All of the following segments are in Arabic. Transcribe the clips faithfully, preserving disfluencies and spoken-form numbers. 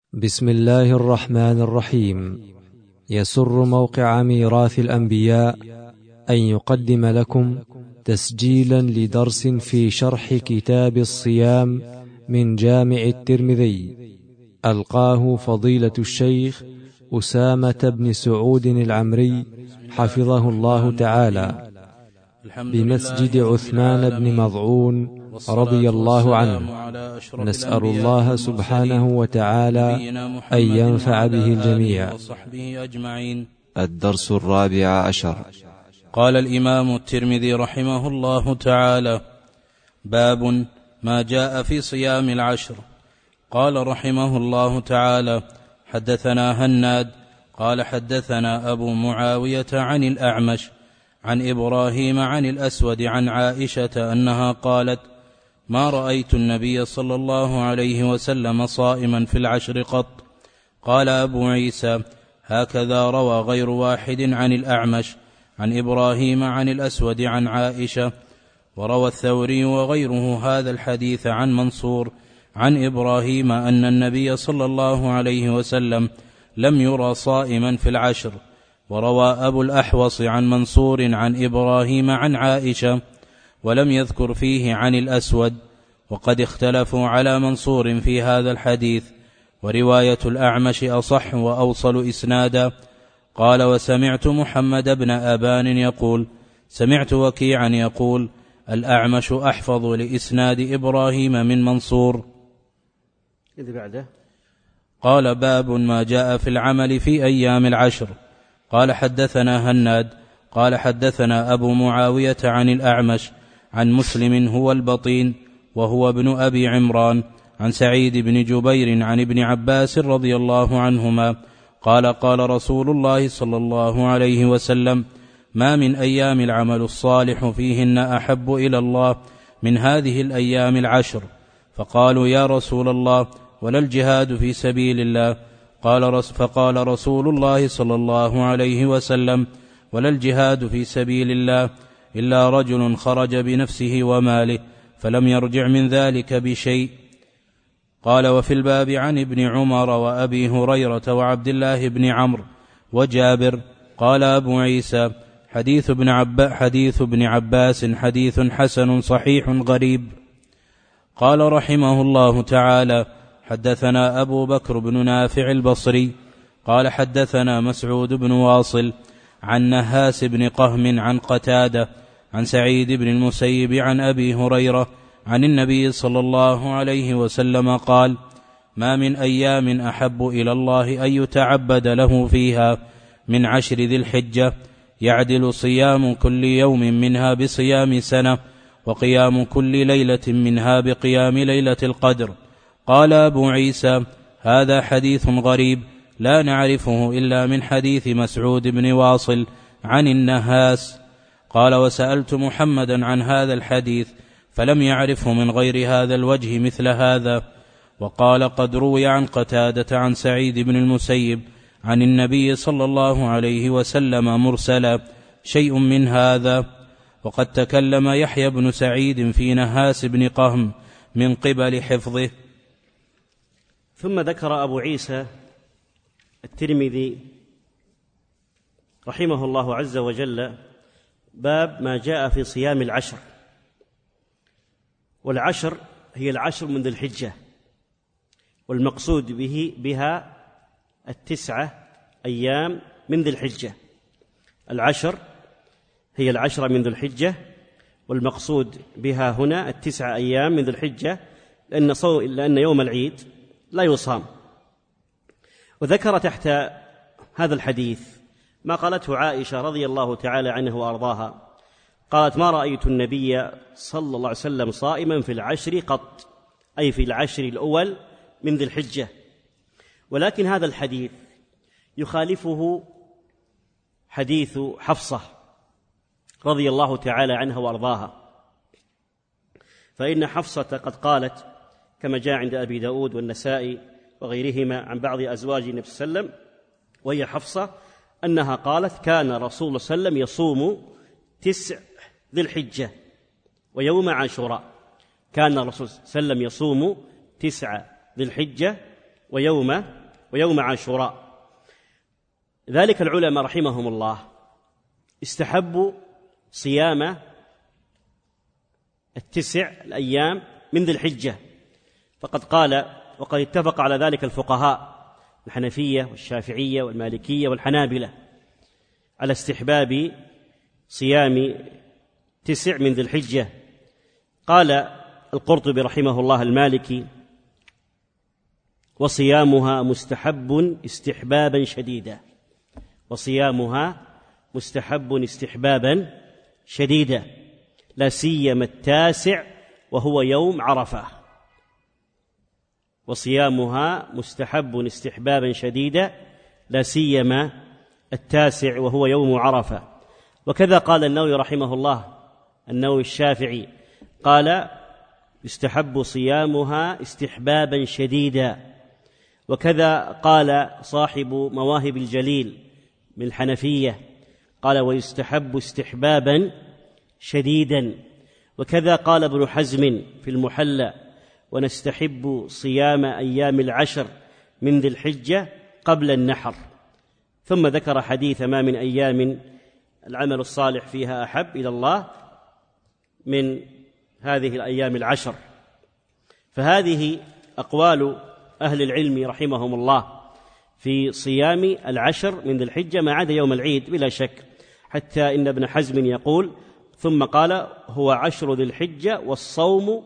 بسم الله الرحمن الرحيم. يسر موقع ميراث الأنبياء أن يقدم لكم تسجيلا لدرس في شرح كتاب الصيام من جامع الترمذي، ألقاه فضيلة الشيخ أسامة بن سعود العمري حفظه الله تعالى بمسجد عثمان بن مظعون رضي الله عنه. نسأل الله سبحانه وتعالى أن ينفع به الجميع. الدرس الرابع عشر. قال الإمام الترمذي رحمه الله تعالى: باب ما جاء في صيام العشر. قال رحمه الله تعالى: حدثنا هناد قال حدثنا أبو معاوية عن الأعمش عن إبراهيم عن الأسود عن عائشة أنها قالت: ما رأيت النبي صلى الله عليه وسلم صائما في العشر قط. قال أبو عيسى: هكذا روى غير واحد عن الأعمش عن إبراهيم عن الأسود عن عائشة. وروى الثوري وغيره هذا الحديث عن منصور عن إبراهيم أن النبي صلى الله عليه وسلم لم يرى صائما في العشر. وروى أبو الأحوص عن منصور عن إبراهيم عن عائشة ولم يذكر فيه عن الأسود، وقد اختلفوا على منصور في هذا الحديث، ورواية الأعمش أصح وأوصل إسنادا. قال: وسمعت محمد بن أبان يقول: سمعت وكيعا يقول: الأعمش أحفظ لإسناد إبراهيم من منصور. إذ بعده قال: باب ما جاء في العمل في أيام العشر. قال: حدثنا هناد قال حدثنا أبو معاوية عن الأعمش عن مسلم هو البطين وهو ابن أبي عمران عن سعيد بن جبير عن ابن عباس رضي الله عنهما قال: قال رسول الله صلى الله عليه وسلم: ما من أيام العمل الصالح فيهن أحب إلى الله من هذه الأيام العشر. فقالوا: يا رسول الله، ولا الجهاد في سبيل الله؟ قال رس فقال رسول الله صلى الله عليه وسلم: ولا الجهاد في سبيل الله إلا رجل خرج بنفسه وماله فلم يرجع من ذلك بشيء. قال: وفي الباب عن ابن عمر وأبي هريرة وعبد الله بن عمرو وجابر. قال أبو عيسى: حديث ابن, عب حديث ابن عباس حديث حسن صحيح غريب. قال رحمه الله تعالى: حدثنا أبو بكر بن نافع البصري قال حدثنا مسعود بن واصل عن نهاس بن قهم عن قتادة عن سعيد بن المسيب عن أبي هريرة عن النبي صلى الله عليه وسلم قال: ما من أيام أحب إلى الله أن يتعبد له فيها من عشر ذي الحجة، يعدل صيام كل يوم منها بصيام سنة، وقيام كل ليلة منها بقيام ليلة القدر. قال أبو عيسى: هذا حديث غريب لا نعرفه إلا من حديث مسعود بن واصل عن النهاس. قال: وسألت محمدا عن هذا الحديث فلم يعرفه من غير هذا الوجه مثل هذا. وقال: قد روي عن قتادة عن سعيد بن المسيب عن النبي صلى الله عليه وسلم مرسلا شيء من هذا. وقد تكلم يحيى بن سعيد في نهاس بن قهم من قبل حفظه. ثم ذكر أبو عيسى الترمذي رحمه الله عز وجل باب ما جاء في صيام العشر. والعشر هي العشر من ذي الحجة، والمقصود به بها التسعة أيام من ذي الحجة. العشر هي العشرة من ذي الحجة، والمقصود بها هنا التسعة أيام من ذي الحجة، لأن, لأن يوم العيد لا يصام. وذكر تحت هذا الحديث ما قالته عائشة رضي الله تعالى عنها وأرضاها، قالت: ما رأيت النبي صلى الله عليه وسلم صائما في العشر قط، أي في العشر الأول من ذي الحجة. ولكن هذا الحديث يخالفه حديث حفصة رضي الله تعالى عنها وأرضاها، فإن حفصة قد قالت كما جاء عند أبي داود والنسائي وغيرهما عن بعض أزواج النبي صلى الله عليه وسلم، وهي حفصة أنها قالت: كان رسول الله صلى الله عليه وسلم يصوم تسع ذي الحجة ويوم عاشوراء. كان الرسول صلى الله عليه وسلم يصوم تسع ذي الحجة ويوم ويوم عاشوراء. ذلك العلماء رحمهم الله استحبوا صيام التسع الأيام من ذي الحجة، فقد قال وقد اتفق على ذلك الفقهاء الحنفية والشافعية والمالكية والحنابلة على استحباب صيام تسع من ذي الحجة. قال القرطبي رحمه الله المالكي: وصيامها مستحب استحبابا شديدا، وصيامها مستحب استحبابا شديدا، لا سيما التاسع وهو يوم عرفة. وصيامها مستحب استحبابا شديدا، لا سيما التاسع وهو يوم عرفة. وكذا قال النووي رحمه الله، النووي الشافعي، قال: يستحب صيامها استحبابا شديدا. وكذا قال صاحب مواهب الجليل من الحنفية، قال: ويستحب استحبابا شديدا. وكذا قال ابن حزم في المحلى: ونستحب صيام أيام العشر من ذي الحجة قبل النحر. ثم ذكر حديث: ما من أيام العمل الصالح فيها أحب إلى الله من هذه الأيام العشر. فهذه أقوال أهل العلم رحمهم الله في صيام العشر من ذي الحجة ما عدا يوم العيد بلا شك، حتى إن ابن حزم يقول: ثم قال: هو عشر ذي الحجة والصوم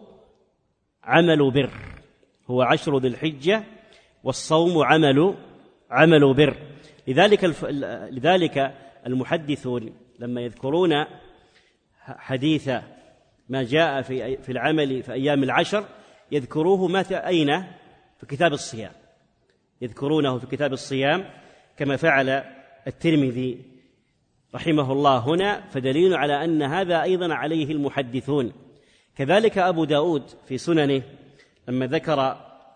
عمل بر. هو عشر ذي الحجة والصوم عمل عمل بر. لذلك الف... لذلك المحدثون لما يذكرون حديث ما جاء في في العمل في أيام العشر يذكروه متى أين في كتاب الصيام، يذكرونه في كتاب الصيام كما فعل الترمذي رحمه الله هنا، فدليل على أن هذا أيضا عليه المحدثون. كذلك أبو داود في سننه لما ذكر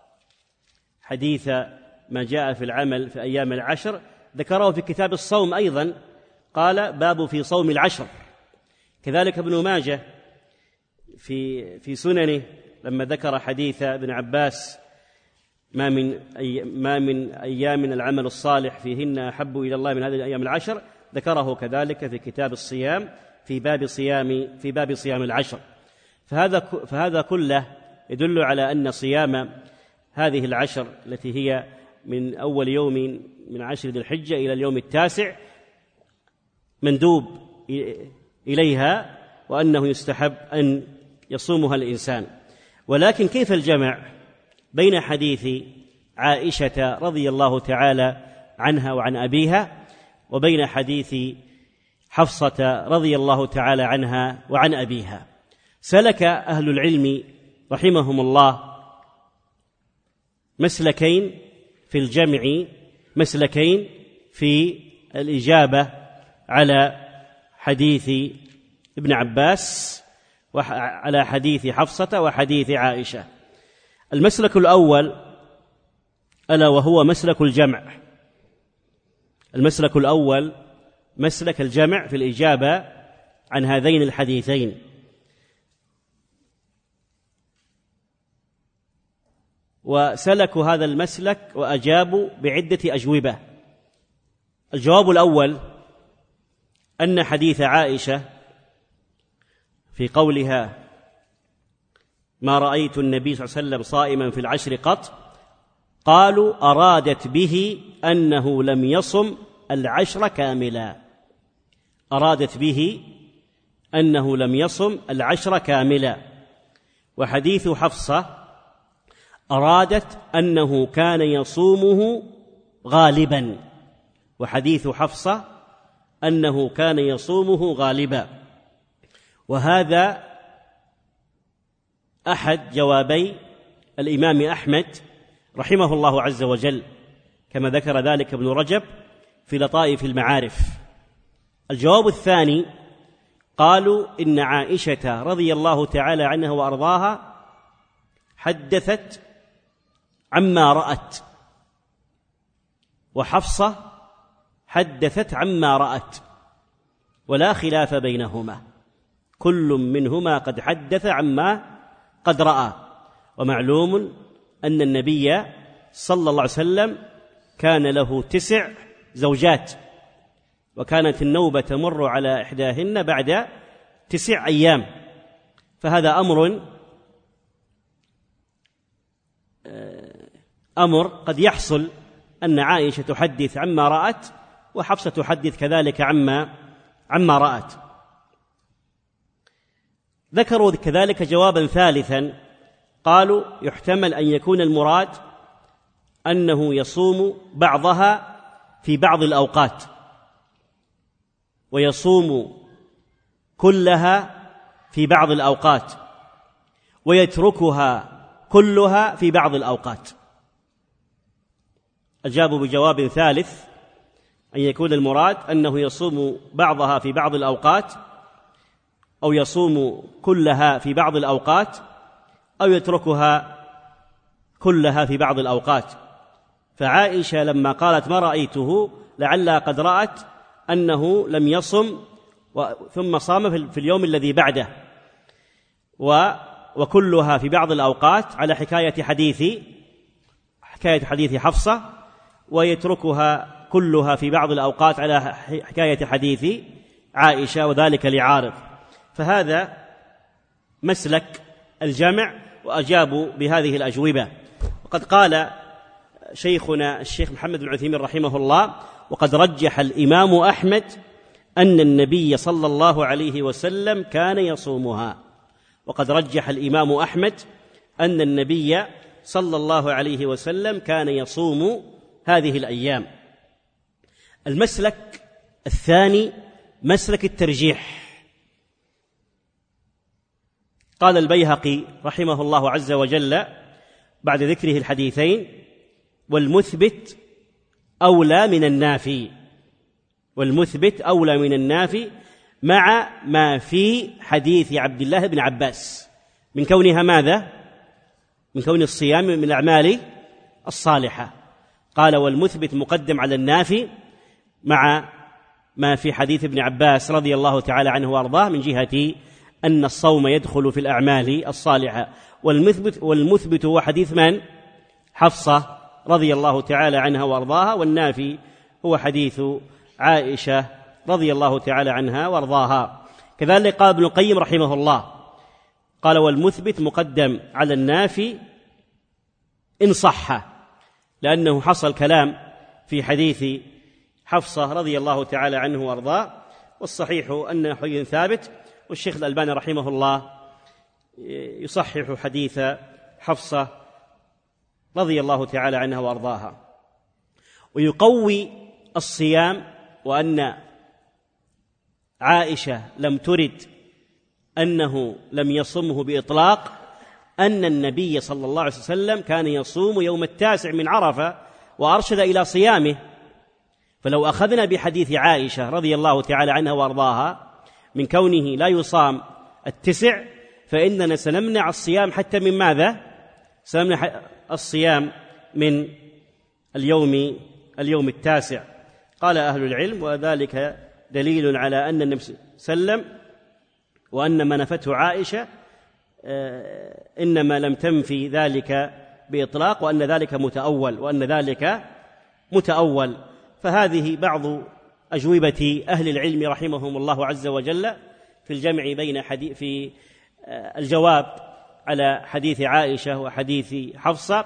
حديث ما جاء في العمل في أيام العشر ذكره في كتاب الصوم أيضا، قال: باب في صوم العشر. كذلك ابن ماجه في في سننه لما ذكر حديث ابن عباس: ما من أي ما من أيام العمل الصالح فيهن أحب إلى الله من هذه الأيام العشر، ذكره كذلك في كتاب الصيام في باب صيام في باب صيام العشر. فهذا فهذا كله يدل على أن صيام هذه العشر التي هي من أول يوم من عشر ذي الحجة إلى اليوم التاسع مندوب إليها، وأنه يستحب أن يصومها الإنسان. ولكن كيف الجمع بين حديث عائشة رضي الله تعالى عنها وعن أبيها وبين حديث حفصة رضي الله تعالى عنها وعن أبيها؟ سلك أهل العلم رحمهم الله مسلكين في الجمع، مسلكين في الإجابة على حديث ابن عباس وعلى حديث حفصة وحديث عائشة. المسلك الأول ألا وهو مسلك الجمع. المسلك الأول مسلك الجمع في الإجابة عن هذين الحديثين. وسلكوا هذا المسلك وأجابوا بعدة أجوبة. الجواب الأول أن حديث عائشة في قولها: ما رأيت النبي صلى الله عليه وسلم صائما في العشر قط، قالوا أرادت به أنه لم يصم العشر كاملا. أرادت به أنه لم يصم العشر كاملا. وحديث حفصة أرادت أنه كان يصومه غالبا. وحديث حفصة أنه كان يصومه غالبا. وهذا أحد جوابي الإمام أحمد رحمه الله عز وجل، كما ذكر ذلك ابن رجب في لطائف المعارف. الجواب الثاني قالوا إن عائشة رضي الله تعالى عنها وأرضاها حدثت عما رأت، وحفصة حدثت عما رأت، ولا خلاف بينهما، كل منهما قد حدث عما قد رأى. ومعلوم أن النبي صلى الله عليه وسلم كان له تسع زوجات، وكانت النوبة تمر على إحداهن بعد تسع أيام، فهذا أمر أمر قد يحصل أن عائشة تحدث عما رأت وحفصة تحدث كذلك عما عما رأت. ذكروا كذلك جوابا ثالثا، قالوا يحتمل أن يكون المراد أنه يصوم بعضها في بعض الأوقات ويصوم كلها في بعض الأوقات ويتركها كلها في بعض الأوقات. أجابوا بجواب ثالث، أن يكون المراد أنه يصوم بعضها في بعض الأوقات أو يصوم كلها في بعض الأوقات أو يتركها كلها في بعض الأوقات. فعائشة لما قالت ما رأيته لعلها قد رأت أنه لم يصم ثم صام في اليوم الذي بعده، وكلها في بعض الأوقات على حكاية حديث حكاية حديث حفصة، ويتركها كلها في بعض الأوقات على حكاية حديث عائشة، وذلك لعارض. فهذا مسلك الجمع، وأجابوا بهذه الأجوبة. وقد قال شيخنا الشيخ محمد بن عثيمين رحمه الله: وقد رجح الإمام أحمد أن النبي صلى الله عليه وسلم كان يصومها. وقد رجح الإمام أحمد أن النبي صلى الله عليه وسلم كان يصوم هذه الأيام. المسلك الثاني مسلك الترجيح. قال البيهقي رحمه الله عز وجل بعد ذكره الحديثين: والمثبت أولى من النافي. والمثبت أولى من النافي مع ما في حديث عبد الله بن عباس من كونها ماذا؟ من كون الصيام من الأعمال الصالحة. قال: والمثبت مقدم على النافي مع ما في حديث ابن عباس رضي الله تعالى عنه وأرضاه من جهة أن الصوم يدخل في الأعمال الصالحة. والمثبت والمثبت هو حديث من؟ حفصة رضي الله تعالى عنها وأرضاها، والنافي هو حديث عائشة رضي الله تعالى عنها وأرضاها. كذلك قال ابن القيم رحمه الله، قال: والمثبت مقدم على النافي إن صح، لأنه حصل كلام في حديث حفصة رضي الله تعالى عنه وأرضاه، والصحيح أنه حديث ثابت. والشيخ الألباني رحمه الله يصحح حديث حفصة رضي الله تعالى عنها وأرضاها، ويقوي الصيام وأن عائشة لم ترد أنه لم يصمه بإطلاق أن النبي صلى الله عليه وسلم كان يصوم يوم التاسع من عرفة وأرشد إلى صيامه. فلو أخذنا بحديث عائشة رضي الله تعالى عنها وأرضاها من كونه لا يصام التسع، فإننا سنمنع الصيام حتى من ماذا؟ سنمنع الصيام من اليوم اليوم التاسع. قال أهل العلم: وذلك دليل على أن النبي صلى الله عليه وسلم وأن ما نفته عائشة إنما لم تنفي ذلك بإطلاق، وأن ذلك متأول وأن ذلك متأول. فهذه بعض أجوبة أهل العلم رحمهم الله عز وجل في الجمع بين حديث في الجواب على حديث عائشة وحديث حفصة،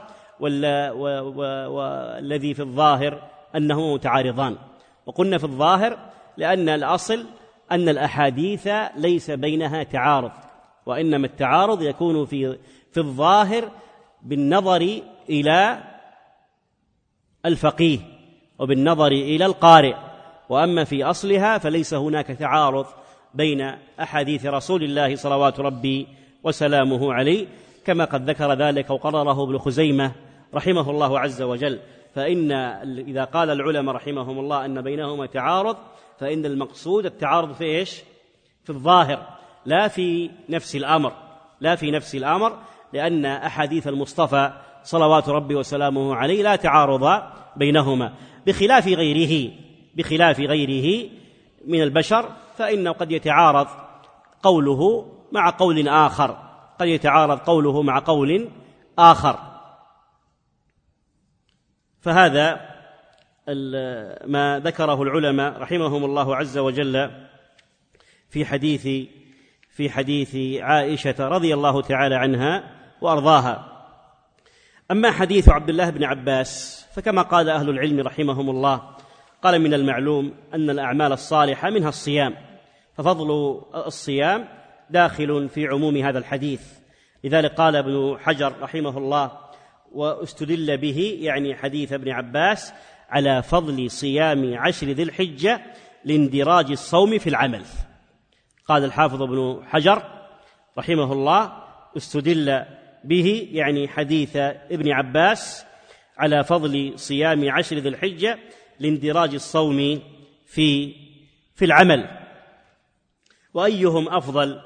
والذي في الظاهر أنه متعارضان. وقلنا في الظاهر لأن الأصل أن الأحاديث ليس بينها تعارض، وإنما التعارض يكون في في الظاهر بالنظر إلى الفقيه وبالنظر إلى القارئ، وأما في أصلها فليس هناك تعارض بين أحاديث رسول الله صلوات ربي وسلامه عليه، كما قد ذكر ذلك وقرره ابن خزيمة رحمه الله عز وجل. فإن إذا قال العلماء رحمهم الله أن بينهما تعارض، فإن المقصود التعارض في إيش؟ في الظاهر، لا في نفس الأمر لا في نفس الأمر لأن أحاديث المصطفى صلوات ربي وسلامه عليه لا تعارض بينهما، بخلاف غيره بخلاف غيره من البشر، فإنه قد يتعارض قوله مع قول آخر قد يتعارض قوله مع قول آخر. فهذا ما ذكره العلماء رحمهم الله عز وجل في حديث في حديث عائشة رضي الله تعالى عنها وأرضاها. أما حديث عبد الله بن عباس فكما قال أهل العلم رحمهم الله، قال: من المعلوم أن الأعمال الصالحة منها الصيام، ففضل الصيام داخل في عموم هذا الحديث. لذلك قال ابن حجر رحمه الله: واستدل به، يعني حديث ابن عباس، على فضل صيام عشر ذي الحجة لاندراج الصوم في العمل. قال الحافظ ابن حجر رحمه الله: استدل به، يعني حديث ابن عباس، على فضل صيام عشر ذي الحجة لاندراج الصوم في في العمل. وأيهم أفضل،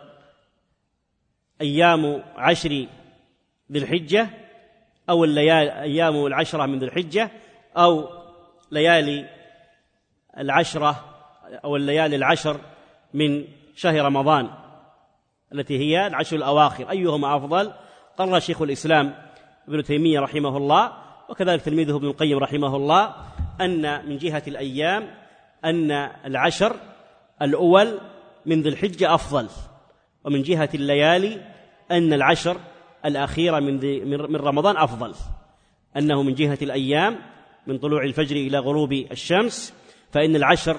أيام عشر ذي الحجة أو الليالي أيام العشرة من ذي الحجة، أو ليالي العشرة أو الليالي العشر من شهر رمضان التي هي العشر الأواخر، أيهما أفضل؟ قرر شيخ الإسلام ابن تيمية رحمه الله وكذلك تلميذه ابن القيم رحمه الله أن من جهة الأيام أن العشر الأول من ذي الحجة أفضل، ومن جهة الليالي أن العشر الأخيرة من, من رمضان أفضل. أنه من جهة الأيام من طلوع الفجر إلى غروب الشمس فإن العشر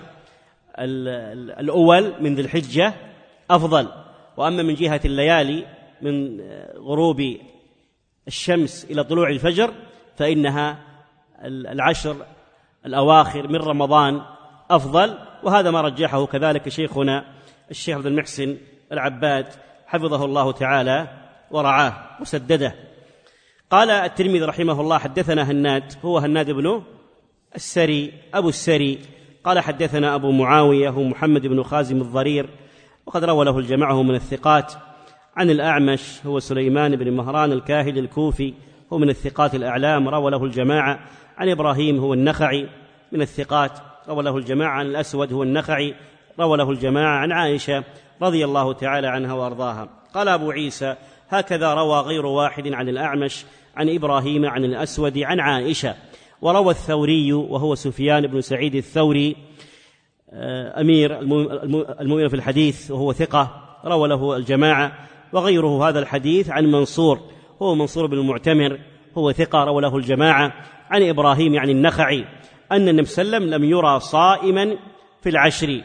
الأول من ذي الحجة أفضل، وأما من جهة الليالي من غروب الشمس إلى طلوع الفجر فإنها العشر الأواخر من رمضان أفضل. وهذا ما رجحه كذلك شيخنا الشيخ عبد المحسن العباد حفظه الله تعالى ورعاه وسدده. قال الترمذي رحمه الله: حدثنا هناد، هو هناد بن السري أبو السري، قال: حدثنا أبو معاوية هو محمد بن خازم الضرير، وقد روى له الجماعة من الثقات، عن الأعمش هو سليمان بن مهران الكاهلي الكوفي، هو من الثقات الأعلام، روى له الجماعة، عن إبراهيم هو النخعي من الثقات، روى له الجماعة، عن الأسود هو النخعي، روى له الجماعة، عن عائشة رضي الله تعالى عنها وأرضاها. قال أبو عيسى: هكذا روى غير واحد عن الأعمش عن إبراهيم عن الأسود عن عائشة. وروى الثوري وهو سفيان بن سعيد الثوري أمير المؤمنين في الحديث وهو ثقة، روى له الجماعة، وغيره هذا الحديث عن منصور هو منصور بن المعتمر هو ثقة، روى له الجماعة، عن إبراهيم يعني النخعي أن النبي صلى الله عليه وسلم لم يرى صائما في العشر.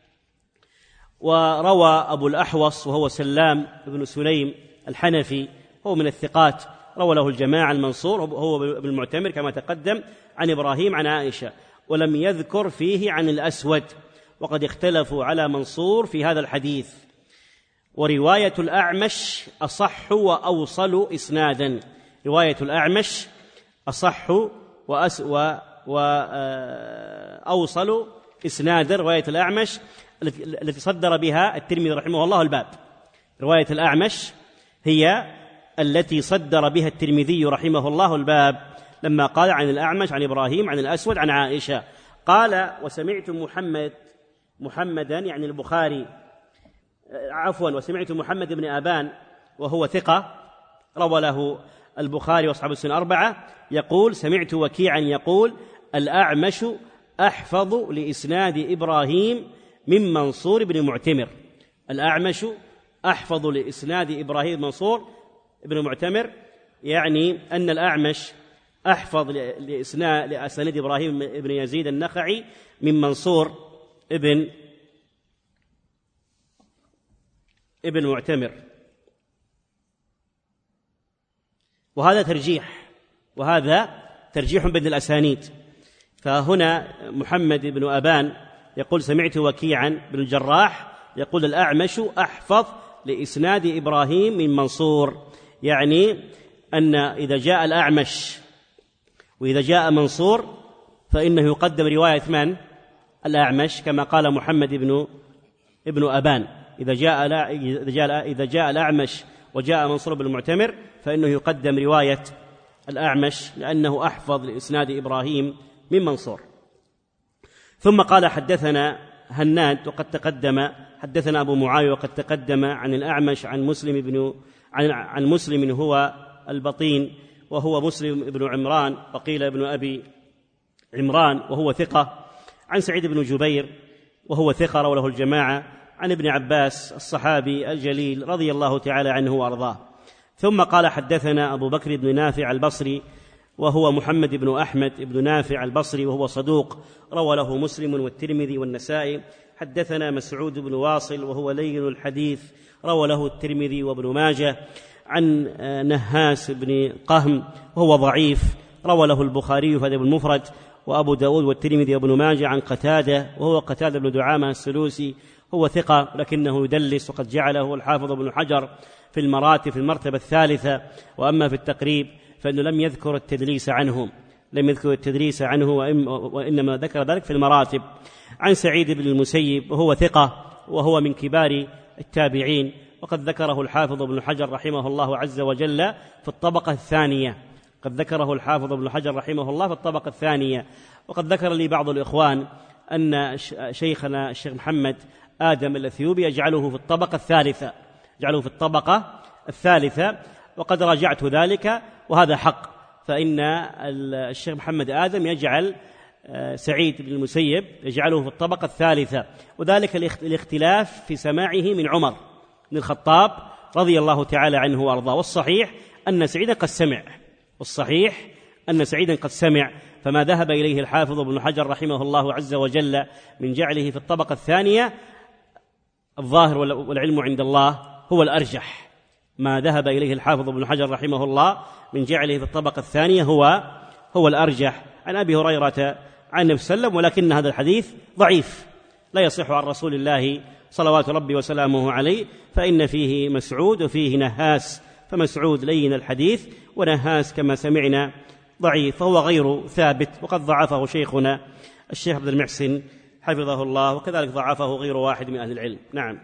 وروى أبو الأحوص وهو سلام بن سليم الحنفي هو من الثقات، روى له الجماعة، المنصور هو ابن المعتمر كما تقدم، عن إبراهيم عن عائشة، ولم يذكر فيه عن الأسود، وقد اختلفوا على منصور في هذا الحديث. ورواية الأعمش أصح وأوصل إسنادا، رواية الأعمش أصح وأس وأوصل إسنادا، رواية الأعمش التي صدر بها الترمذي رحمه الله الباب. رواية الأعمش هي التي صدر بها الترمذي رحمه الله الباب لما قال عن الأعمش عن إبراهيم عن الأسود عن عائشة. قال: وسمعت محمد محمدا يعني البخاري عفوا وسمعت محمد بن أبان وهو ثقة، روى له البخاري وأصحاب السنن أربعة، يقول: سمعت وكيعا يقول: الأعمش أحفظ لإسناد إبراهيم من منصور بن معتمر. الأعمش أحفظ لإسناد إبراهيم منصور بن معتمر، يعني أن الأعمش أحفظ لأسانيد إبراهيم بن يزيد النخعي من منصور ابن ابن معتمر. وهذا ترجيح وهذا ترجيح بين الأسانيد. فهنا محمد بن أبان يقول: سمعت وكيعا بن الجراح يقول: الأعمش أحفظ لإسناد إبراهيم من منصور، يعني أن إذا جاء الأعمش وإذا جاء منصور فإنه يقدم رواية من؟ الأعمش، كما قال محمد بن ابن أبان: إذا جاء إذا جاء إذا جاء الأعمش وجاء منصور بن المعتمر فإنه يقدم رواية الأعمش لأنه أحفظ لإسناد إبراهيم من منصور. ثم قال: حدثنا هناد وقد تقدم، حدثنا أبو معاوية وقد تقدم، عن الأعمش عن مسلم بن عن, عن مسلم هو البطين وهو مسلم بن عمران وقيل ابن أبي عمران وهو ثقة، عن سعيد بن جبير وهو ثقة رواه الجماعة، عن ابن عباس الصحابي الجليل رضي الله تعالى عنه وأرضاه. ثم قال حدثنا أبو بكر بن نافع البصري وهو محمد بن أحمد بن نافع البصري وهو صدوق روى له مسلم والترمذي والنسائي. حدثنا مسعود بن واصل وهو لين الحديث روى له الترمذي وابن ماجه، عن نهاس بن قهم وهو ضعيف روى له البخاري في الأدب المفرد وأبو داود والترمذي وابن ماجه، عن قتادة وهو قتادة بن دعامة السلوسي هو ثقة لكنه يدلس، وقد جعله الحافظ ابن حجر في المراتب في المرتبة الثالثة. وأما في التقريب فإنه لم يذكر التدليس عنه لم يذكر التدليس عنه وإنما ذكر ذلك في المراتب. عن سعيد بن المسيب وهو ثقة وهو من كبار التابعين، وقد ذكره الحافظ ابن حجر رحمه الله عز وجل في الطبقة الثانية قد ذكره الحافظ ابن حجر رحمه الله في الطبقة الثانية. وقد ذكر لي بعض الإخوان أن شيخنا الشيخ محمد آدم الأثيوبي يجعله في الطبقة الثالثة يجعله في الطبقة الثالثة وقد راجعت ذلك وهذا حق، فإن الشيخ محمد آدم يجعل سعيد بن المسيب يجعله في الطبقة الثالثة، وذلك الاختلاف في سماعه من عمر بن الخطاب رضي الله تعالى عنه وأرضاه. والصحيح أن سعيدا قد سمع والصحيح أن سعيدا قد سمع فما ذهب إليه الحافظ ابن حجر رحمه الله عز وجل من جعله في الطبقة الثانية الظاهر والعلم عند الله هو الأرجح. ما ذهب إليه الحافظ ابن حجر رحمه الله من جعله في الطبقة الثانية هو هو الأرجح، عن أبي هريرة عن النبي صلى الله عليه وسلم، ولكن هذا الحديث ضعيف لا يصح عن رسول الله صلوات ربي وسلامه عليه، فإن فيه مسعود وفيه نهاس، فمسعود لين الحديث ونهاس كما سمعنا ضعيف، فهو غير ثابت، وقد ضعفه شيخنا الشيخ عبد المحسن حفظه الله، وكذلك ضعفه غير واحد من أهل العلم. نعم.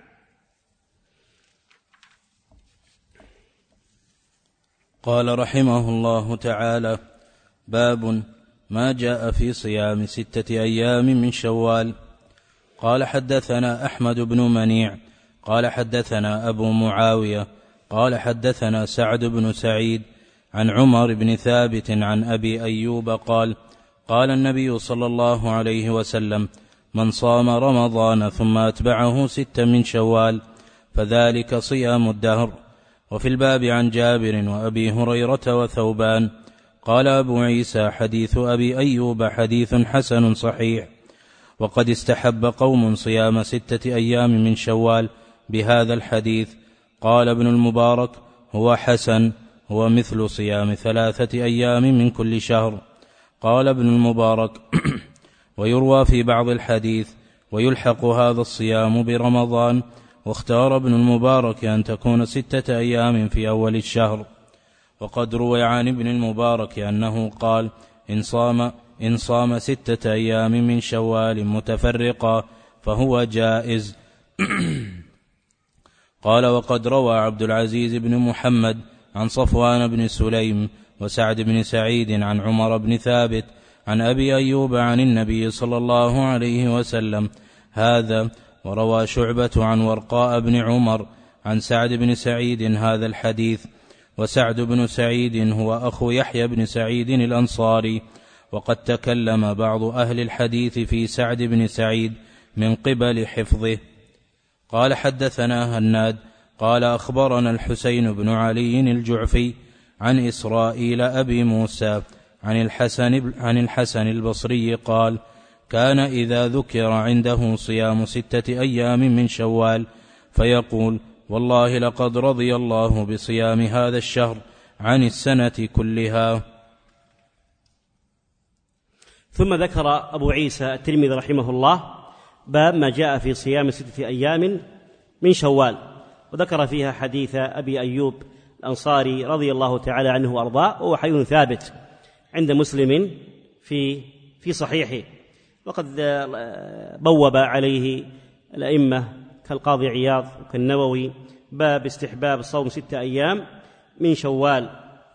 قال رحمه الله تعالى: باب ما جاء في صيام ستة أيام من شوال. قال حدثنا أحمد بن منيع قال حدثنا أبو معاوية قال حدثنا سعد بن سعيد عن عمر بن ثابت عن أبي أيوب قال: قال النبي صلى الله عليه وسلم: من صام رمضان ثم أتبعه ستا من شوال فذلك صيام الدهر. وفي الباب عن جابر وأبي هريرة وثوبان. قال أبو عيسى: حديث أبي أيوب حديث حسن صحيح، وقد استحب قوم صيام ستة أيام من شوال بهذا الحديث. قال ابن المبارك: هو حسن، هو مثل صيام ثلاثة أيام من كل شهر. قال ابن المبارك: ويروى في بعض الحديث ويلحق هذا الصيام برمضان. واختار ابن المبارك أن تكون ستة أيام في أول الشهر. وقد روي عن ابن المبارك أنه قال: إن صام, إن صام ستة أيام من شوال متفرقا فهو جائز. قال: وقد روى عبد العزيز بن محمد عن صفوان بن سليم وسعد بن سعيد عن عمر بن ثابت عن أبي أيوب عن النبي صلى الله عليه وسلم هذا. وروى شعبة عن ورقاء بن عمر عن سعد بن سعيد هذا الحديث. وسعد بن سعيد هو أخو يحيى بن سعيد الأنصاري. وقد تكلم بعض أهل الحديث في سعد بن سعيد من قبل حفظه. قال حدثنا هناد قال أخبرنا الحسين بن علي الجعفي عن إسرائيل أبي موسى عن الحسن, عن الحسن البصري قال: كان إذا ذكر عنده صيام ستة أيام من شوال فيقول: والله لقد رضي الله بصيام هذا الشهر عن السنة كلها. ثم ذكر أبو عيسى الترمذي رحمه الله باب ما جاء في صيام ستة أيام من شوال، وذكر فيها حديث أبي أيوب الأنصاري رضي الله تعالى عنه وأرضاه، وهو حديث ثابت عند مسلم في في صحيحه. وقد بوب عليه الأئمة كالقاضي عياض وكالنووي باب استحباب صوم ستة أيام من شوال.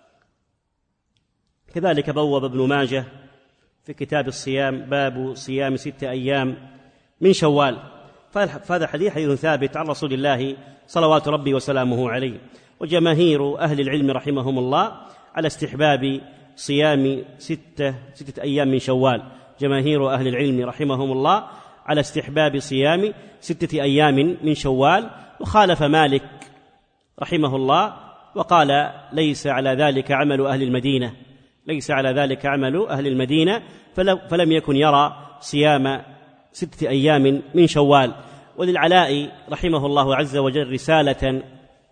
كذلك بوب ابن ماجه في كتاب الصيام باب صيام ستة أيام من شوال، فهذا حديث حديث ثابت عن رسول الله صلوات ربي وسلامه عليه. وجماهير أهل العلم رحمهم الله على استحباب صيام ستة, ستة أيام من شوال. جماهير أهل العلم رحمهم الله على استحباب صيام ستة أيام من شوال، وخالف مالك رحمه الله وقال ليس على ذلك عمل أهل المدينة، ليس على ذلك عمل أهل المدينة، فلم يكن يرى صيام ستة أيام من شوال. وللعلاء رحمه الله عز وجل رسالة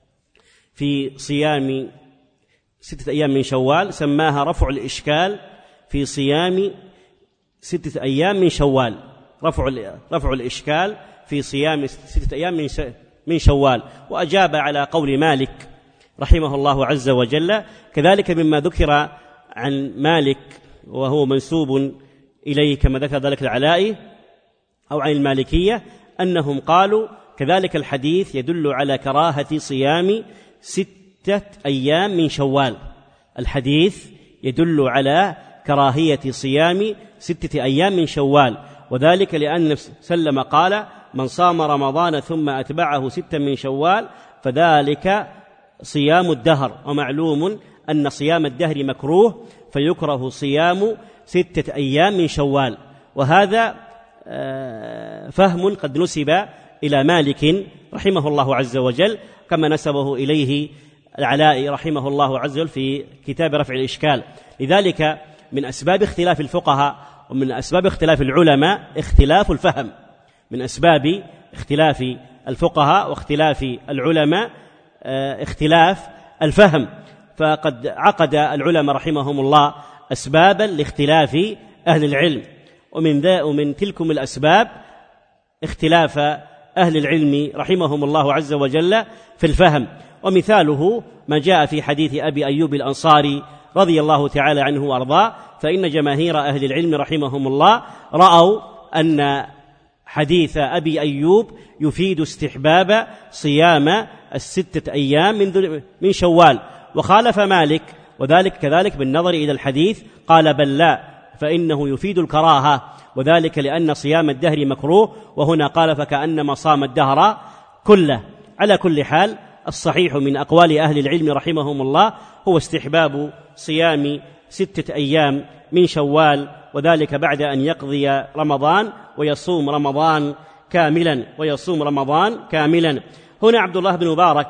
في صيام ستة أيام من شوال سماها رفع الإشكال في صيام ستة أيام من شوال، رفع رفع الإشكال في صيام ستة أيام من شوال، وأجاب على قول مالك رحمه الله عز وجل. كذلك مما ذكر عن مالك وهو منسوب إليه كما ذكر ذلك العلاء أو عن المالكية أنهم قالوا كذلك الحديث يدل على كراهة صيام ستة أيام من شوال، الحديث يدل على كراهية صيام ستة أيام من شوال، وذلك لأن سلم قال من صام رمضان ثم أتبعه ستا من شوال فذلك صيام الدهر، ومعلوم أن صيام الدهر مكروه فيكره صيام ستة أيام من شوال. وهذا فهم قد نسب إلى مالك رحمه الله عز وجل كما نسبه إليه العلاء رحمه الله عز وجل في كتاب رفع الإشكال. لذلك من أسباب اختلاف الفقهاء ومن أسباب اختلاف العلماء اختلاف الفهم، من أسباب اختلاف الفقهاء واختلاف العلماء اختلاف الفهم. فقد عقد العلماء رحمهم الله أسبابا لاختلاف أهل العلم، ومن ذا ومن تلكم الأسباب اختلاف أهل العلم رحمهم الله عز وجل في الفهم. ومثاله ما جاء في حديث أبي أيوب الأنصاري رضي الله تعالى عنه وأرضاه، فإن جماهير أهل العلم رحمهم الله رأوا أن حديث أبي أيوب يفيد استحباب صيام الستة أيام من من شوال، وخالف مالك وذلك كذلك بالنظر إلى الحديث قال بل لا، فإنه يفيد الكراهة، وذلك لأن صيام الدهر مكروه، وهنا قال فكأنما صام الدهر كله. على كل حال الصحيح من أقوال أهل العلم رحمهم الله هو استحباب صيام ستة أيام من شوال، وذلك بعد أن يقضي رمضان ويصوم رمضان كاملا ويصوم رمضان كاملا. هنا عبد الله بن مبارك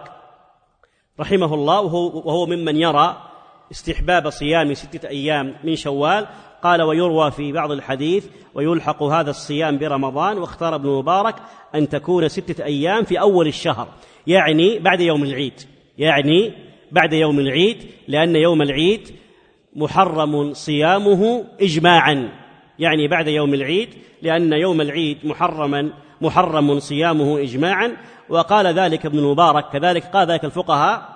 رحمه الله وهو, وهو ممن يرى استحباب صيام ستة أيام من شوال قال ويروى في بعض الحديث ويلحق هذا الصيام برمضان، واختار ابن مبارك أن تكون ستة أيام في أول الشهر، يعني بعد يوم العيد، يعني بعد يوم العيد، لأن يوم العيد محرم صيامه إجماعا، يعني بعد يوم العيد، لأن يوم العيد محرما محرم صيامه إجماعا. وقال ذلك ابن المبارك كذلك قال ذلك الفقهاء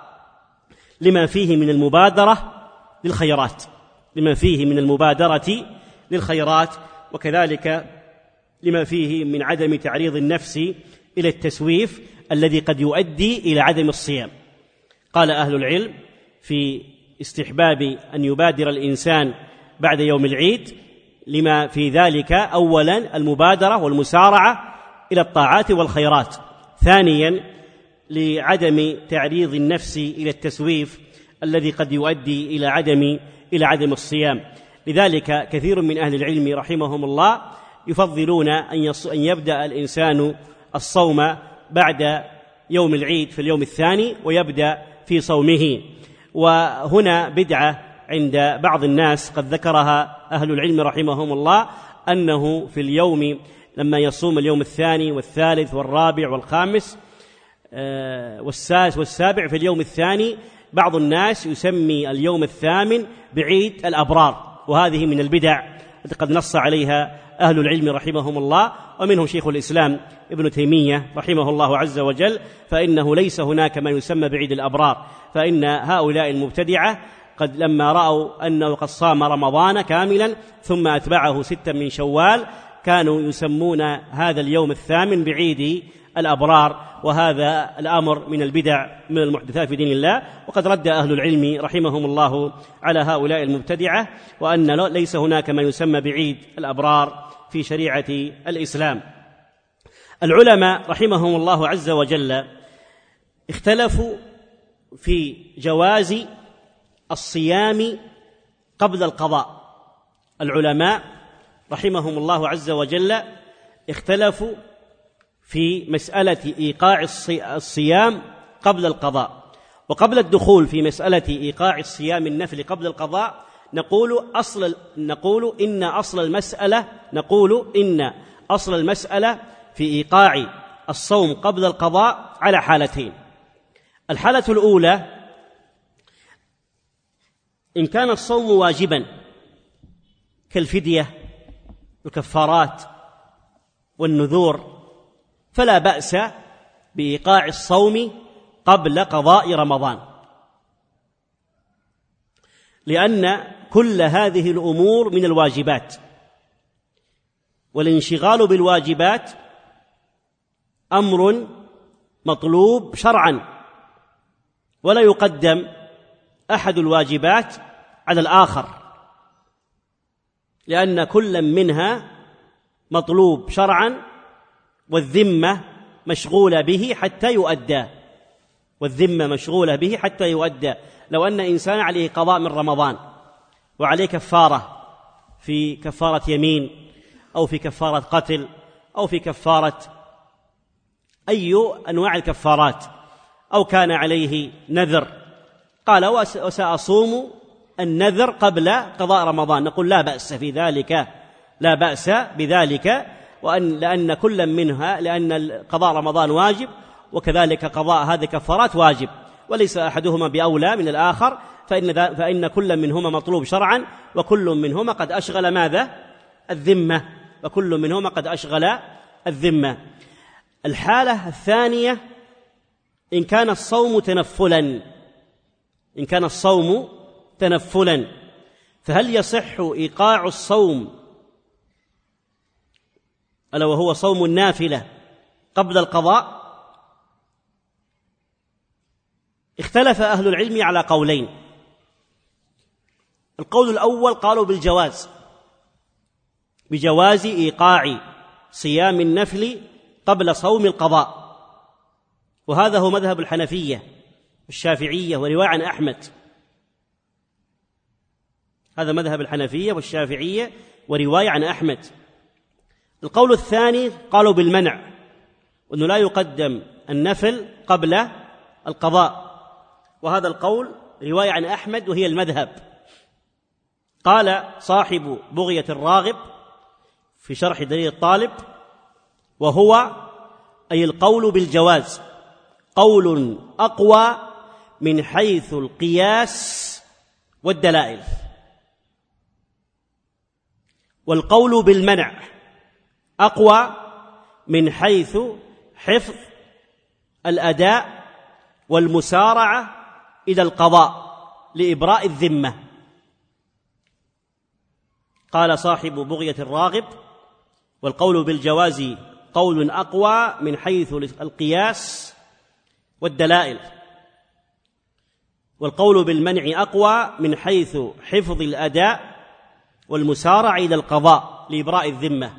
لما فيه من المبادرة للخيرات، لما فيه من المبادرة للخيرات، وكذلك لما فيه من عدم تعريض النفس إلى التسويف الذي قد يؤدي إلى عدم الصيام. قال أهل العلم في استحباب أن يبادر الإنسان بعد يوم العيد لما في ذلك أولا المبادرة والمسارعة إلى الطاعات والخيرات، ثانيا لعدم تعريض النفس إلى التسويف الذي قد يؤدي إلى عدم إلى عدم الصيام. لذلك كثير من أهل العلم رحمهم الله يفضلون أن يبدأ الإنسان الصوم بعد يوم العيد في اليوم الثاني ويبدأ في صومه. وهنا بدعة عند بعض الناس قد ذكرها أهل العلم رحمهم الله، أنه في اليوم لما يصوم اليوم الثاني والثالث والرابع والخامس والسادس والسابع في اليوم الثاني، بعض الناس يسمي اليوم الثامن بعيد الأبرار، وهذه من البدع التي قد نص عليها أهل العلم رحمهم الله، ومنهم شيخ الإسلام ابن تيمية رحمه الله عز وجل، فإنه ليس هناك ما يسمى بعيد الأبرار، فإن هؤلاء المبتدعة قد لما رأوا أنه قد صام رمضان كاملا ثم أتبعه ستا من شوال كانوا يسمون هذا اليوم الثامن بعيد الأبرار، وهذا الأمر من البدع من المحدثات في دين الله. وقد رد أهل العلم رحمهم الله على هؤلاء المبتدعة، وأن ليس هناك ما يسمى بعيد الأبرار في شريعة الإسلام. العلماء رحمهم الله عز وجل اختلفوا في جواز الصيام قبل القضاء. العلماء رحمهم الله عز وجل اختلفوا في مسألة إيقاع الصيام قبل القضاء. وقبل الدخول في مسألة إيقاع الصيام النفل قبل القضاء نقول أصل نقول إن أصل المسألة نقول إن أصل المسألة في إيقاع الصوم قبل القضاء على حالتين. الحالة الأولى إن كان الصوم واجبا كالفدية والكفارات والنذور فلا بأس بإيقاع الصوم قبل قضاء رمضان، لأن كل هذه الأمور من الواجبات، والانشغال بالواجبات أمر مطلوب شرعا، ولا يقدم أحد الواجبات على الآخر، لأن كل منها مطلوب شرعا، والذمة مشغولة به حتى يؤدى والذمة مشغولة به حتى يؤدى. لو أن إنسان عليه قضاء من رمضان وعليه كفارة في كفارة يمين أو في كفارة قتل أو في كفارة أي أنواع الكفارات، أو كان عليه نذر قال وسأصوم النذر قبل قضاء رمضان، نقول لا بأس في ذلك، لا بأس بذلك، وأن لأن كل منها لأن قضاء رمضان واجب، وكذلك قضاء هذه الكفارات واجب، وليس أحدهما بأولى من الآخر، فإن, فإن كل منهما مطلوب شرعا، وكل منهما قد أشغل ماذا؟ الذمة، وكل منهما قد أشغل الذمة. الحالة الثانية إن كان الصوم تنفلا إن كان الصوم تنفلا فهل يصح إيقاع الصوم ألا وهو صوم النافلة قبل القضاء؟ اختلف أهل العلم على قولين. القول الأول قالوا بالجواز بجواز إيقاع صيام النفل قبل صوم القضاء، وهذا هو مذهب الحنفية والشافعية ورواية عن أحمد. هذا مذهب الحنفية والشافعية ورواية عن أحمد. القول الثاني قالوا بالمنع، وأنه لا يقدم النفل قبل القضاء، وهذا القول رواية عن أحمد وهي المذهب. قال صاحب بغية الراغب في شرح دليل الطالب: وهو أي القول بالجواز قول أقوى من حيث القياس والدلائل، والقول بالمنع أقوى من حيث حفظ الأداء والمسارعة إلى القضاء لإبراء الذمة. قال صاحب بغية الراغب: والقول بالجواز قول أقوى من حيث القياس والدلائل، والقول بالمنع أقوى من حيث حفظ الأداء والمسارعة إلى القضاء لإبراء الذمة.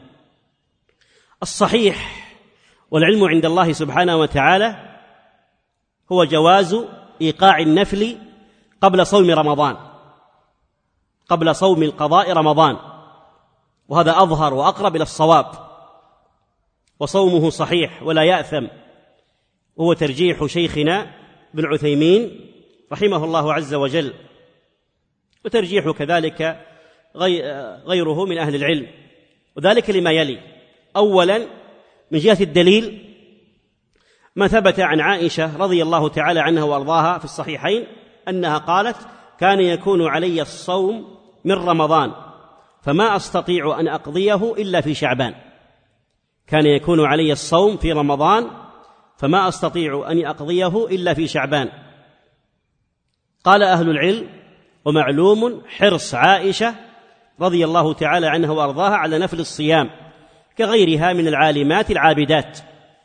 الصحيح والعلم عند الله سبحانه وتعالى هو جواز إيقاع النفل قبل صوم رمضان، قبل صوم القضاء رمضان، وهذا أظهر وأقرب إلى الصواب، وصومه صحيح ولا يأثم، وهو ترجيح شيخنا بن عثيمين رحمه الله عز وجل، وترجيح كذلك غيره من أهل العلم، وذلك لما يلي: أولا من جهة الدليل ما ثبت عن عائشة رضي الله تعالى عنها وأرضاها في الصحيحين أنها قالت: كان يكون علي الصوم من رمضان فما أستطيع أن أقضيه إلا في شعبان. كان يكون علي الصوم في رمضان فما أستطيع أن أقضيه إلا في شعبان. قال أهل العلم: ومعلوم حرص عائشة رضي الله تعالى عنها وأرضاها على نفل الصيام كغيرها من العالمات العابدات.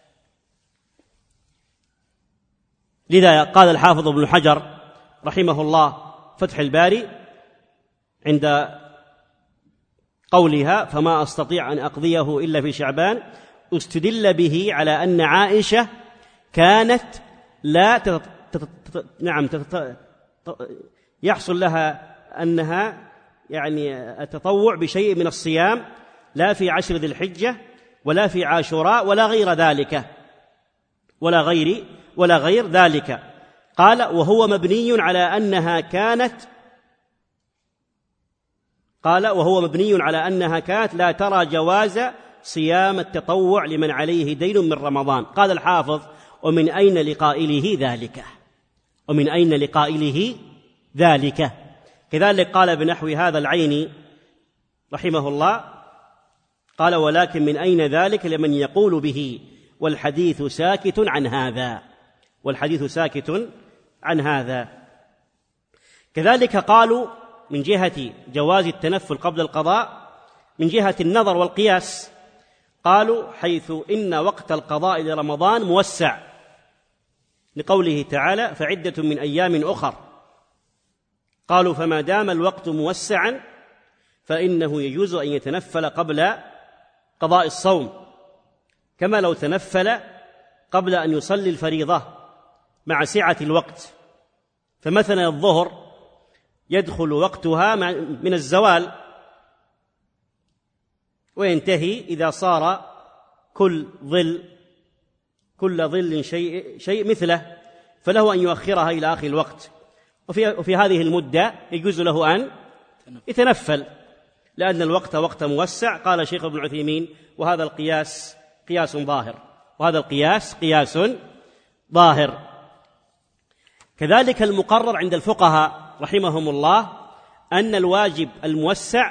لذا قال الحافظ ابن حجر رحمه الله فتح الباري عند قولها فما أستطيع أن أقضيه إلا في شعبان: استدل به على أن عائشة كانت لا تت... تت... نعم تت... يحصل لها أنها يعني التطوع بشيء من الصيام، لا في عشر ذي الحجة ولا في عاشوراء ولا غير ذلك ولا غير ولا غير ذلك. قال وهو مبني على أنها كانت قال وهو مبني على أنها كانت لا ترى جواز صيام التطوع لمن عليه دين من رمضان. قال الحافظ ومن أين لقائله ذلك ومن أين لقائله ذلك كذلك قال بنحو هذا العيني رحمه الله، قال ولكن من أين ذلك لمن يقول به والحديث ساكت عن هذا والحديث ساكت عن هذا. كذلك قالوا من جهة جواز التنفل قبل القضاء من جهة النظر والقياس، قالوا حيث إن وقت القضاء لرمضان موسع لقوله تعالى فعدة من أيام أخر. قالوا فما دام الوقت موسعا فإنه يجوز أن يتنفل قبل قضاء الصوم، كما لو تنفل قبل أن يصلي الفريضة مع سعة الوقت. فمثلا الظهر يدخل وقتها من الزوال وينتهي إذا صار كل ظل كل ظل شيء, شيء مثله، فله أن يؤخرها إلى آخر الوقت، وفي, وفي هذه المدة يجوز له أن يتنفل لأن الوقت وقت موسع. قال شيخ ابن عثيمين وهذا القياس قياس ظاهر وهذا القياس قياس ظاهر. كذلك المقرر عند الفقهاء رحمهم الله أن الواجب الموسع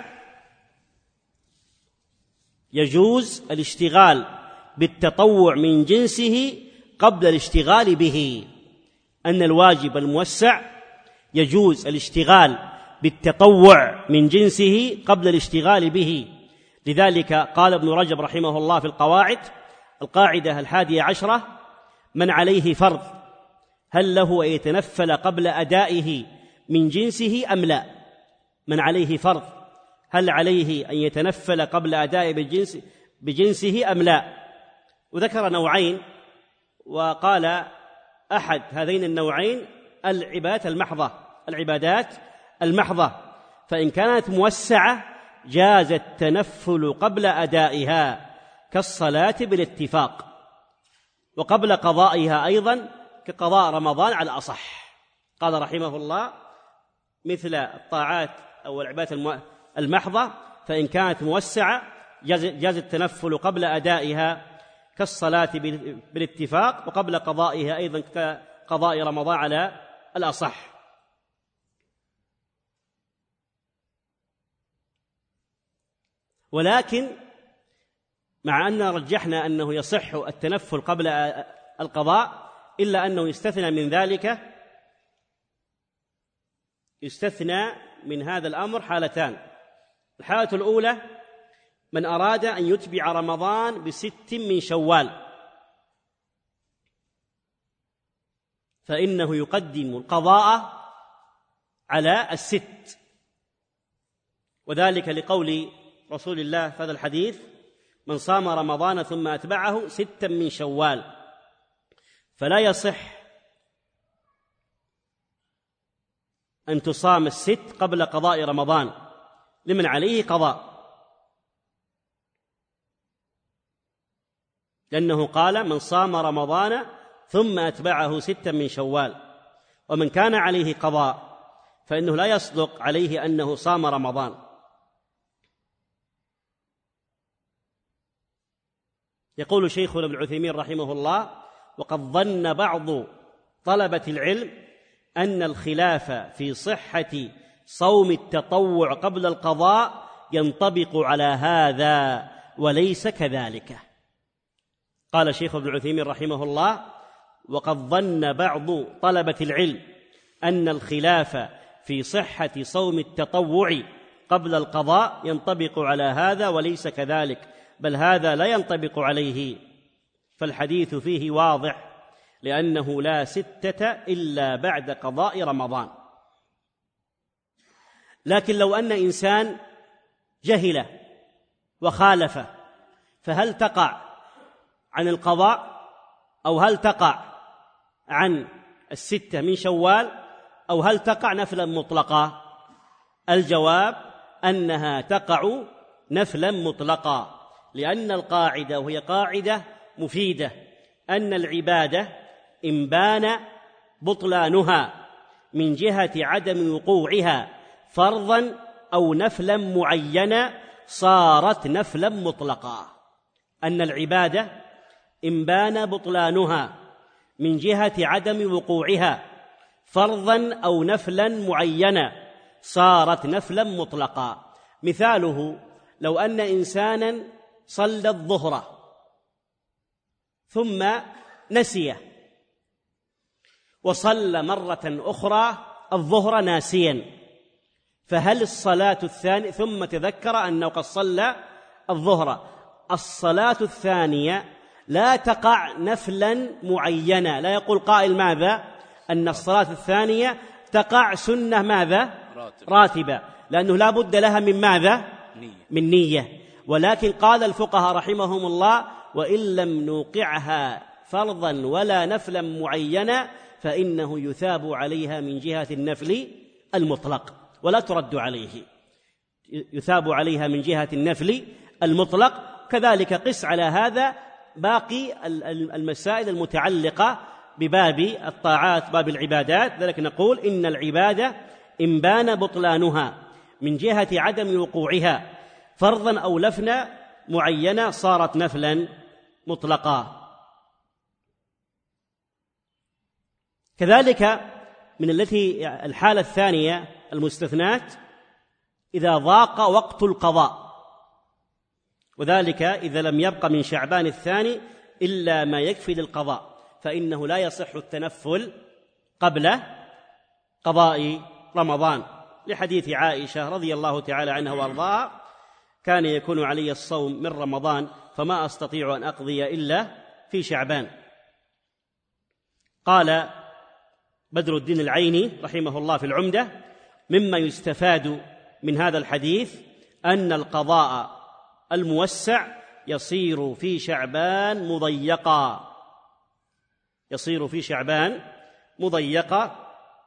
يجوز الاشتغال بالتطوع من جنسه قبل الاشتغال به أن الواجب الموسع يجوز الاشتغال بالتطوع من جنسه قبل الاشتغال به. لذلك قال ابن رجب رحمه الله في القواعد القاعدة الحادية عشرة من عليه فرض هل له أن يتنفل قبل أدائه من جنسه أم لا؟ من عليه فرض هل عليه أن يتنفل قبل أدائه بجنس بجنسه أم لا؟ وذكر نوعين، وقال أحد هذين النوعين العبادات المحضة العبادات المحضة فإن كانت موسعة جاز التنفل قبل أدائها كالصلاة بالاتفاق، وقبل قضائها أيضا كقضاء رمضان على الأصح. قال رحمه الله مثل الطاعات أو العبادات المحضة فإن كانت موسعة جاز التنفل قبل أدائها كالصلاة بالاتفاق، وقبل قضائها أيضا كقضاء رمضان على الأصح. ولكن مع أن رجحنا أنه يصح التنفل قبل القضاء إلا أنه يستثنى من ذلك يستثنى من هذا الأمر حالتان. الحالة الأولى من أراد أن يتبع رمضان بست من شوال فإنه يقدم القضاء على الست، وذلك لقول رسول الله في هذا الحديث من صام رمضان ثم أتبعه ستا من شوال. فلا يصح أن تصام الست قبل قضاء رمضان لمن عليه قضاء، لأنه قال من صام رمضان ثم أتبعه ستا من شوال، ومن كان عليه قضاء فإنه لا يصدق عليه أنه صام رمضان. يقول شيخنا ابن عثيمين رحمه الله وقد ظن بعض طلبة العلم أن الخلاف في صحة صوم التطوع قبل القضاء ينطبق على هذا وليس كذلك. قال شيخ ابن عثيمين رحمه الله وقد ظن بعض طلبة العلم أن الخلاف في صحة صوم التطوع قبل القضاء ينطبق على هذا وليس كذلك، بل هذا لا ينطبق عليه، فالحديث فيه واضح لأنه لا ستة إلا بعد قضاء رمضان. لكن لو أن إنسان جهل وخالف فهل تقع عن القضاء أو هل تقع عن الستة من شوال أو هل تقع نفلا مطلقا؟ الجواب أنها تقع نفلا مطلقا، لأن القاعدة، وهي قاعدة مفيدة، أن العبادة إن بان بطلانها من جهة عدم وقوعها فرضا أو نفلا معينا صارت نفلا مطلقا. أن العبادة إن بان بطلانها من جهة عدم وقوعها فرضا أو نفلا معينا صارت نفلا مطلقا. مثاله: لو أن إنسانا صلى الظهر ثم نسيه وصلى مرة أخرى الظهر ناسيا، فهل الصلاة الثانية ثم تذكر أنه قد صلى الظهر، الصلاة الثانية لا تقع نفلا معينا، لا يقول قائل ماذا؟ أن الصلاة الثانية تقع سنة ماذا؟ راتبة، لأنه لا بد لها من ماذا؟ من نية. ولكن قال الفقهاء رحمهم الله: وإن لم نوقعها فرضا ولا نفلا معينا فإنه يثاب عليها من جهة النفل المطلق ولا ترد عليه، يثاب عليها من جهة النفل المطلق. كذلك قس على هذا باقي المسائل المتعلقة بباب الطاعات، باب العبادات. ذلك نقول إن العبادة إن بان بطلانها من جهة عدم وقوعها فرضا أو نفلا معينة صارت نفلا مطلقا. كذلك من التي الحالة الثانية المستثنات إذا ضاق وقت القضاء، وذلك إذا لم يبق من شعبان الثاني إلا ما يكفي للقضاء، فإنه لا يصح التنفل قبل قضاء رمضان، لحديث عائشة رضي الله تعالى عنها وارضاها: كان يكون علي الصوم من رمضان فما أستطيع أن أقضي إلا في شعبان. قال بدر الدين العيني رحمه الله في العمدة: مما يستفاد من هذا الحديث أن القضاء الموسع يصير في شعبان مضيقا، يصير في شعبان مضيقا،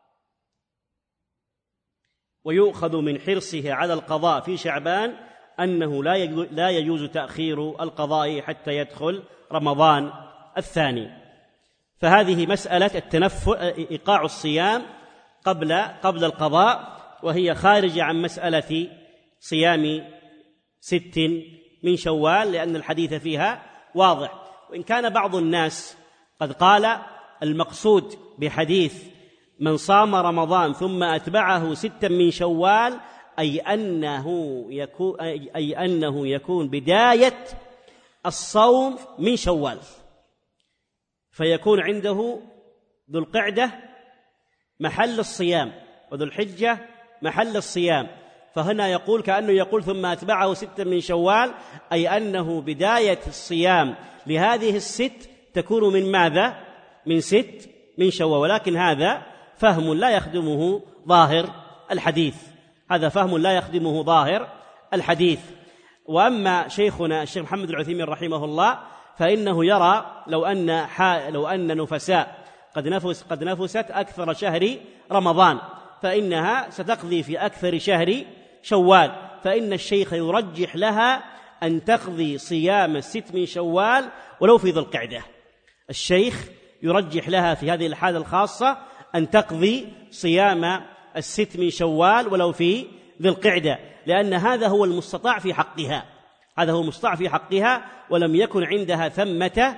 ويؤخذ من حرصه على القضاء في شعبان أنه لا يجوز تأخير القضاء حتى يدخل رمضان الثاني. فهذه مسألة التنفل، إيقاع الصيام قبل قبل القضاء، وهي خارجة عن مسألة صيام ست من شوال، لأن الحديث فيها واضح. وإن كان بعض الناس قد قال المقصود بحديث من صام رمضان ثم أتبعه ستا من شوال أي أنه يكون, أي أنه يكون بداية الصوم من شوال، فيكون عنده ذو القعدة محل الصيام وذو الحجة محل الصيام. فهنا يقول كأنه يقول ثم أتبعه ستا من شوال، أي أنه بداية الصيام لهذه الست تكون من ماذا؟ من ست من شوال. ولكن هذا فهم لا يخدمه ظاهر الحديث، هذا فهم لا يخدمه ظاهر الحديث. وأما شيخنا الشيخ محمد العثيمين رحمه الله فإنه يرى لو أن لو أن نفساء قد نفس قد نفست أكثر شهر رمضان فإنها ستقضي في أكثر شهر شوال، فإن الشيخ يرجح لها أن تقضي صيام الست من شوال ولو في ذو القعدة. الشيخ يرجح لها في هذه الحالة الخاصة أن تقضي صيام الست من شوال ولو في ذي القعدة، لأن هذا هو المستطاع في حقها، هذا هو المستطاع في حقها، ولم يكن عندها ثمة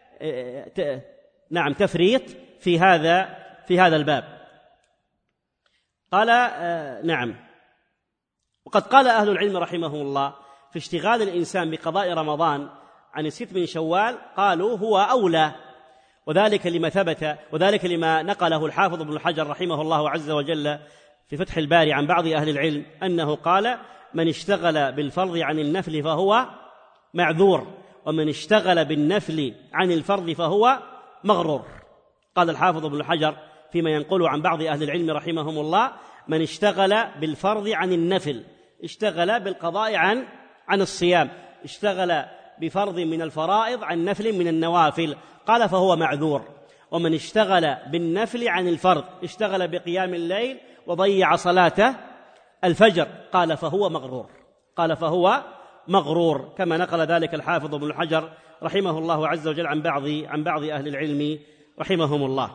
نعم تفريط في هذا في هذا الباب. قال نعم. وقد قال أهل العلم رحمهم الله في اشتغال الإنسان بقضاء رمضان عن الست من شوال، قالوا هو أولى، وذلك لما ثبت وذلك لما نقله الحافظ ابن حجر رحمه الله عز وجل في فتح الباري عن بعض أهل العلم أنه قال: من اشتغل بالفرض عن النفل فهو معذور، ومن اشتغل بالنفل عن الفرض فهو مغرور. قال الحافظ ابن حجر فيما ينقل عن بعض أهل العلم رحمهم الله: من اشتغل بالفرض عن النفل، اشتغل بالقضاء عن عن الصيام، اشتغل بفرض من الفرائض عن نفل من النوافل، قال فهو معذور. ومن اشتغل بالنفل عن الفرض، اشتغل بقيام الليل وضيع صلاة الفجر قال فهو مغرور، قال فهو مغرور، كما نقل ذلك الحافظ ابن حجر رحمه الله عز وجل عن بعض عن بعض أهل العلم رحمهم الله.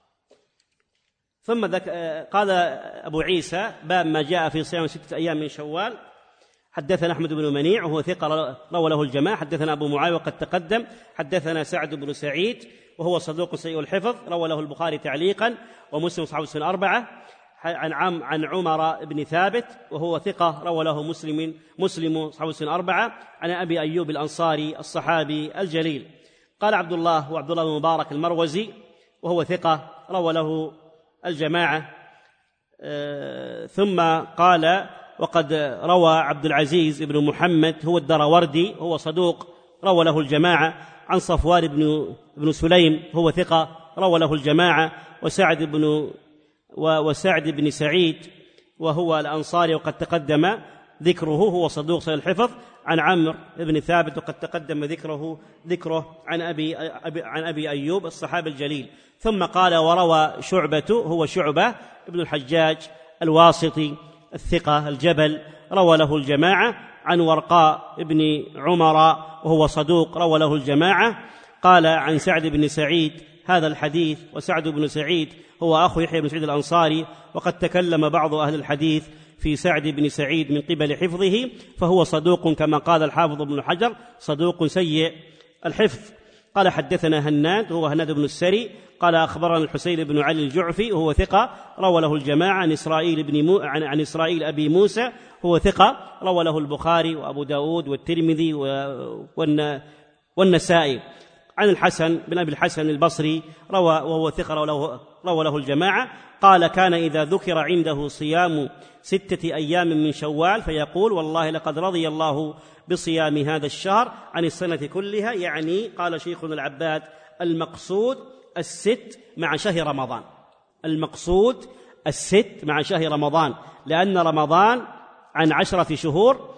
ثم قال أبو عيسى: باب ما جاء في صيام ستة أيام من شوال. حدثنا أحمد بن منيع وهو ثقة روى له الجماعة. حدثنا أبو معاوية وقد تقدم. حدثنا سعد بن سعيد وهو صدوق سيء الحفظ روى له البخاري تعليقا ومسلم أصحاب السنن الأربعة. عن عم عن عمر بن ثابت وهو ثقة روى له مسلم مسلم أصحاب السنن الأربعة. عن أبي أيوب الأنصاري الصحابي الجليل. قال عبد الله وعبد الله بن مبارك المروزي وهو ثقة روى له الجماعة. أه ثم قال: وقد روى عبد العزيز بن محمد هو الدراوردي هو صدوق روى له الجماعة. عن صفوان بن بن سليم هو ثقة روى له الجماعة. وسعد بن وسعد بن سعيد وهو الأنصاري وقد تقدم ذكره هو صدوق سيء الحفظ. عن عمرو بن ثابت وقد تقدم ذكره ذكره عن أبي عن أبي أيوب الصحابي الجليل. ثم قال: وروى شعبة هو شعبة ابن الحجاج الواسطي الثقة الجبل روى له الجماعة. عن ورقاء بن عمر وهو صدوق روى له الجماعة. قال عن سعد بن سعيد هذا الحديث، وسعد بن سعيد هو أخو يحيى بن سعيد الأنصاري، وقد تكلم بعض أهل الحديث في سعد بن سعيد من قبل حفظه، فهو صدوق كما قال الحافظ ابن حجر صدوق سيء الحفظ. قال: حدثنا هناد هو هناد بن السري قال: أخبرنا الحسين بن علي الجعفي وهو ثقة روى له الجماعة. عن إسرائيل بن مو... عن... عن إسرائيل أبي موسى هو ثقة روى له البخاري وأبو داود والترمذي و... والن... والنسائي. عن الحسن بن أبي الحسن البصري روى وهو ثقة روى له... روى له الجماعة. قال: كان إذا ذكر عنده صيام ستة أيام من شوال فيقول: والله لقد رضي الله بصيام هذا الشهر عن السنة كلها. يعني قال شيخنا العباد: المقصود الست مع شهر رمضان، المقصود الست مع شهر رمضان، لأن رمضان عن عشرة شهور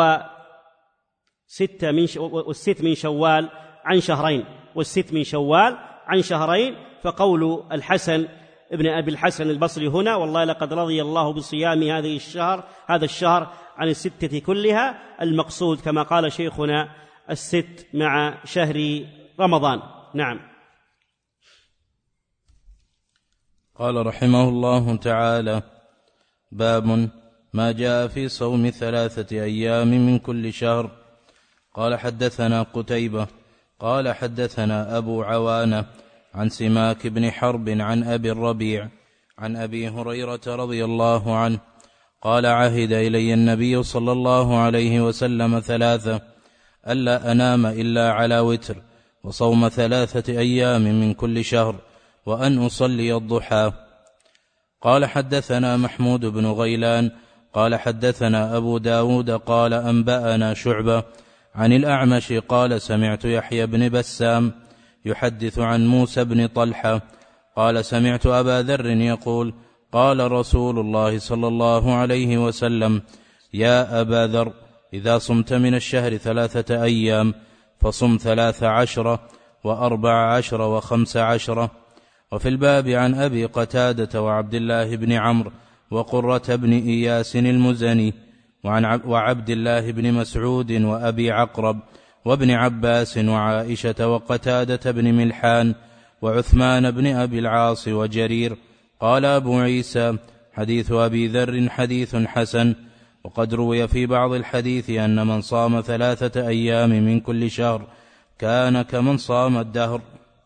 وست من ش... والست من شوال عن شهرين، والست من شوال عن شهرين. فقول الحسن ابن أبي الحسن البصري هنا: والله لقد رضي الله بصيام هذه الشهر هذا الشهر عن الستة كلها، المقصود كما قال شيخنا الست مع شهر رمضان. نعم. قال رحمه الله تعالى: باب ما جاء في صوم ثلاثة أيام من كل شهر. قال: حدثنا قتيبة قال: حدثنا أبو عوانة عن سماك بن حرب عن أبي الربيع عن أبي هريرة رضي الله عنه قال: عهد إلي النبي صلى الله عليه وسلم ثلاثة: ألا أنام إلا على وتر، وصوم ثلاثة أيام من كل شهر، وأن أصلي الضحى. قال: حدثنا محمود بن غيلان قال: حدثنا أبو داود قال: أنبأنا شعبة عن الأعمش قال: سمعت يحيى بن بسام يحدث عن موسى بن طلحة قال: سمعت أبا ذر يقول: قال رسول الله صلى الله عليه وسلم: يا أبا ذر، إذا صمت من الشهر ثلاثة أيام فصم ثلاث عشرة وأربع عشرة وخمس عشرة. وفي الباب عن أبي قتادة وعبد الله بن عمرو وقرة بن إياس المزني وعن وعبد الله بن مسعود وأبي عقرب وابن عباس وعائشة وقتادة بن ملحان وعثمان بن أبي العاص وجرير. قال أبو عيسى: حديث أبي ذر حديث حسن. وقد روي في بعض الحديث أن من صام ثلاثة أيام من كل شهر كان كمن صام الدهر.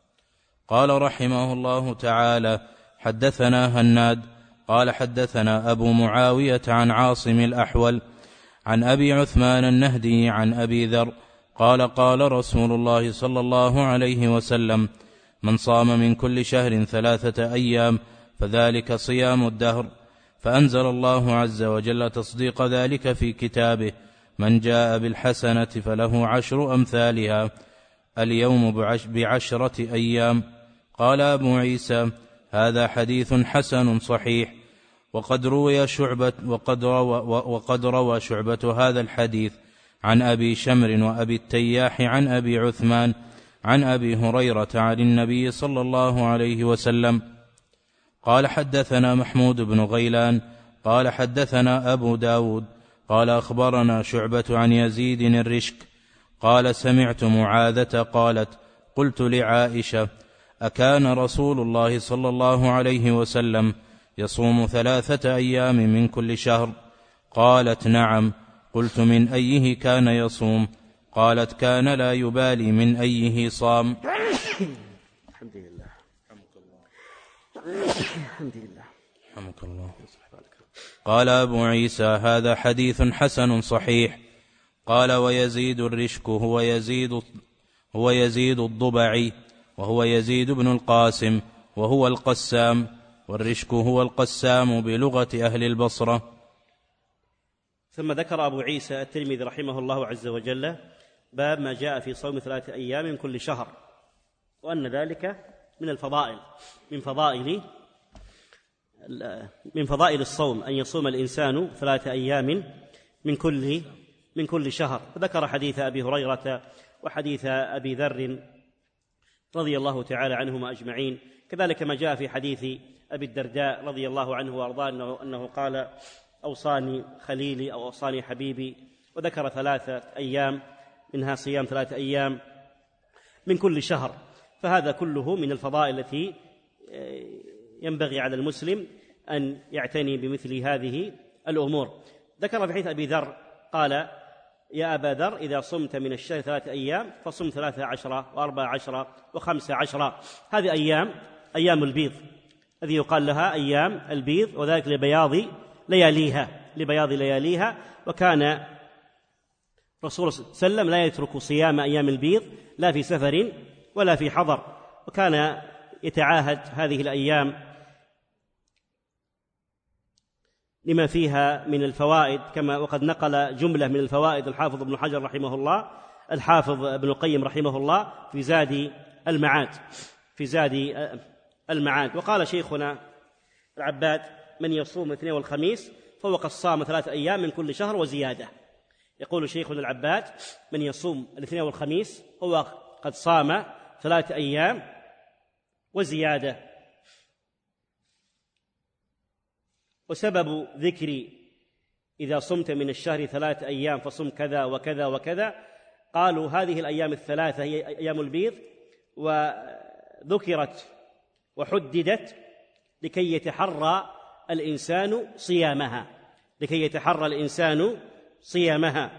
قال رحمه الله تعالى: حدثنا هناد قال: حدثنا أبو معاوية عن عاصم الأحول عن أبي عثمان النهدي عن أبي ذر قال: قال رسول الله صلى الله عليه وسلم: من صام من كل شهر ثلاثة أيام فذلك صيام الدهر. فأنزل الله عز وجل تصديق ذلك في كتابه: من جاء بالحسنة فله عشر أمثالها، اليوم بعشرة أيام. قال أبو عيسى: هذا حديث حسن صحيح. وقد روى شعبة وقد روى, وقد روى شعبة هذا الحديث عن أبي شمر وأبي التياح عن أبي عثمان عن أبي هريرة عن النبي صلى الله عليه وسلم قال: حدثنا محمود بن غيلان قال حدثنا أبو داود قال أخبرنا شعبة عن يزيد الرشك قال سمعت معاذة قالت قلت لعائشة أكان رسول الله صلى الله عليه وسلم يصوم ثلاثة أيام من كل شهر؟ قالت نعم. قلت من أيه كان يصوم؟ قالت كان لا يبالي من أيه صام. الحمد لله الحمد لله رحمك الله. قال أبو عيسى هذا حديث حسن صحيح. قال ويزيد الرشك هو يزيد هو يزيد الضبعي وهو يزيد بن القاسم وهو القسام، والرشك هو القسام بلغة أهل البصرة. ثم ذكر أبو عيسى الترمذي رحمه الله عز وجل باب ما جاء في صوم ثلاثة أيام من كل شهر، وأن ذلك من الفضائل من فضائل من فضائل الصوم أن يصوم الإنسان ثلاثة أيام من كل من كل شهر. فذكر حديث أبي هريرة وحديث أبي ذر رضي الله تعالى عنهما أجمعين، كذلك ما جاء في حديث أبي الدرداء رضي الله عنه وأرضاه أنه, أنه قال أوصاني خليلي أو أوصاني حبيبي، وذكر ثلاثة أيام منها صيام ثلاثة أيام من كل شهر. فهذا كله من الفضائل التي ينبغي على المسلم أن يعتني بمثل هذه الأمور. ذكر في حديث أبي ذر قال يا أبا ذر إذا صمت من الشهر ثلاثة أيام فصم ثلاثة عشرة وأربعة عشرة وخمسة عشرة. هذه أيام أيام البيض الذي يقال لها أيام البيض، وذلك لبياض لياليها لبياض لياليها وكان رسول صلى الله عليه وسلم لا يترك صيام أيام البيض لا في سفر ولا في حضر، وكان يتعاهد هذه الأيام لما فيها من الفوائد، كما وقد نقل جملة من الفوائد الحافظ ابن حجر رحمه الله الحافظ ابن القيم رحمه الله في زاد المعاد في زاد المعاد. وقال شيخنا العباد من يصوم الاثنين والخميس فهو قد صام ثلاثة أيام من كل شهر وزيادة. يقول شيخنا العباد من يصوم الاثنين والخميس هو قد صام ثلاثة أيام وزيادة. وسبب ذكر إذا صمت من الشهر ثلاثة أيام فصم كذا وكذا وكذا، قالوا هذه الأيام الثلاثة هي أيام البيض، وذكرت وحددت لكي يتحرى الإنسان صيامها لكي يتحرى الإنسان صيامها.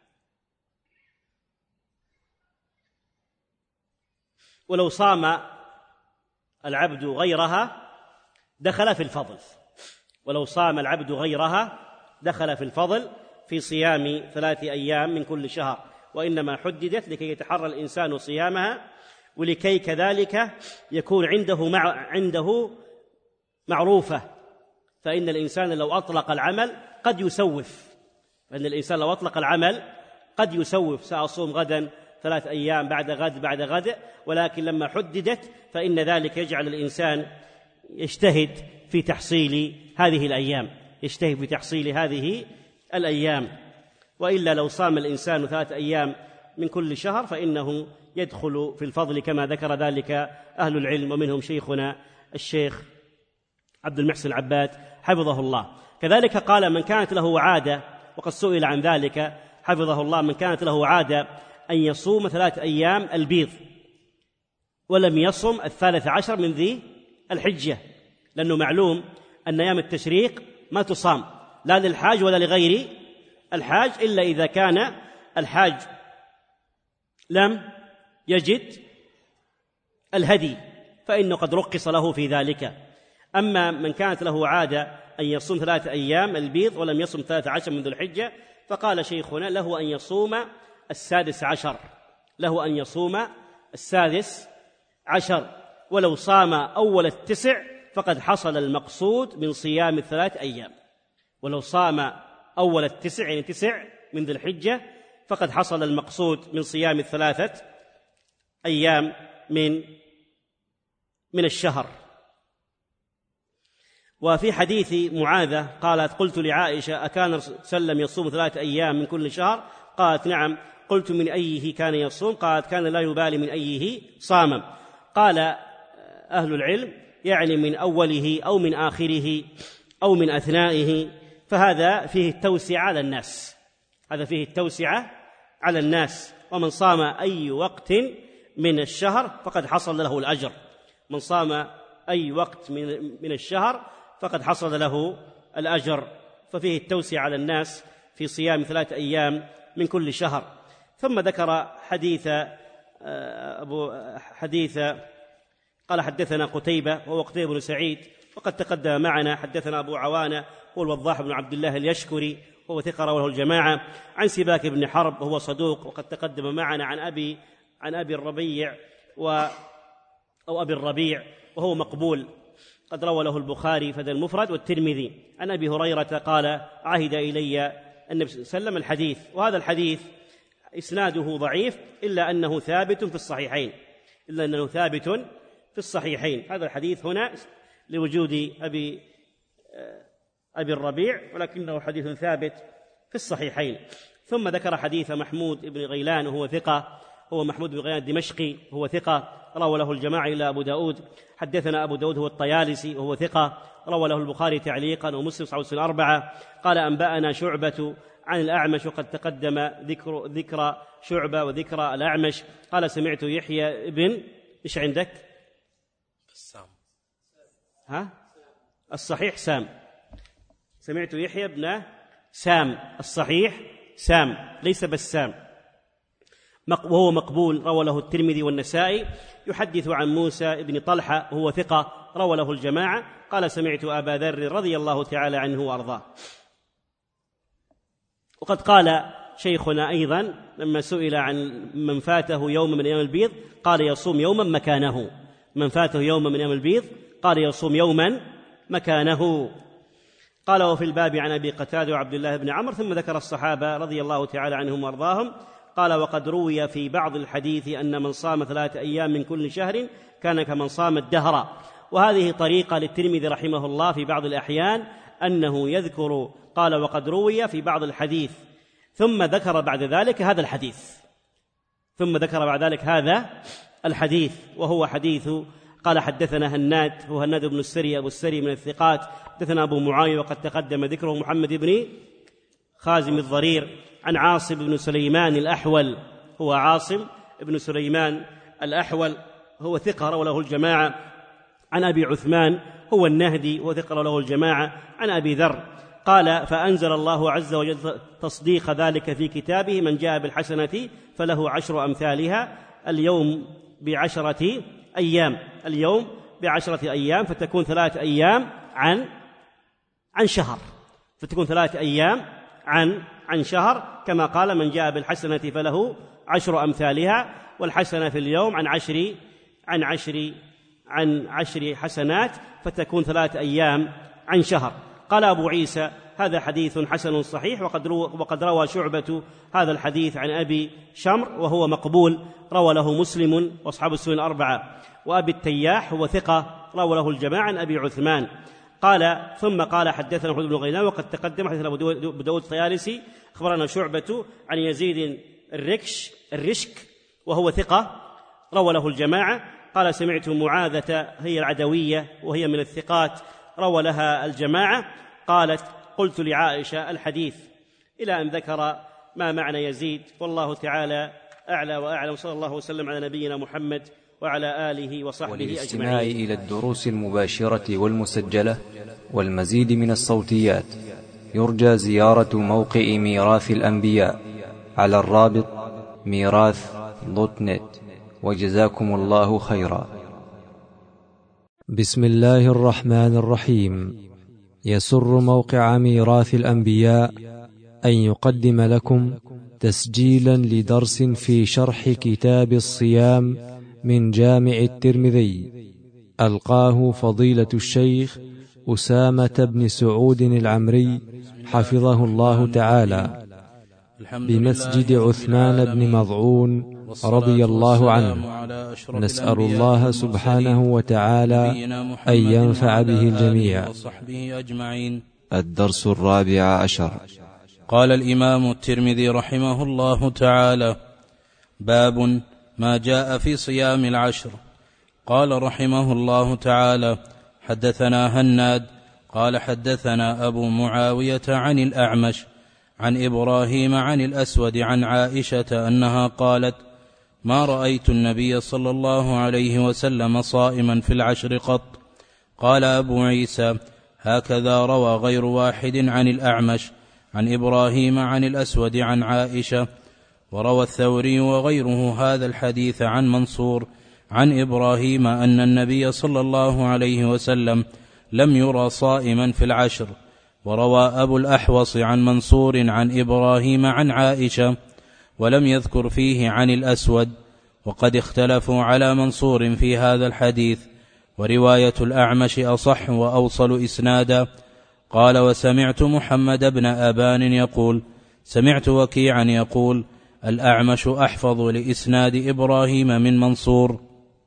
ولو صام العبد غيرها دخل في الفضل ولو صام العبد غيرها دخل في الفضل في صيام ثلاثة أيام من كل شهر، وإنما حددت لكي يتحرى الإنسان صيامها، ولكي كذلك يكون عنده مع عنده معروفة. فإن الإنسان لو أطلق العمل قد يسوف فإن الإنسان لو أطلق العمل قد يسوف سأصوم غدا ثلاث أيام بعد غد بعد غد، ولكن لما حددت فإن ذلك يجعل الإنسان يجتهد في تحصيل هذه الأيام يجتهد في تحصيل هذه الأيام. وإلا لو صام الإنسان ثلاث أيام من كل شهر فإنه يدخل في الفضل كما ذكر ذلك أهل العلم، ومنهم شيخنا الشيخ عبد المحسن العباد حفظه الله. كذلك قال من كانت له عادة، وقد سئل عن ذلك حفظه الله، من كانت له عادة أن يصوم ثلاث أيام البيض ولم يصم الثالث عشر من ذي الحجة، لأنه معلوم أن أيام التشريق ما تصام لا للحاج ولا لغير الحاج، إلا إذا كان الحاج لم يجد الهدي فإنه قد رخص له في ذلك. أما من كانت له عادة أن يصوم ثلاثة أيام البيض ولم يصم ثلاثة عشر من ذي الحجة، فقال شيخنا له أن يصوم السادس عشر له أن يصوم السادس عشر ولو صام أول التسع فقد حصل المقصود من صيام الثلاث أيام ولو صام أول التسع يعني تسع من ذي الحجة فقد حصل المقصود من صيام الثلاثة أيام من من الشهر. وفي حديث معاذة قالت قلت لعائشة أكان الرسول صلى الله عليه وسلم يصوم ثلاثة أيام من كل شهر؟ قالت نعم. قلت من أيه كان يصوم؟ قالت كان لا يبالي من أيه صام. قال أهل العلم يعني من أوله أو من آخره أو من أثنائه فهذا فيه التوسعة على الناس، هذا فيه التوسعة على الناس. ومن صام أي وقت من الشهر فقد حصل له الأجر، من صام أي وقت من الشهر فقد حصل له الأجر، ففيه التوسعة على الناس في صيام ثلاثة أيام من كل شهر. ثم ذكر حديث أبو حديث قال حدثنا قتيبة وهو قتيبة بن سعيد وقد تقدم معنا. حدثنا أبو عوانة هو الوضاح بن عبد الله اليشكري وهو ثقة رواه الجماعة، عن سباك بن حرب وهو صدوق وقد تقدم معنا، عن أبي عن أبي الربيع و أو أبي الربيع وهو مقبول قد روى له البخاري فذا المفرد والترمذي. عن أبي هريرة قال عهد إلي النبي صلى الله عليه وسلم الحديث. وهذا الحديث إسناده ضعيف إلا أنه ثابت في الصحيحين، إلا أنه ثابت في الصحيحين. هذا الحديث هنا لوجود أبي أبي الربيع ولكنه حديث ثابت في الصحيحين. ثم ذكر حديث محمود بن غيلان وهو ثقة، هو محمود بن غيلان الدمشقي هو ثقة روى له الجماعة إلا أبو داود. حدثنا أبو داود هو الطيالسي وهو ثقة روى له البخاري تعليقا ومسلم صحيح الأربعة. قال أنبأنا شعبة عن الأعمش وقد تقدم ذكر ذكر شعبة وذكر الأعمش. قال سمعت يحيى ابن إيش عندك؟ السام. ها؟ الصحيح سام. سمعت يحيى بن سام، الصحيح سام ليس بسام، وهو مقبول روى له الترمذي والنسائي. يحدث عن موسى بن طلحة وهو ثقة روى له الجماعة. قال سمعت أبا ذر رضي الله تعالى عنه وأرضاه. وقد قال شيخنا أيضا لما سئل عن من فاته يوم من أيام البيض قال يصوم يوما مكانه، من فاته يوما من أيام البيض قال يصوم يوما مكانه. قال وفي الباب عن أبي قتادة وعبد الله بن عمرو، ثم ذكر الصحابة رضي الله تعالى عنهم وأرضاهم. قال وقد روي في بعض الحديث أن من صام ثلاثة أيام من كل شهر كان كمن صام الدهر. وهذه طريقة للترمذي رحمه الله في بعض الأحيان أنه يذكر قال وقد روي في بعض الحديث ثم ذكر بعد ذلك هذا الحديث ثم ذكر بعد ذلك هذا الحديث وهو حديث قال حدثنا هناد هو هناد بن السري أبو السري من الثقات. حدثنا أبو معاوية وقد تقدم ذكره محمد بن خازم الضرير عن عاصم بن سليمان الأحول، هو عاصم بن سليمان الأحول هو ثقة روى له الجماعة. عن أبي عثمان هو النهدي هو ثقة روى له الجماعة. عن أبي ذر قال فأنزل الله عز وجل تصديق ذلك في كتابه من جاء بالحسنة فله عشر أمثالها اليوم بعشرة أيام اليوم بعشرة أيام فتكون ثلاثة أيام عن عن شهر فتكون ثلاثة أيام عن عن شهر كما قال من جاء بالحسنة فله عشر أمثالها، والحسنة في اليوم عن عشر عن عشر عن عشر حسنات فتكون ثلاثة أيام عن شهر. قال أبو عيسى هذا حديث حسن صحيح. وقد روى, وقد روى شعبة هذا الحديث عن أبي شمر وهو مقبول روى له مسلم وأصحاب السنن الأربعة. وأبي التياح هو ثقة روى له الجماعة عن أبي عثمان. قال ثم قال حدثنا محمود بن غيلان وقد تقدم حدثنا أبو داود الطيالسي أخبرنا شعبة عن يزيد الركش الرشك وهو ثقة روى له الجماعة. قال سمعت معاذة هي العدوية وهي من الثقات روى لها الجماعة. قالت قلت لعائشة الحديث إلى أن ذكر ما معنى يزيد، والله تعالى أعلى وأعلم. صلى الله وسلم على نبينا محمد وعلى آله وصحبه أجمعين. وللاستماع إلى الدروس المباشرة والمسجلة والمزيد من الصوتيات يرجى زيارة موقع ميراث الأنبياء على الرابط ميراث دوت نت. وجزاكم الله خيرا. بسم الله الرحمن الرحيم. يسر موقع ميراث الأنبياء أن يقدم لكم تسجيلا لدرس في شرح كتاب الصيام من جامع الترمذي ألقاه فضيلة الشيخ أسامة بن سعود العمري حفظه الله تعالى بمسجد عثمان بن مظعون رضي الله عنه. نسأل الله سبحانه وتعالى أن ينفع به الجميع. الدرس الرابع عشر. قال الإمام الترمذي رحمه الله تعالى: باب ما جاء في صيام العشر. قال رحمه الله تعالى: حدثنا هناد قال حدثنا أبو معاوية عن الأعمش عن إبراهيم عن الأسود عن عائشة أنها قالت: ما رأيت النبي صلى الله عليه وسلم صائما في العشر قط. قال أبو عيسى: هكذا روى غير واحد عن الأعمش عن إبراهيم عن الأسود عن عائشة. وروى الثوري وغيره هذا الحديث عن منصور عن إبراهيم أن النبي صلى الله عليه وسلم لم يرى صائما في العشر. وروى أبو الأحوص عن منصور عن إبراهيم عن عائشة ولم يذكر فيه عن الأسود. وقد اختلفوا على منصور في هذا الحديث، ورواية الأعمش أصح وأوصل إسنادا. قال: وسمعت محمد بن أبان يقول: سمعت وكيعا يقول: الأعمش أحفظ لإسناد إبراهيم من منصور.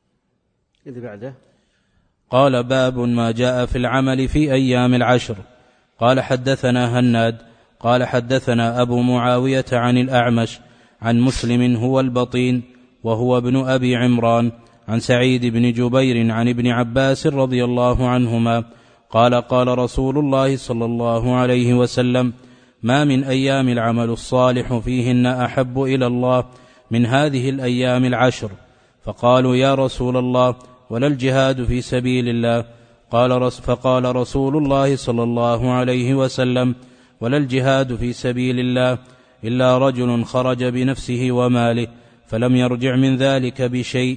إذا بعده قال: باب ما جاء في العمل في أيام العشر. قال: حدثنا هناد قال: حدثنا أبو معاوية عن الأعمش عن مسلم هو البطين وهو ابن أبي عمران عن سعيد بن جبير عن ابن عباس رضي الله عنهما قال: قال رسول الله صلى الله عليه وسلم: ما من أيام العمل الصالح فيهن أحب إلى الله من هذه الأيام العشر. فقالوا: يا رسول الله، ولا الجهاد في سبيل الله؟ قال فقال رسول الله صلى الله عليه وسلم: ولا الجهاد في سبيل الله إلا رجل خرج بنفسه وماله فلم يرجع من ذلك بشيء.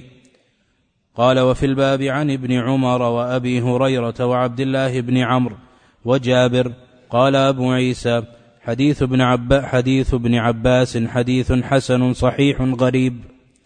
قال: وفي الباب عن ابن عمر وأبي هريرة وعبد الله بن عمرو وجابر. قال أبو عيسى: حديث ابن, عب... حديث ابن عباس حديث حسن صحيح غريب.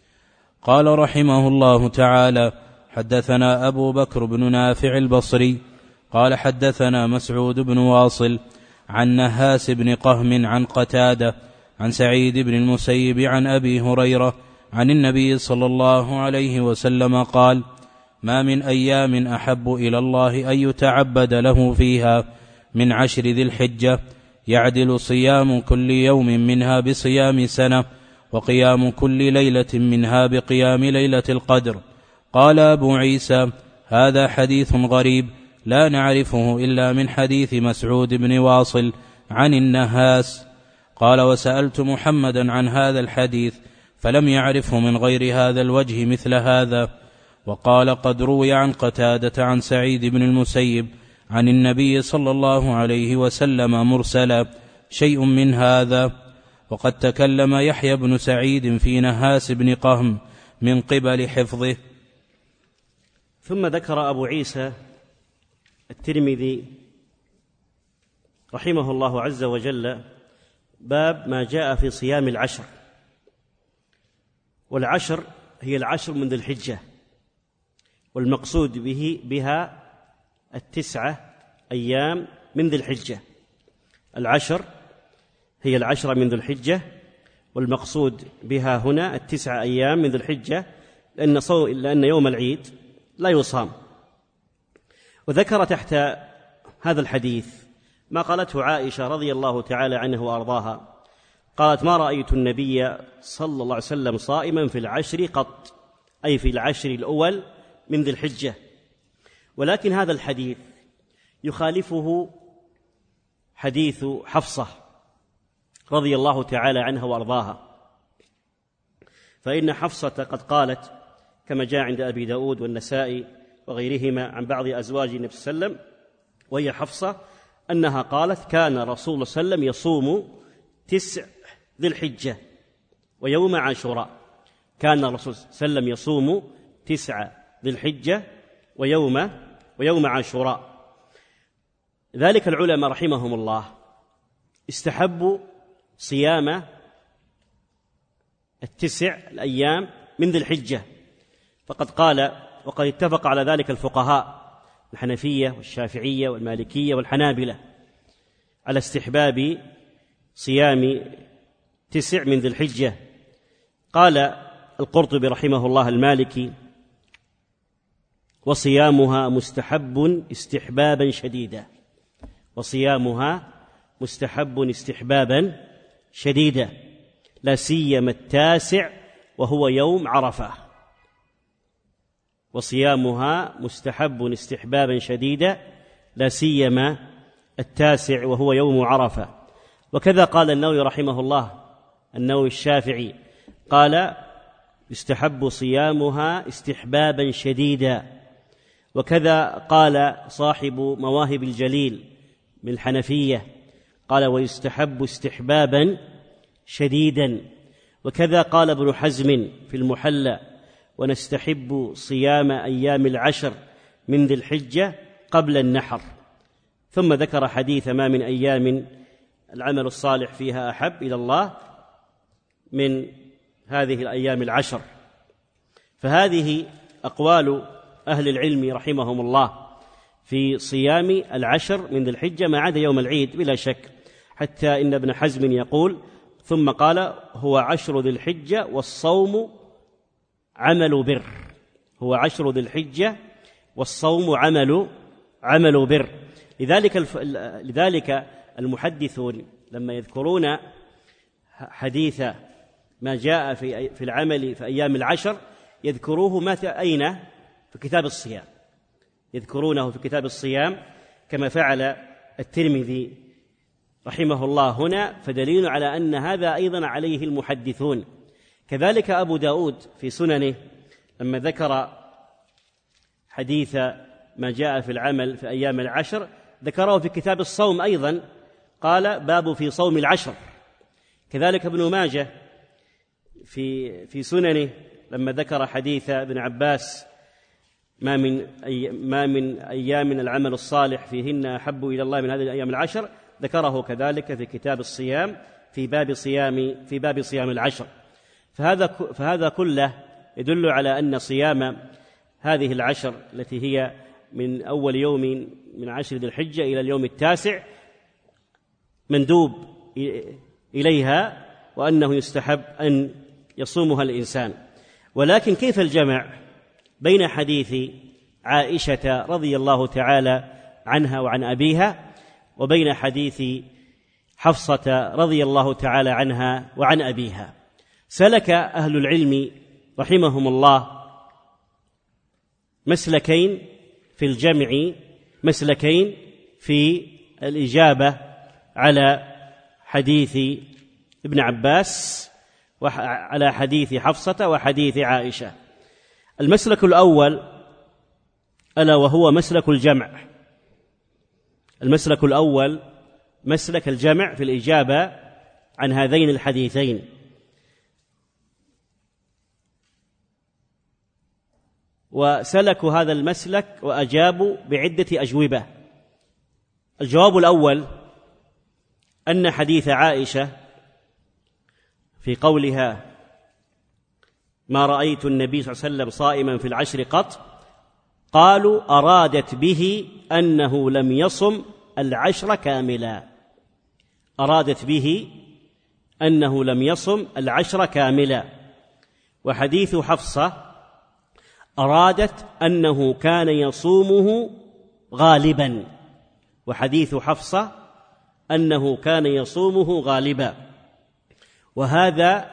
قال رحمه الله تعالى: حدثنا أبو بكر بن نافع البصري قال: حدثنا مسعود بن واصل عن نهاس بن قهم عن قتادة عن سعيد بن المسيب عن أبي هريرة عن النبي صلى الله عليه وسلم قال: ما من أيام أحب إلى الله أن يتعبد له فيها من عشر ذي الحجة، يعدل صيام كل يوم منها بصيام سنة، وقيام كل ليلة منها بقيام ليلة القدر. قال أبو عيسى: هذا حديث غريب لا نعرفه إلا من حديث مسعود بن واصل عن النهاس. قال: وسألت محمدا عن هذا الحديث فلم يعرفه من غير هذا الوجه مثل هذا. وقال: قد روي عن قتادة عن سعيد بن المسيب عن النبي صلى الله عليه وسلم مرسلا شيء من هذا. وقد تكلم يحيى بن سعيد في نهاس بن قهم من قبل حفظه. ثم ذكر أبو عيسى الترمذي رحمه الله عز وجل باب ما جاء في صيام العشر. والعشر هي العشر من ذي الحجة، والمقصود به بها التسعة أيام من ذي الحجة. العشر هي العشرة من ذي الحجة، والمقصود بها هنا التسعة أيام من ذي الحجة، لأن, صو... لأن يوم العيد لا يصام. وذكر تحت هذا الحديث ما قالته عائشة رضي الله تعالى عنها وأرضاها، قالت: ما رأيت النبي صلى الله عليه وسلم صائما في العشر قط، أي في العشر الأول من ذي الحجة. ولكن هذا الحديث يخالفه حديث حفصة رضي الله تعالى عنها وأرضاها، فإن حفصة قد قالت كما جاء عند أبي داود والنسائي وغيرهما عن بعض أزواج النبي صلى الله عليه وسلم، وهي حفصة أنها قالت: كان رسول الله صلى الله عليه وسلم يصوم تسع ذي الحجة ويوم عاشوراء. كان الرسول صلى الله عليه وسلم يصوم تسع ذي الحجة ويوم ويوم عاشوراء. ذلك العلماء رحمهم الله استحبوا صيام التسع الأيام من ذي الحجة، فقد قال وقد اتفق على ذلك الفقهاء الحنفية والشافعية والمالكية والحنابلة على استحباب صيام تسع من ذي الحجة. قال القرطبي رحمه الله المالكي: وصيامها مستحب استحبابا شديدا، وصيامها مستحب استحبابا شديدا، لا سيما التاسع وهو يوم عرفة. وصيامها مستحب استحبابا شديدا، لا سيما التاسع وهو يوم عرفة. وكذا قال النووي رحمه الله، النووي الشافعي قال: يستحب صيامها استحبابا شديدا. وكذا قال صاحب مواهب الجليل من الحنفية، قال: ويستحب استحبابا شديدا. وكذا قال ابن حزم في المحلى: ونستحب صيام أيام العشر من ذي الحجة قبل النحر. ثم ذكر حديث: ما من أيام العمل الصالح فيها أحب إلى الله من هذه الأيام العشر. فهذه أقوال أهل العلم رحمهم الله في صيام العشر من ذي الحجة ما عدا يوم العيد بلا شك، حتى إن ابن حزم يقول: ثم قال: هو عشر ذي الحجة والصوم عمل بر. هو عشر ذي الحجة والصوم عمل عمل بر. لذلك الف... لذلك المحدثون لما يذكرون حديث ما جاء في في العمل في أيام العشر يذكروه متى أين في كتاب الصيام، يذكرونه في كتاب الصيام كما فعل الترمذي رحمه الله هنا، فدليل على أن هذا أيضا عليه المحدثون. كذلك أبو داود في سننه لما ذكر حديث ما جاء في العمل في أيام العشر ذكره في كتاب الصوم أيضا، قال: باب في صوم العشر. كذلك ابن ماجه في في سننه لما ذكر حديث ابن عباس: ما من أي ما من أيام العمل الصالح فيهن أحب إلى الله من هذه الأيام العشر، ذكره كذلك في كتاب الصيام في باب صيام في باب صيام العشر. فهذا فهذا كله يدل على أن صيام هذه العشر التي هي من أول يوم من عشر ذي الحجة إلى اليوم التاسع مندوب إليها، وأنه يستحب أن يصومها الإنسان. ولكن كيف الجمع بين حديث عائشة رضي الله تعالى عنها وعن أبيها وبين حديث حفصة رضي الله تعالى عنها وعن أبيها؟ سلك أهل العلم رحمهم الله مسلكين في الجمع، مسلكين في الإجابة على حديث ابن عباس وعلى حديث حفصة وحديث عائشة. المسلك الأول ألا وهو مسلك الجمع. المسلك الأول مسلك الجمع في الإجابة عن هذين الحديثين. وسلكوا هذا المسلك وأجابوا بعدة أجوبة. الجواب الأول أن حديث عائشة في قولها: ما رأيت النبي صلى الله عليه وسلم صائما في العشر قط، قالوا أرادت به أنه لم يصم العشر كاملا. أرادت به أنه لم يصم العشر كاملا. وحديث حفصة أرادت أنه كان يصومه غالبا. وحديث حفصة أنه كان يصومه غالبا. وهذا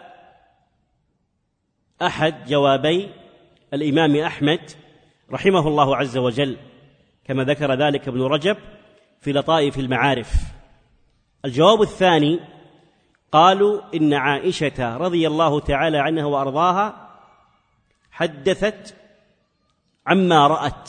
أحد جوابي الإمام أحمد رحمه الله عز وجل، كما ذكر ذلك ابن رجب في لطائف المعارف. الجواب الثاني قالوا إن عائشة رضي الله تعالى عنها وأرضاها حدثت عما رأت،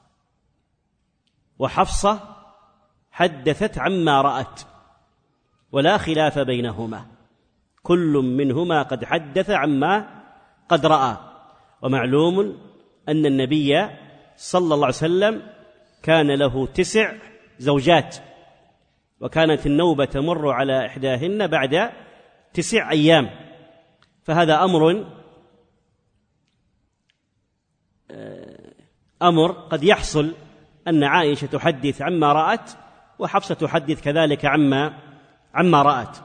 وحفصة حدثت عما رأت، ولا خلاف بينهما، كل منهما قد حدث عما قد رأى. ومعلوم أن النبي صلى الله عليه وسلم كان له تسع زوجات، وكانت النوبة تمر على إحداهن بعد تسع أيام، فهذا أمر أمر قد يحصل أن عائشة تحدث عما رأت وحفصة تحدث كذلك عما عما رأت.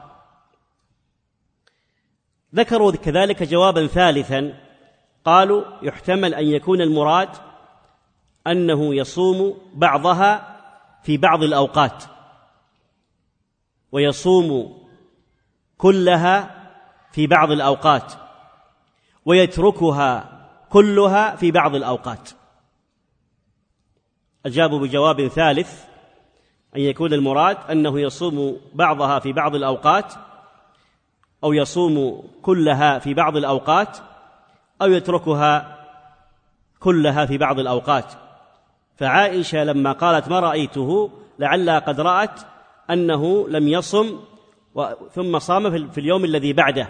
ذكروا كذلك جوابا ثالثا، قالوا يحتمل أن يكون المراد أنه يصوم بعضها في بعض الأوقات ويصوم كلها في بعض الأوقات ويتركها كلها في بعض الأوقات. أجابوا بجواب ثالث أن يكون المراد أنه يصوم بعضها في بعض الأوقات، أو يصوم كلها في بعض الأوقات، أو يتركها كلها في بعض الأوقات. فعائشة لما قالت ما رأيته لعلها قد رأت أنه لم يصم ثم صام في اليوم الذي بعده،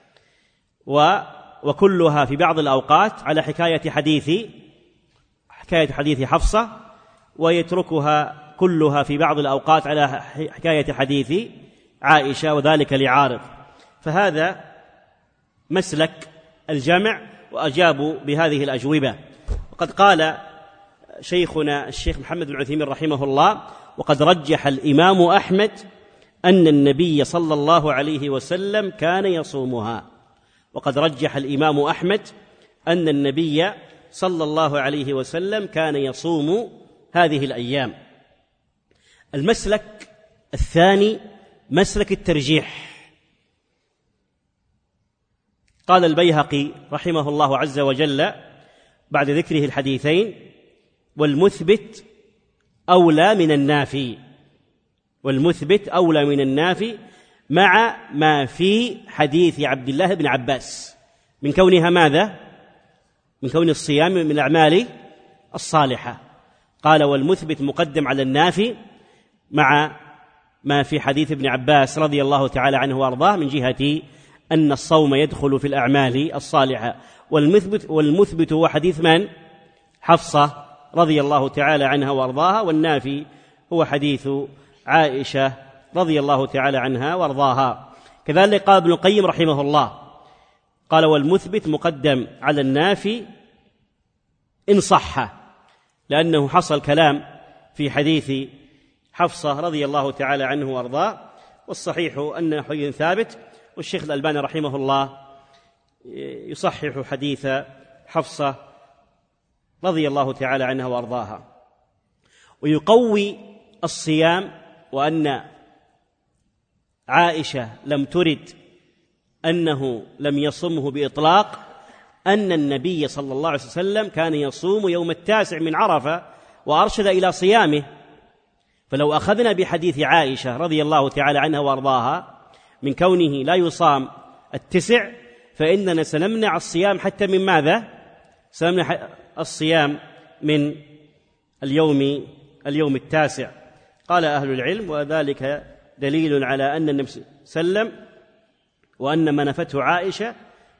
وكلها في بعض الأوقات على حكاية حديث حكاية حديث حفصة، ويتركها كلها في بعض الأوقات على حكاية حديث عائشة، وذلك لعارض. فهذا مسلك الجمع، وأجابوا بهذه الأجوبة. وقد قال شيخنا الشيخ محمد بن عثيمين رحمه الله: وقد رجح الإمام أحمد أن النبي صلى الله عليه وسلم كان يصومها. وقد رجح الإمام أحمد أن النبي صلى الله عليه وسلم كان يصوم هذه الأيام. المسلك الثاني مسلك الترجيح. قال البيهقي رحمه الله عز وجل بعد ذكره الحديثين: والمثبت أولى من النافي، والمثبت أولى من النافي مع ما في حديث عبد الله بن عباس من كونها ماذا؟ من كون الصيام من الأعمال الصالحة. قال: والمثبت مقدم على النافي مع ما في حديث ابن عباس رضي الله تعالى عنه وأرضاه من جهة أن الصوم يدخل في الأعمال الصالحة. والمثبت, والمثبت هو حديث من؟ حفصة رضي الله تعالى عنها وأرضاها، والنافي هو حديث عائشة رضي الله تعالى عنها وأرضاها. كذلك قال ابن القيم رحمه الله، قال: والمثبت مقدم على النافي إن صح، لأنه حصل كلام في حديث حفصة رضي الله تعالى عنه وأرضاه، والصحيح أن حديث ثابت. والشيخ الألباني رحمه الله يصحح حديث حفصة رضي الله تعالى عنها وأرضاها، ويقوي الصيام وأن عائشة لم ترد أنه لم يصمه بإطلاق أن النبي صلى الله عليه وسلم كان يصوم يوم التاسع من عرفة وأرشد إلى صيامه. فلو أخذنا بحديث عائشة رضي الله تعالى عنها وأرضاها من كونه لا يصام التسع، فإننا سنمنع الصيام حتى من ماذا؟ سنمنع الصيام من اليوم اليوم التاسع. قال أهل العلم: وذلك دليل على أن النبي صلى الله عليه وسلم وأن ما نفته عائشة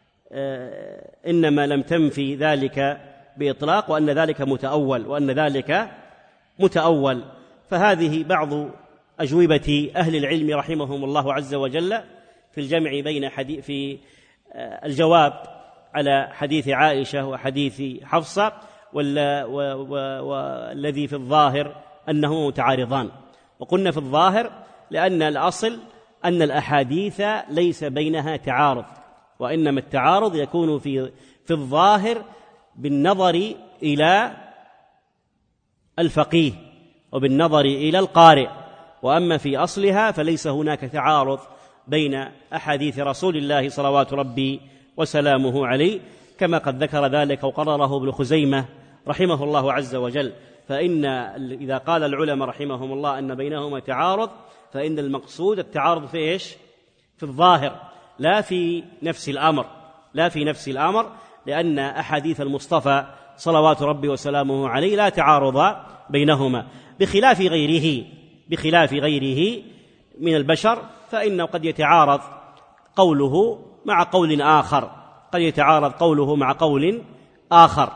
إنما لم تنفي ذلك بإطلاق، وأن ذلك متأول وأن ذلك متأول. فهذه بعض أجوبة أهل العلم رحمهم الله عز وجل في الجمع بين حديث في الجواب على حديث عائشة وحديث حفصة، والذي في الظاهر أنه متعارضان. وقلنا في الظاهر لأن الأصل أن الأحاديث ليس بينها تعارض، وإنما التعارض يكون في في الظاهر بالنظر إلى الفقيه وبالنظر إلى القارئ، وأما في أصلها فليس هناك تعارض بين أحاديث رسول الله صلوات ربي وسلامه عليه، كما قد ذكر ذلك وقرره ابن خزيمة رحمه الله عز وجل. فإن إذا قال العلماء رحمهم الله أن بينهما تعارض، فإن المقصود التعارض في إيش؟ في الظاهر، لا في نفس الأمر، لا في نفس الأمر، لأن أحاديث المصطفى صلوات ربي وسلامه عليه لا تعارض بينهما، بخلاف غيره بخلاف غيره من البشر، فإنه قد يتعارض قوله مع قول آخر، قد يتعارض قوله مع قول آخر.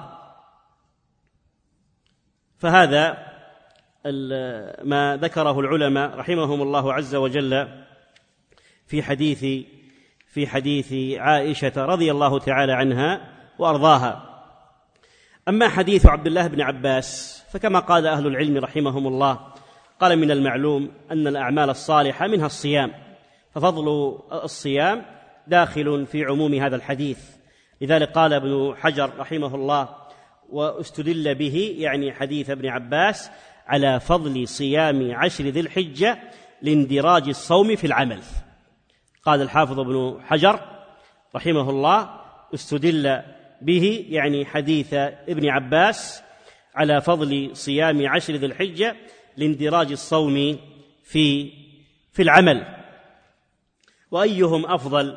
فهذا ما ذكره العلماء رحمهم الله عز وجل في حديث في حديث عائشة رضي الله تعالى عنها وأرضاها. أما حديث عبد الله بن عباس فكما قال أهل العلم رحمهم الله، قال: من المعلوم أن الأعمال الصالحة منها الصيام، ففضل الصيام داخل في عموم هذا الحديث. لذلك قال ابن حجر رحمه الله: واستدل به، يعني حديث ابن عباس، على فضل صيام عشر ذي الحجة لاندراج الصوم في العمل. قال الحافظ ابن حجر رحمه الله: استدل به يعني حديث ابن عباس على فضل صيام عشر ذي الحجة لاندراج الصوم في في العمل. وأيهم أفضل،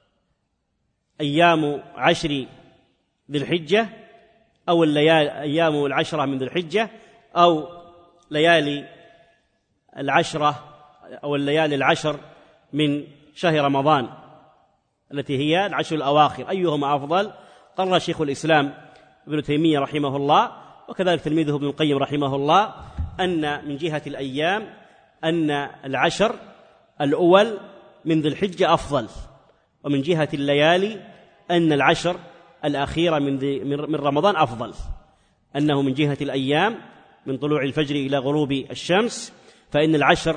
أيام عشر ذي الحجة أو الليالي أيام العشرة من ذي الحجة أو ليالي العشرة أو الليالي العشر من شهر رمضان التي هي العشر الأواخر، أيهما أفضل؟ قرر شيخ الإسلام ابن تيمية رحمه الله وكذلك تلميذه ابن القيم رحمه الله أن من جهة الأيام أن العشر الأول من ذي الحجة أفضل، ومن جهة الليالي أن العشر الأخيرة من, من رمضان أفضل، أنه من جهة الأيام من طلوع الفجر إلى غروب الشمس فإن العشر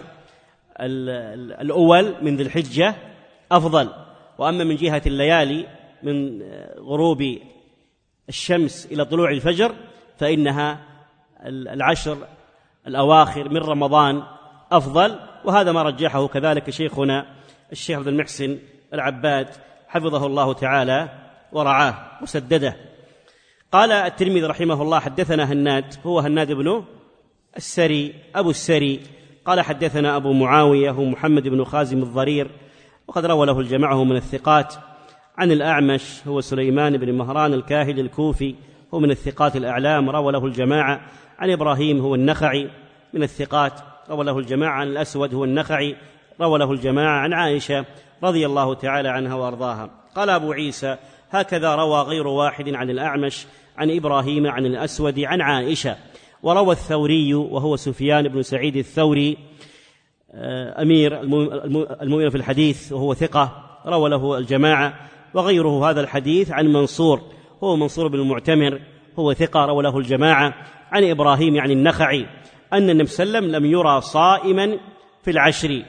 الأول من ذي الحجة أفضل، وأما من جهة الليالي من غروب الشمس إلى طلوع الفجر فإنها العشر الأواخر من رمضان أفضل. وهذا ما رجحه كذلك شيخنا الشيخ عبد المحسن العباد حفظه الله تعالى ورعاه وسدده. قال الترمذي رحمه الله حدثنا هناد، هو هناد بن السري أبو السري، قال حدثنا أبو معاوية هو محمد بن خازم الضرير وقد روى له الجماعة من الثقات، عن الأعمش هو سليمان بن مهران الكاهلي الكوفي هو من الثقات الأعلام روى له الجماعة، عن إبراهيم هو النخعي من الثقات روى له الجماعة، عن الأسود هو النخعي روى له الجماعة، عن عائشة رضي الله تعالى عنها وأرضاها. قال أبو عيسى هكذا روى غير واحد عن الأعمش عن إبراهيم عن الأسود عن عائشة. وروى الثوري وهو سفيان بن سعيد الثوري أمير المؤمنين في الحديث وهو ثقة روى له الجماعة، وغيره هذا الحديث عن منصور هو منصور بن المعتمر هو ثقة روى له الجماعة، عن إبراهيم يعني النخعي أن النبي صلى الله عليه وسلم لم يرى صائما في العشر.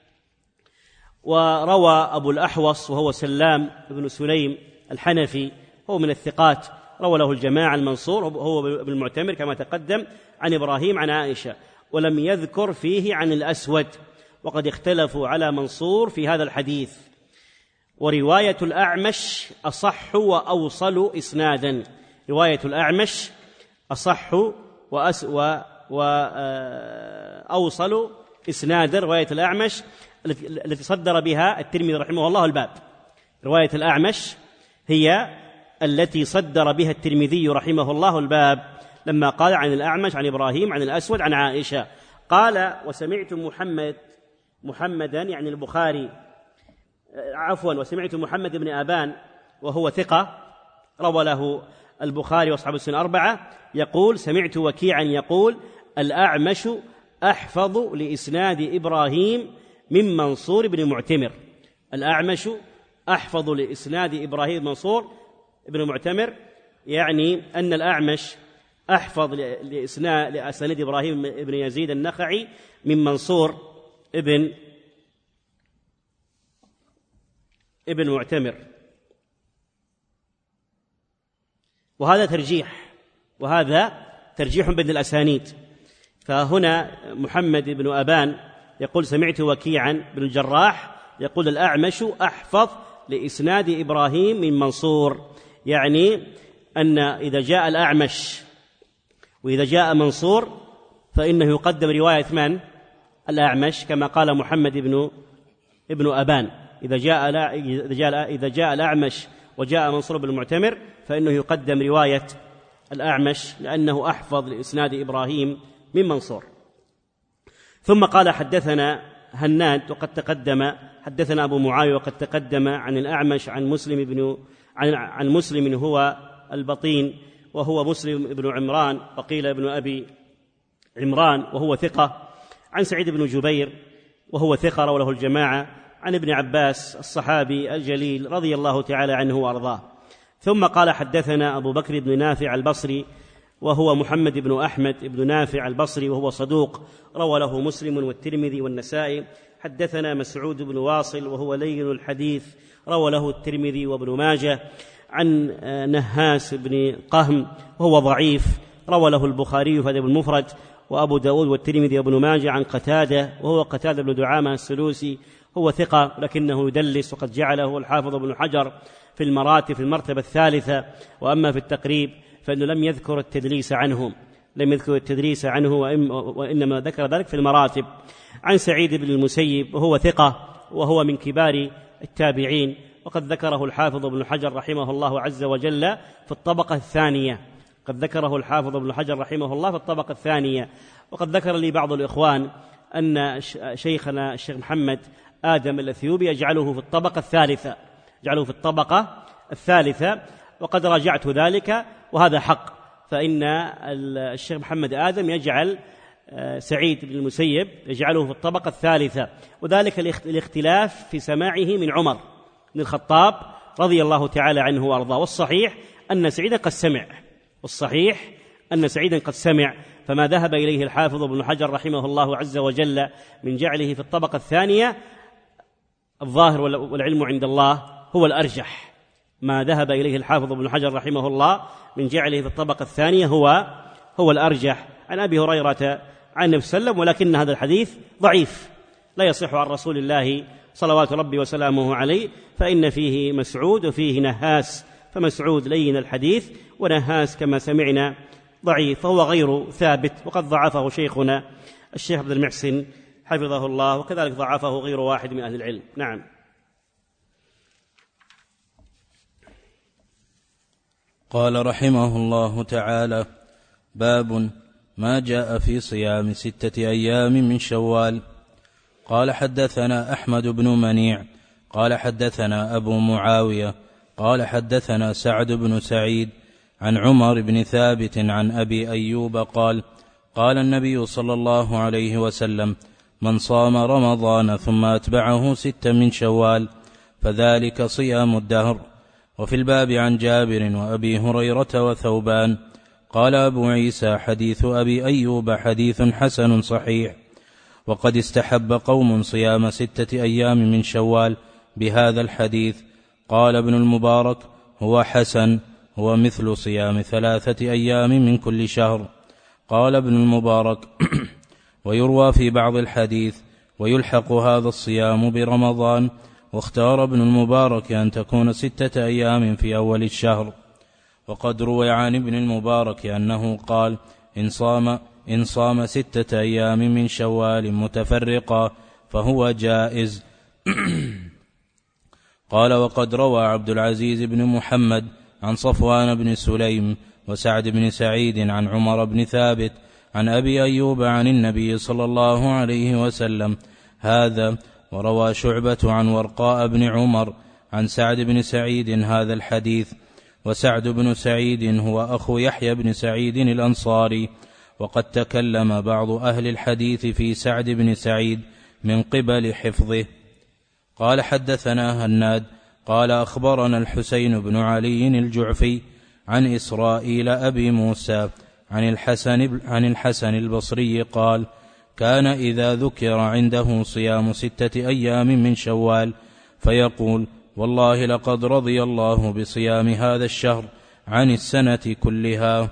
وروى أبو الأحوص وهو سلام بن سليم الحنفي هو من الثقات روى له الجماعة، المنصور هو ابن المعتمر كما تقدم، عن إبراهيم عن عائشة، ولم يذكر فيه عن الأسود، وقد اختلفوا على منصور في هذا الحديث. ورواية الأعمش أصح وأوصل إسنادا، رواية الأعمش أصح وأس و وأوصل إسنادا، رواية الأعمش التي صدر بها الترمذي رحمه الله الباب، رواية الأعمش هي التي صدر بها الترمذي رحمه الله الباب لما قال عن الأعمش عن إبراهيم عن الأسود عن عائشة. قال وسمعت محمد محمدا يعني البخاري عفوا وسمعت محمد بن أبان وهو ثقة روى له البخاري وأصحاب السنن أربعة يقول سمعت وكيعا يقول الأعمش أحفظ لإسناد إبراهيم من منصور بن معتمر، الأعمش أحفظ لإسناد إبراهيم منصور بن معتمر، يعني أن الأعمش أحفظ لأسانيد إبراهيم بن يزيد النخعي من منصور ابن ابن معتمر. وهذا ترجيح وهذا ترجيح بين الأسانيد. فهنا محمد بن أبان يقول سمعت وكيعا بن الجراح يقول الأعمش أحفظ لإسناد إبراهيم من منصور، يعني أن إذا جاء الأعمش وإذا جاء منصور فإنه يقدم رواية من؟ الأعمش كما قال محمد بن ابن أبان، إذا جاء إذا جاء إذا جاء الأعمش وجاء منصور بن المعتمر فإنه يقدم رواية الأعمش لأنه أحفظ لإسناد إبراهيم من منصور. ثم قال حدثنا هناد وقد تقدم حدثنا أبو معاوية وقد تقدم عن الأعمش عن مسلم بن عن, عن مسلم هو البطين وهو مسلم بن عمران وقيل ابن أبي عمران وهو ثقة، عن سعيد بن جبير وهو ثقة رواه الجماعة، عن ابن عباس الصحابي الجليل رضي الله تعالى عنه وأرضاه. ثم قال حدثنا أبو بكر بن نافع البصري وهو محمد بن أحمد بن نافع البصري وهو صدوق روى له مسلم والترمذي والنسائي. حدثنا مسعود بن واصل وهو لين الحديث روى له الترمذي وابن ماجه، عن نهاس بن قهم وهو ضعيف روى له البخاري في الأدب المفرد وأبو داود والترمذي وابن ماجه، عن قتادة وهو قتادة بن دعامة السلوسي هو ثقة لكنه يدلس وقد جعله الحافظ ابن حجر في المراتب في المرتبة الثالثة، وأما في التقريب فإنه لم يذكر التدليس عنه. لم يذكر التدريس عنه وإنما ذكر ذلك في المراتب. عن سعيد بن المسيب وهو ثقة وهو من كبار التابعين، وقد ذكره الحافظ ابن حجر رحمه الله عز وجل في الطبقة الثانية قد ذكره الحافظ ابن حجر رحمه الله في الطبقة الثانية. وقد ذكر لي بعض الإخوان أن شيخنا الشيخ محمد آدم الأثيوبي يجعله في الطبقة الثالثة يجعله في الطبقة الثالثة وقد راجعت ذلك وهذا حق، فإن الشيخ محمد آدم يجعل سعيد بن المسيب يجعله في الطبقة الثالثة، وذلك الاختلاف في سماعه من عمر بن الخطاب رضي الله تعالى عنه وأرضاه. والصحيح أن سعيدا قد سمع والصحيح أن سعيدا قد سمع فما ذهب إليه الحافظ ابن حجر رحمه الله عز وجل من جعله في الطبقة الثانية الظاهر والعلم عند الله هو الأرجح. ما ذهب إليه الحافظ ابن حجر رحمه الله من جعله في الطبقة الثانية هو هو الأرجح عن أبي هريرة عن النبي صلى الله عليه وسلم، ولكن هذا الحديث ضعيف لا يصح عن رسول الله صلوات ربي وسلامه عليه، فإن فيه مسعود وفيه نهاس، فمسعود لين الحديث ونهاس كما سمعنا ضعيف، فهو غير ثابت، وقد ضعفه شيخنا الشيخ عبد المحسن حفظه الله، وكذلك ضعفه غير واحد من أهل العلم. نعم. قال رحمه الله تعالى: باب ما جاء في صيام ستة أيام من شوال. قال حدثنا أحمد بن منيع قال حدثنا أبو معاوية قال حدثنا سعد بن سعيد عن عمر بن ثابت عن أبي أيوب قال: قال النبي صلى الله عليه وسلم: من صام رمضان ثم أتبعه ستا من شوال فذلك صيام الدهر. وفي الباب عن جابر وأبي هريرة وثوبان. قال أبو عيسى: حديث أبي أيوب حديث حسن صحيح، وقد استحب قوم صيام ستة أيام من شوال بهذا الحديث. قال ابن المبارك: هو حسن، هو مثل صيام ثلاثة أيام من كل شهر. قال ابن المبارك: ويروى في بعض الحديث ويلحق هذا الصيام برمضان. واختار ابن المبارك أن تكون ستة أيام في أول الشهر. وقد روي عن ابن المبارك أنه قال: إن صام, إن صام ستة أيام من شوال متفرقا فهو جائز. قال: وقد روى عبد العزيز بن محمد عن صفوان بن سليم وسعد بن سعيد عن عمر بن ثابت عن أبي أيوب عن النبي صلى الله عليه وسلم هذا. وروى شعبة عن ورقاء بن عمر عن سعد بن سعيد هذا الحديث. وسعد بن سعيد هو أخو يحيى بن سعيد الأنصاري. وقد تكلم بعض أهل الحديث في سعد بن سعيد من قبل حفظه. قال حدثنا هناد قال أخبرنا الحسين بن علي الجعفي عن إسرائيل أبي موسى عن الحسن, عن الحسن البصري قال: كان إذا ذكر عنده صيام ستة أيام من شوال فيقول: والله لقد رضي الله بصيام هذا الشهر عن السنة كلها.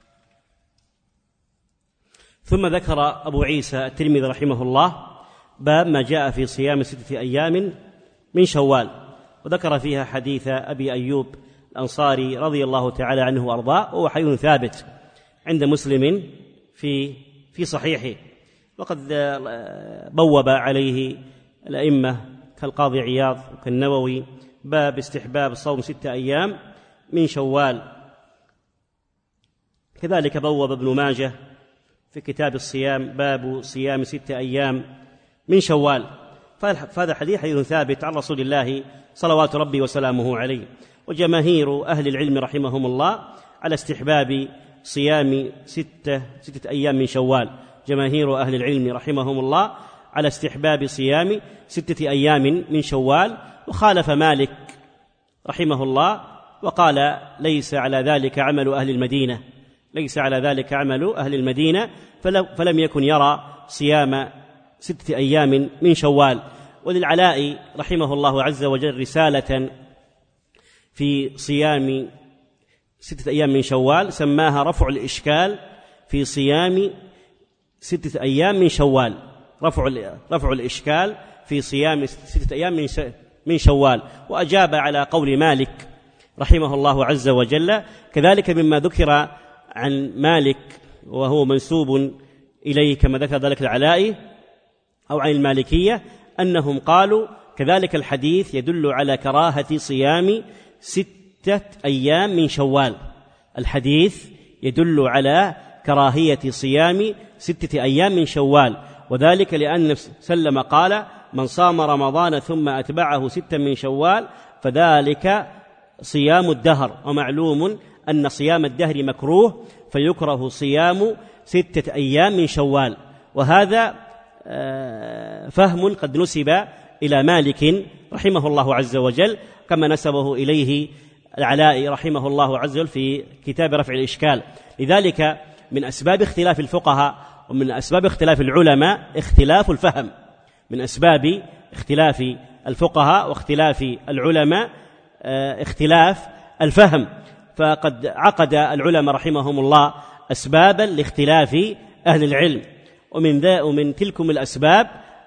ثم ذكر أبو عيسى الترمذي رحمه الله باب ما جاء في صيام ستة أيام من شوال، وذكر فيها حديث أبي أيوب الأنصاري رضي الله تعالى عنه وأرضاه، وهو حديث ثابت عند مسلم في في صحيحه. وقد بوب عليه الأئمة كالقاضي عياض وكالنووي باب استحباب صوم ستة أيام من شوال. كذلك بوب ابن ماجه في كتاب الصيام باب صيام ستة أيام من شوال. فهذا حديث حديث ثابت عن رسول الله صلوات ربي وسلامه عليه. وجماهير أهل العلم رحمهم الله على استحباب صيام ستة, ستة أيام من شوال. جماهير أهل العلم رحمهم الله على استحباب صيام ستة أيام من شوال. وخالف مالك رحمه الله وقال: ليس على ذلك عمل أهل المدينة ليس على ذلك عمل أهل المدينة فلم يكن يرى صيام ستة أيام من شوال. وللعلاء رحمه الله عز وجل رسالة في صيام ستة أيام من شوال سماها رفع الإشكال في صيام ستة أيام من شوال. رفع رفع الإشكال في صيام ستة أيام من شوال. وأجاب على قول مالك رحمه الله عز وجل. كذلك مما ذكر عن مالك وهو منسوب إليه كما ذكر ذلك العلائي أو عن المالكية أنهم قالوا كذلك الحديث يدل على كراهة صيام ستة أيام من شوال. الحديث يدل على كراهية صيام ستة أيام من شوال، وذلك لأن النبي صلى الله عليه وسلم قال: من صام رمضان ثم أتبعه ستا من شوال فذلك صيام الدهر، ومعلوم أن صيام الدهر مكروه فيكره صيام ستة أيام من شوال. وهذا فهم قد نسب إلى مالك رحمه الله عز وجل كما نسبه إليه العلائي رحمه الله عز وجل في كتاب رفع الإشكال. لذلك من أسباب اختلاف الفقهاء ومن أسباب اختلاف العلماء اختلاف الفهم، من أسباب اختلاف الفقهاء واختلاف العلماء اختلاف الفهم. فقد عقد العلماء رحمهم الله أسبابا لاختلاف أهل العلم، ومن ذا ومن تلكم الأسباب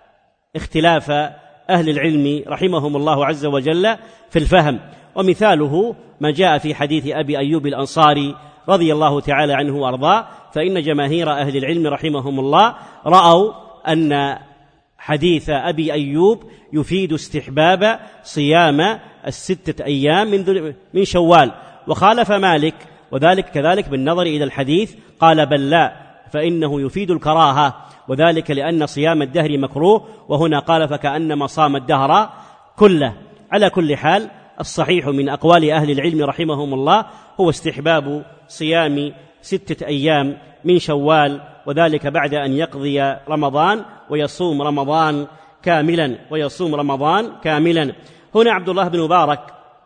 اختلاف أهل العلم رحمهم الله عز وجل في الفهم. ومثاله ما جاء في حديث أبي أيوب الأنصاري رضي الله تعالى عنه وأرضاه، فإن جماهير أهل العلم رحمهم الله رأوا أن حديث أبي أيوب يفيد استحباب صيام الستة أيام من من شوال، وخالف مالك وذلك كذلك بالنظر إلى الحديث قال: بل لا، فإنه يفيد الكراهة، وذلك لأن صيام الدهر مكروه، وهنا قال: فكأنما صام الدهر كله. على كل حال الصحيح من أقوال أهل العلم رحمهم الله هو استحباب صيام ستة أيام من شوال، وذلك بعد أن يقضي رمضان ويصوم رمضان كاملا ويصوم رمضان كاملا. هنا عبد الله بن مبارك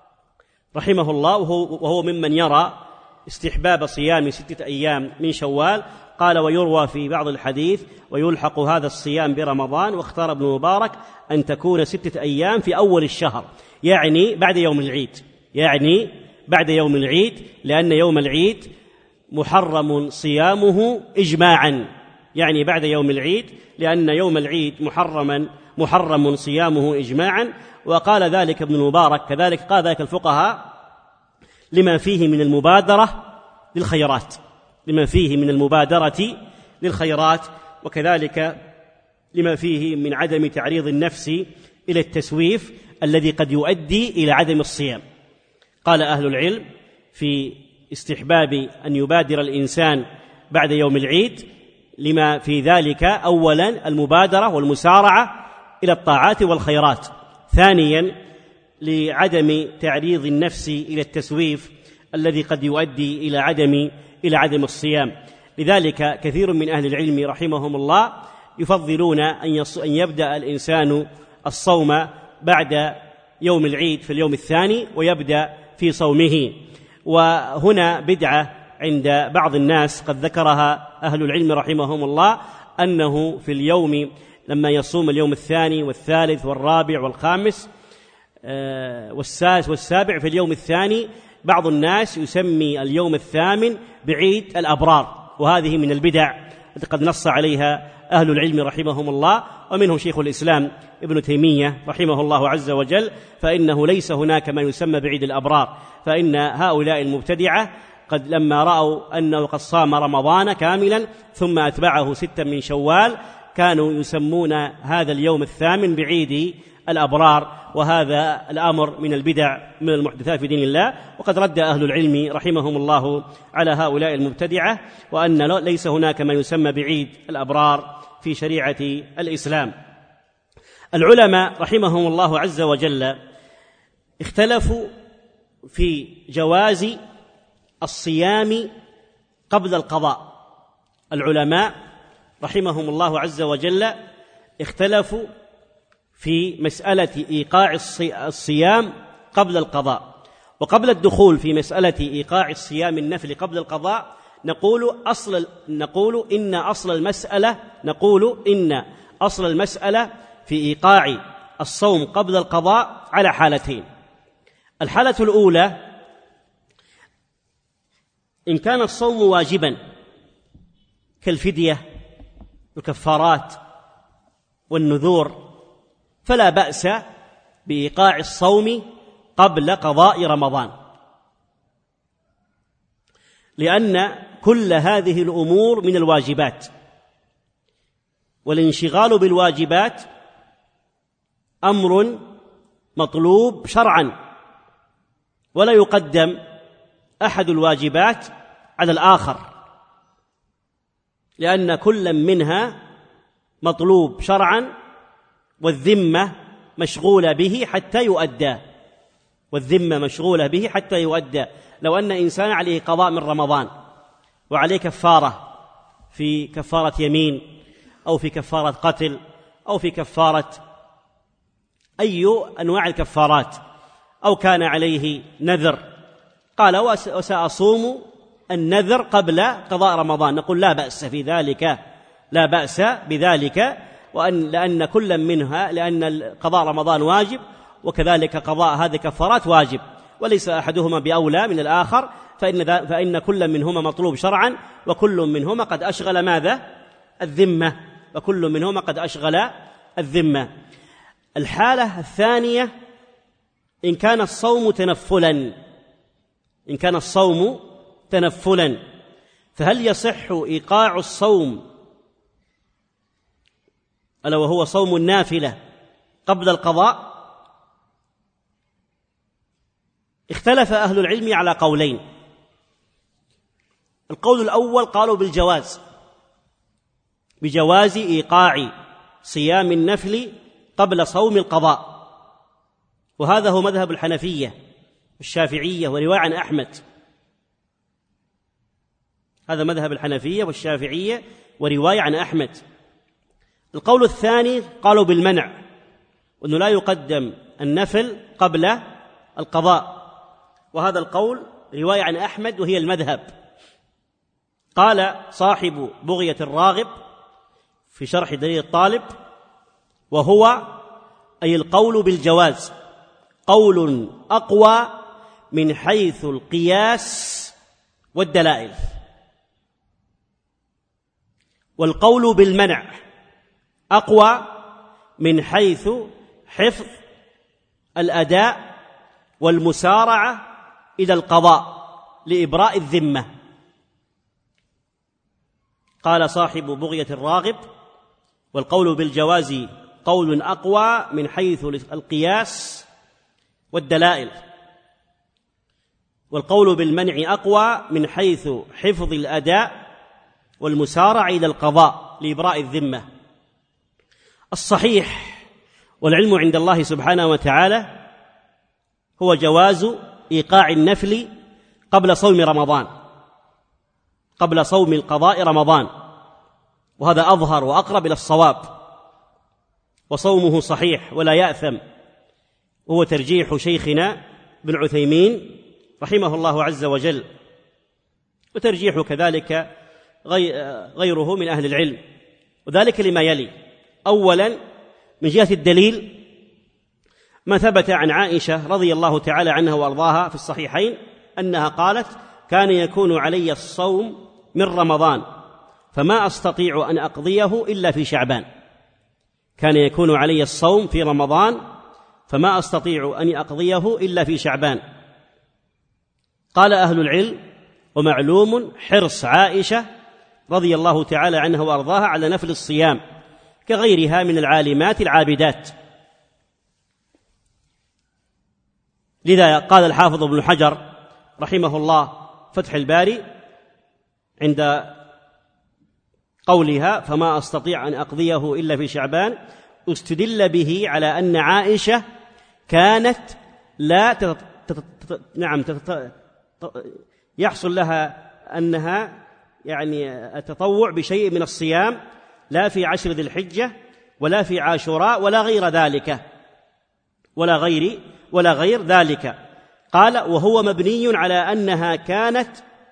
رحمه الله وهو ممن يرى استحباب صيام ستة أيام من شوال قال: ويروى في بعض الحديث ويلحق هذا الصيام برمضان، واختار ابن مبارك أن تكون ستة أيام في أول الشهر، يعني بعد يوم العيد، يعني بعد يوم العيد، لأن يوم العيد محرم صيامه إجماعا، يعني بعد يوم العيد، لأن يوم العيد محرما محرم صيامه إجماعا. وقال ذلك ابن المبارك كذلك قال ذلك الفقهاء لما فيه من المبادرة للخيرات، لما فيه من المبادرة للخيرات، وكذلك لما فيه من عدم تعريض النفس إلى التسويف الذي قد يؤدي إلى عدم الصيام. قال أهل العلم في استحباب أن يبادر الإنسان بعد يوم العيد لما في ذلك: أولا المبادرة والمسارعة إلى الطاعات والخيرات، ثانيا لعدم تعريض النفس إلى التسويف الذي قد يؤدي إلى عدم إلى عدم الصيام. لذلك كثير من أهل العلم رحمهم الله يفضلون أن يبدأ الإنسان الصوم بعد يوم العيد في اليوم الثاني ويبدأ في صومه. وهنا بدعة عند بعض الناس قد ذكرها أهل العلم رحمهم الله، أنه في اليوم لما يصوم اليوم الثاني والثالث والرابع والخامس والسادس والسابع في اليوم الثاني، بعض الناس يسمي اليوم الثامن بعيد الأبرار، وهذه من البدع التي قد نص عليها أهل العلم رحمهم الله، ومنهم شيخ الإسلام ابن تيمية رحمه الله عز وجل، فإنه ليس هناك ما يسمى بعيد الأبرار، فإن هؤلاء المبتدعة قد لما رأوا أنه قد صام رمضان كاملا ثم أتبعه ستا من شوال كانوا يسمون هذا اليوم الثامن بعيد الأبرار، وهذا الأمر من البدع من المحدثات في دين الله. وقد رد أهل العلم رحمهم الله على هؤلاء المبتدعة، وأن ليس هناك ما يسمى بعيد الأبرار في شريعة الإسلام. العلماء رحمهم الله عز وجل اختلفوا في جواز الصيام قبل القضاء. العلماء رحمهم الله عز وجل اختلفوا في مسألة إيقاع الصيام قبل القضاء. وقبل الدخول في مسألة إيقاع الصيام النفل قبل القضاء نقول أصل نقول إن أصل المسألة نقول إن أصل المسألة في إيقاع الصوم قبل القضاء على حالتين. الحالة الأولى إن كان الصوم واجبا كالفدية والكفارات والنذور فلا بأس بإيقاع الصوم قبل قضاء رمضان، لأن كل هذه الأمور من الواجبات، والانشغال بالواجبات أمر مطلوب شرعا، ولا يقدم أحد الواجبات على الآخر، لأن كل منها مطلوب شرعا، والذمة مشغولة به حتى يؤدى والذمة مشغولة به حتى يؤدى لو أن إنسان عليه قضاء من رمضان وعليه كفارة في كفارة يمين أو في كفارة قتل أو في كفارة أي أنواع الكفارات، أو كان عليه نذر، قال وسأصوم النذر قبل قضاء رمضان، نقول لا بأس في ذلك، لا بأس بذلك، وأن لأن كل منها لأن قضاء رمضان واجب، وكذلك قضاء هذه الكفارات واجب، وليس أحدهما بأولى من الآخر، فإن, فإن كل منهما مطلوب شرعا، وكل منهما قد أشغل ماذا؟ الذمة، وكل منهما قد أشغل الذمة. الحالة الثانية إن كان الصوم تنفلا إن كان الصوم تنفلا فهل يصح إيقاع الصوم ألا وهو صوم النافلة قبل القضاء؟ اختلف أهل العلم على قولين. القول الأول قالوا بالجواز بجواز إيقاع صيام النفل قبل صوم القضاء، وهذا هو مذهب الحنفية والشافعية ورواية عن أحمد. هذا مذهب الحنفية والشافعية ورواية عن أحمد. القول الثاني قالوا بالمنع، وأنه لا يقدم النفل قبل القضاء، وهذا القول رواية عن أحمد وهي المذهب. قال صاحب بغية الراغب في شرح دليل الطالب: وهو أي القول بالجواز قول أقوى من حيث القياس والدلائل، والقول بالمنع أقوى من حيث حفظ الأداء والمسارعة إلى القضاء لإبراء الذمة. قال صاحب بغية الراغب: والقول بالجواز قول أقوى من حيث القياس والدلائل، والقول بالمنع أقوى من حيث حفظ الأداء والمسارعة إلى القضاء لإبراء الذمة. الصحيح والعلم عند الله سبحانه وتعالى هو جواز إيقاع النفل قبل صوم رمضان، قبل صوم القضاء رمضان، وهذا أظهر وأقرب إلى الصواب، وصومه صحيح ولا يأثم، وهو ترجيح شيخنا بن عثيمين رحمه الله عز وجل، وترجيح كذلك غيره من أهل العلم، وذلك لما يلي: أولا من جهة الدليل ما ثبت عن عائشة رضي الله تعالى عنها وأرضاها في الصحيحين أنها قالت: كان يكون علي الصوم من رمضان فما أستطيع أن أقضيه إلا في شعبان. كان يكون علي الصوم في رمضان فما أستطيع أن أقضيه إلا في شعبان. قال أهل العلم: ومعلوم حرص عائشة رضي الله تعالى عنها وأرضاها على نفل الصيام كغيرها من العالمات العابدات. لذا قال الحافظ ابن حجر رحمه الله فتح الباري عند قولها: فما أستطيع أن أقضيه إلا في شعبان، استدل به على أن عائشة كانت لا تت... تت... نعم تت... يحصل لها أنها يعني التطوع بشيء من الصيام لا في عشر ذي الحجة ولا في عاشوراء ولا غير ذلك ولا غير ولا غير ذلك. قال: وهو مبني على أنها كانت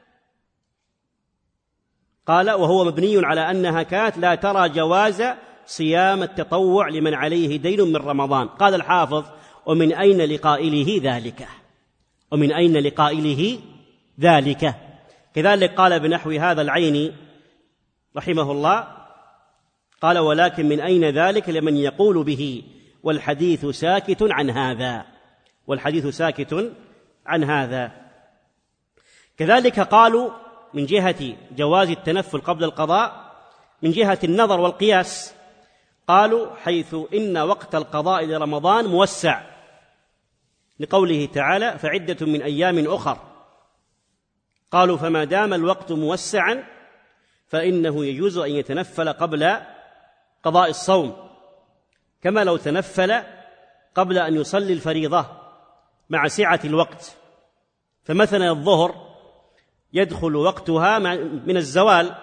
قال وهو مبني على أنها كانت لا ترى جواز صيام التطوع لمن عليه دين من رمضان. قال الحافظ: ومن أين لقائله ذلك ومن أين لقائله ذلك كذلك قال بنحو هذا العيني رحمه الله، قال: ولكن من أين ذلك لمن يقول به والحديث ساكت عن هذا والحديث ساكت عن هذا. كذلك قالوا من جهة جواز التنفل قبل القضاء من جهة النظر والقياس. قالوا حيث إن وقت القضاء لرمضان موسع لقوله تعالى فعدة من أيام أخر. قالوا فما دام الوقت موسعا فإنه يجوز أن يتنفل قبل قضاء الصوم، كما لو تنفل قبل أن يصلي الفريضة مع سعة الوقت. فمثلا الظهر يدخل وقتها من الزوال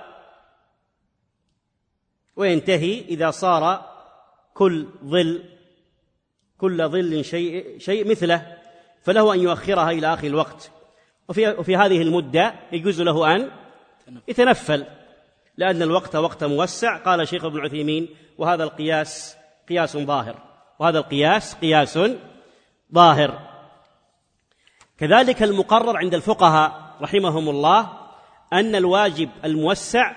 وينتهي إذا صار كل ظل كل ظل شيء, شيء مثله، فله أن يؤخرها إلى آخر الوقت، وفي, وفي هذه المدة يجوز له أن يتنفل لأن الوقت وقت موسع. قال شيخ ابن عثيمين وهذا القياس قياس ظاهر، وهذا القياس قياس ظاهر. كذلك المقرر عند الفقهاء رحمهم الله أن الواجب الموسع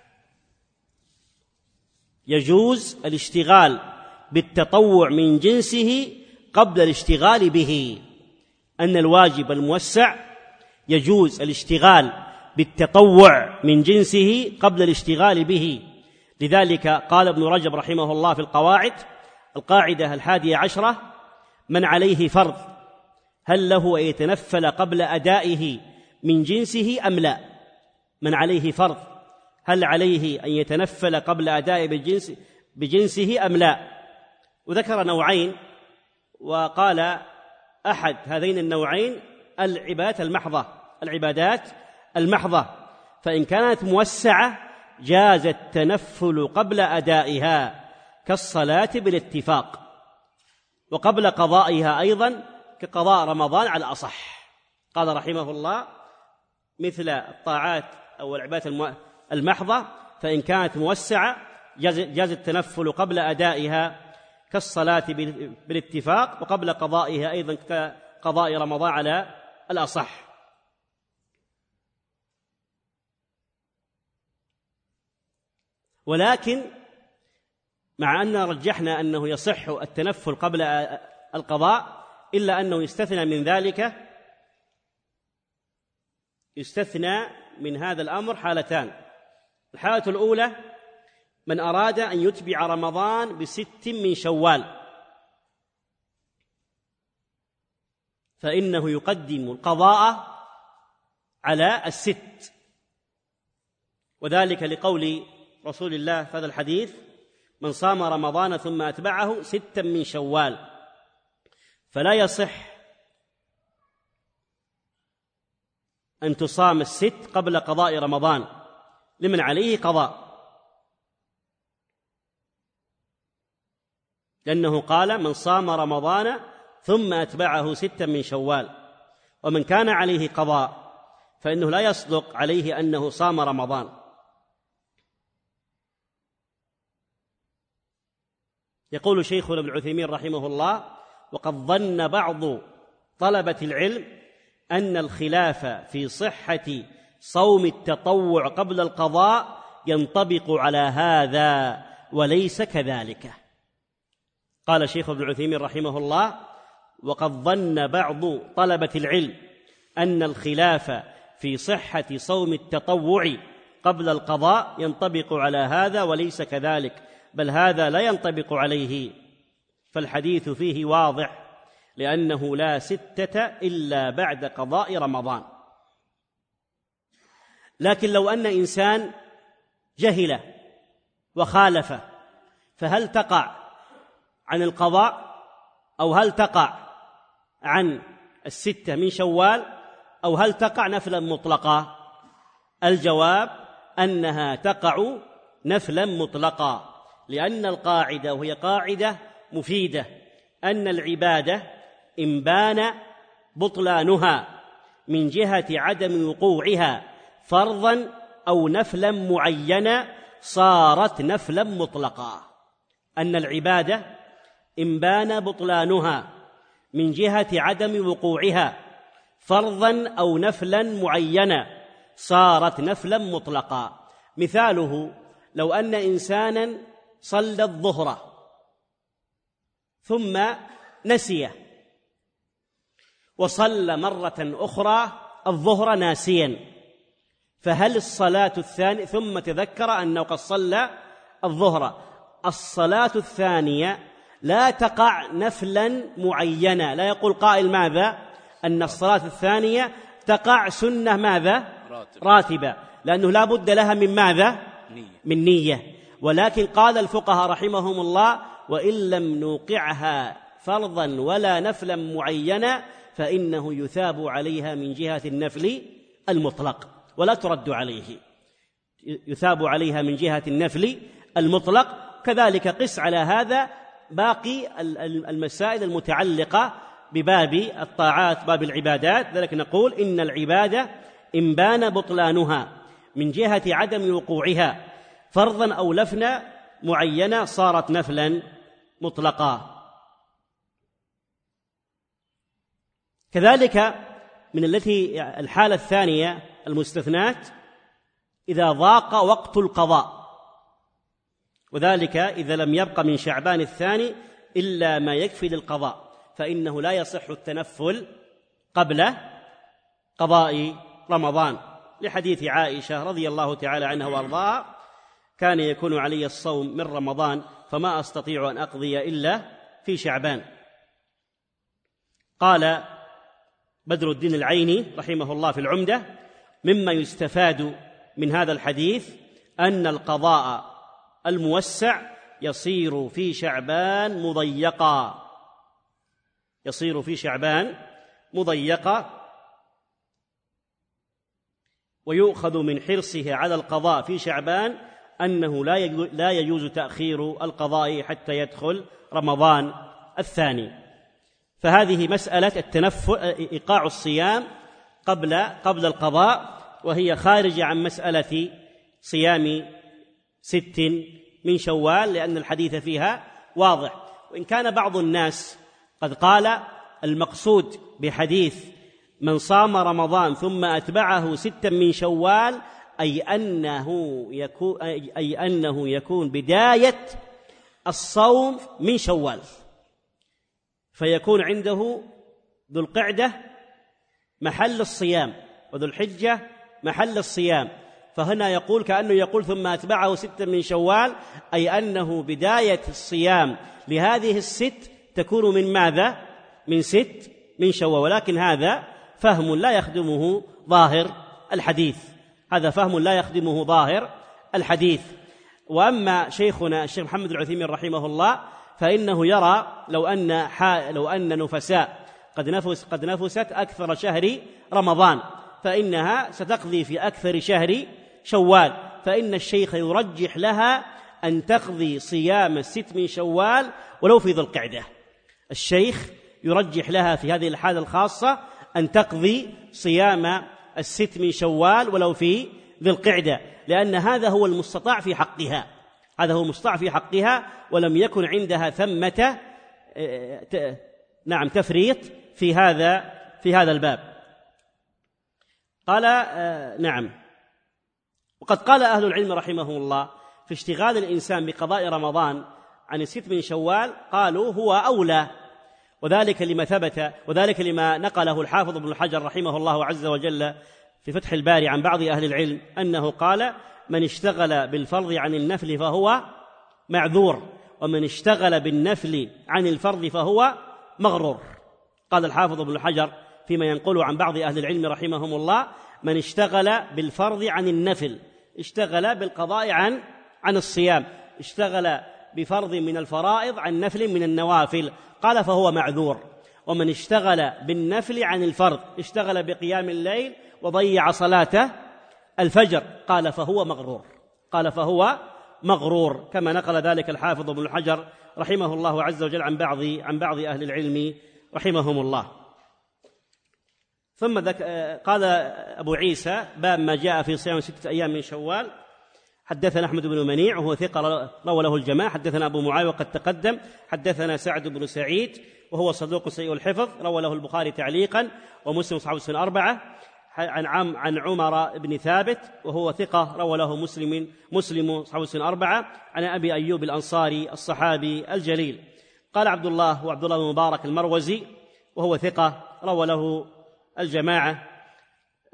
يجوز الاشتغال بالتطوع من جنسه قبل الاشتغال به. أن الواجب الموسع يجوز الاشتغال بالتطوع من جنسه قبل الاشتغال به. لذلك قال ابن رجب رحمه الله في القواعد القاعدة الحادية عشرة: من عليه فرض هل له أن يتنفل قبل أدائه من جنسه أم لا؟ من عليه فرض هل عليه أن يتنفل قبل أدائه بجنس بجنسه أم لا؟ وذكر نوعين، وقال أحد هذين النوعين العبادات المحضة العبادات المحضة فإن كانت موسعة جاز التنفل قبل أدائها كالصلاة بالاتفاق، وقبل قضائها أيضا كقضاء رمضان على الأصح. قال رحمه الله مثل الطاعات أو العبادات المحضة فإن كانت موسعة جاز التنفل قبل أدائها كالصلاة بالاتفاق، وقبل قضائها أيضا كقضاء رمضان على الأصح. ولكن مع أن رجحنا أنه يصح التنفل قبل القضاء إلا أنه يستثنى من ذلك يستثنى من هذا الأمر حالتان. الحالة الأولى من أراد أن يتبع رمضان بست من شوال فإنه يقدم القضاء على الست، وذلك لقول رسول الله في هذا الحديث من صام رمضان ثم أتبعه ستا من شوال. فلا يصح أن تصام الست قبل قضاء رمضان لمن عليه قضاء، لأنه قال من صام رمضان ثم أتبعه ستا من شوال، ومن كان عليه قضاء فإنه لا يصدق عليه أنه صام رمضان. يقول شيخنا ابن عثيمين رحمه الله وقد ظن بعض طلبة العلم أن الخلاف في صحة صوم التطوع قبل القضاء ينطبق على هذا وليس كذلك. قال شيخ ابن عثيمين رحمه الله وقد ظن بعض طلبة العلم أن الخلاف في صحة صوم التطوع قبل القضاء ينطبق على هذا وليس كذلك، بل هذا لا ينطبق عليه، فالحديث فيه واضح لأنه لا ستة إلا بعد قضاء رمضان. لكن لو أن إنسان جهل وخالف فهل تقع عن القضاء أو هل تقع عن الستة من شوال أو هل تقع نفلا مطلقا؟ الجواب أنها تقع نفلا مطلقا، لأن القاعدة وهي قاعدة مفيدة أن العبادة إن بان بطلانها من جهة عدم وقوعها فرضا أو نفلا معينا صارت نفلا مطلقا. أن العبادة إن بان بطلانها من جهة عدم وقوعها فرضا أو نفلا معينا صارت نفلا مطلقا. مثاله لو أن إنسانا صلى الظهر ثم نسيه وصلى مرة أخرى الظهر ناسيا، فهل الصلاة الثانية، ثم تذكر أنه قد صلى الظهر. الصلاة الثانية لا تقع نفلا معينا، لا يقول قائل ماذا؟ أن الصلاة الثانية تقع سنة ماذا؟ راتبة، لأنه لا بد لها من ماذا؟ من نية. ولكن قال الفقهاء رحمهم الله: وإن لم نوقعها فرضا ولا نفلا معينا فإنه يثاب عليها من جهة النفل المطلق ولا ترد عليه، يثاب عليها من جهة النفل المطلق. كذلك قس على هذا باقي المسائل المتعلقة بباب الطاعات، باب العبادات. ذلك نقول إن العبادة إن بان بطلانها من جهة عدم وقوعها فرضا أو لفنا معينة صارت نفلا مطلقا. كذلك من التي الحالة الثانية المستثنات إذا ضاق وقت القضاء، وذلك إذا لم يبق من شعبان الثاني إلا ما يكفي للقضاء، فإنه لا يصح التنفل قبل قضاء رمضان، لحديث عائشة رضي الله تعالى عنها وارضاها: كان يكون علي الصوم من رمضان فما أستطيع أن أقضي إلا في شعبان. قال بدر الدين العيني رحمه الله في العمدة: مما يستفاد من هذا الحديث أن القضاء الموسع يصير في شعبان مضيقا، يصير في شعبان مضيقا، ويؤخذ من حرصه على القضاء في شعبان أنه لا يجوز تأخير القضاء حتى يدخل رمضان الثاني. فهذه مسألة التنفل، إيقاع الصيام قبل قبل القضاء، وهي خارجة عن مسألة صيام ست من شوال، لأن الحديث فيها واضح. وإن كان بعض الناس قد قال المقصود بحديث من صام رمضان ثم أتبعه ستا من شوال أي أنه يكون, أي أنه يكون بداية الصوم من شوال، فيكون عنده ذو القعدة محل الصيام وذو الحجة محل الصيام. فهنا يقول كأنه يقول ثم أتبعه ستا من شوال، أي أنه بداية الصيام لهذه الست تكون من ماذا؟ من ست من شوال. ولكن هذا فهم لا يخدمه ظاهر الحديث، هذا فهم لا يخدمه ظاهر الحديث. وأما شيخنا الشيخ محمد العثيمين رحمه الله فإنه يرى لو أن لو أن نفساء قد نفس قد نفست أكثر شهر رمضان فإنها ستقضي في أكثر شهر شوال، فإن الشيخ يرجح لها أن تقضي صيام الست من شوال ولو في ذو القعدة. الشيخ يرجح لها في هذه الحالة الخاصة أن تقضي صيام الست من شوال ولو في ذي القعدة، لأن هذا هو المستطاع في حقها، هذا هو المستطاع في حقها، ولم يكن عندها ثمة نعم تفريط في هذا في هذا الباب. قال نعم. وقد قال أهل العلم رحمهم الله في اشتغال الإنسان بقضاء رمضان عن الست من شوال، قالوا هو أولى، وذلك لما ثبت وذلك لما نقله الحافظ ابن حجر رحمه الله عز وجل في فتح الباري عن بعض أهل العلم أنه قال: من اشتغل بالفرض عن النفل فهو معذور، ومن اشتغل بالنفل عن الفرض فهو مغرور. قال الحافظ ابن حجر فيما ينقل عن بعض أهل العلم رحمهم الله: من اشتغل بالفرض عن النفل، اشتغل بالقضاء عن عن الصيام، اشتغل بفرض من الفرائض عن نفل من النوافل، قال فهو معذور. ومن اشتغل بالنفل عن الفرض، اشتغل بقيام الليل وضيع صلاة الفجر، قال فهو مغرور، قال فهو مغرور، كما نقل ذلك الحافظ ابن حجر رحمه الله عز وجل عن بعض عن بعض أهل العلم رحمهم الله. ثم قال أبو عيسى: باب ما جاء في صيام ستة أيام من شوال. حدثنا أحمد بن منيع وهو ثقة روى له الجماعة. حدثنا أبو معاوية وقد تقدم. حدثنا سعد بن سعيد وهو صدوق سيء الحفظ روى له البخاري تعليقا ومسلم أصحاب السنن الأربعة. عن عم عن عمر بن ثابت وهو ثقة روى له مسلم مسلم أصحاب السنن الأربعة. عن أبي أيوب الأنصاري الصحابي الجليل. قال عبد الله وعبد الله بن مبارك المروزي وهو ثقة روى له الجماعة.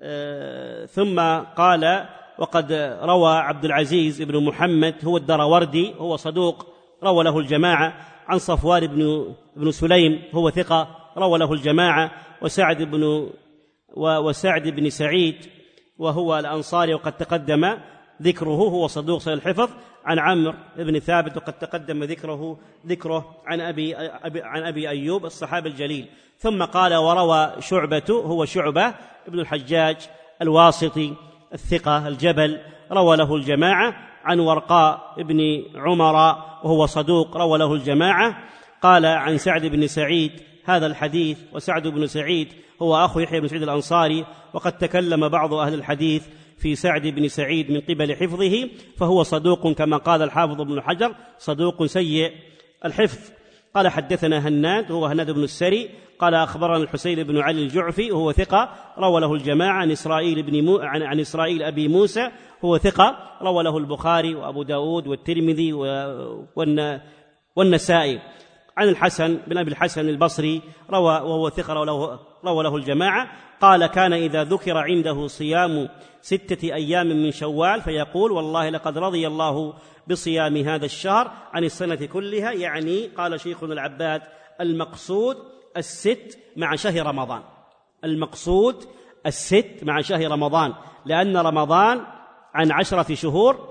ثم قال: وقد روى عبد العزيز بن محمد هو الدراوردي هو صدوق روى له الجماعة، عن صفوان بن بن سليم هو ثقة روى له الجماعة، وسعد بن وسعد بن سعيد وهو الأنصاري وقد تقدم ذكره هو صدوق سيء الحفظ، عن عمرو بن ثابت وقد تقدم ذكره ذكره عن أبي عن أبي أيوب الصحابي الجليل. ثم قال: وروى شعبة هو شعبة ابن الحجاج الواسطي الثقة الجبل روى له الجماعة، عن ورقاء بن عمر وهو صدوق روى له الجماعة. قال عن سعد بن سعيد هذا الحديث، وسعد بن سعيد هو أخو يحيى بن سعيد الأنصاري، وقد تكلم بعض أهل الحديث في سعد بن سعيد من قبل حفظه، فهو صدوق كما قال الحافظ ابن حجر صدوق سيء الحفظ. قال: حدثنا هناد هو هناد بن السري قال: أخبرنا الحسين بن علي الجعفي وهو ثقة روى له الجماعة، عن إسرائيل بن مو... عن... عن إسرائيل أبي موسى هو ثقة روى له البخاري وأبو داود والترمذي و... والن... والنسائي، عن الحسن بن أبي الحسن البصري روى وهو ثقة روى له... روى له الجماعة. قال: كان إذا ذكر عنده صيام ستة أيام من شوال فيقول: والله لقد رضي الله بصيام هذا الشهر عن السنة كلها. يعني قال شيخنا العباد: المقصود الست مع شهر رمضان، المقصود الست مع شهر رمضان، لأن رمضان عن عشرة شهور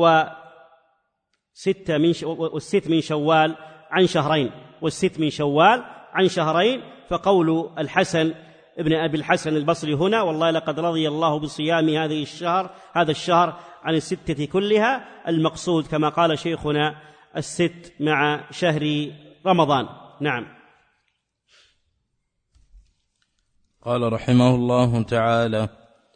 وست من والست من شوال عن شهرين، والست من شوال عن شهرين. فقول الحسن ابن أبي الحسن البصري هنا: والله لقد رضي الله بصيام هذه الشهر هذا الشهر عن الستة كلها، المقصود كما قال شيخنا الست مع شهر رمضان. نعم. قال رحمه الله تعالى: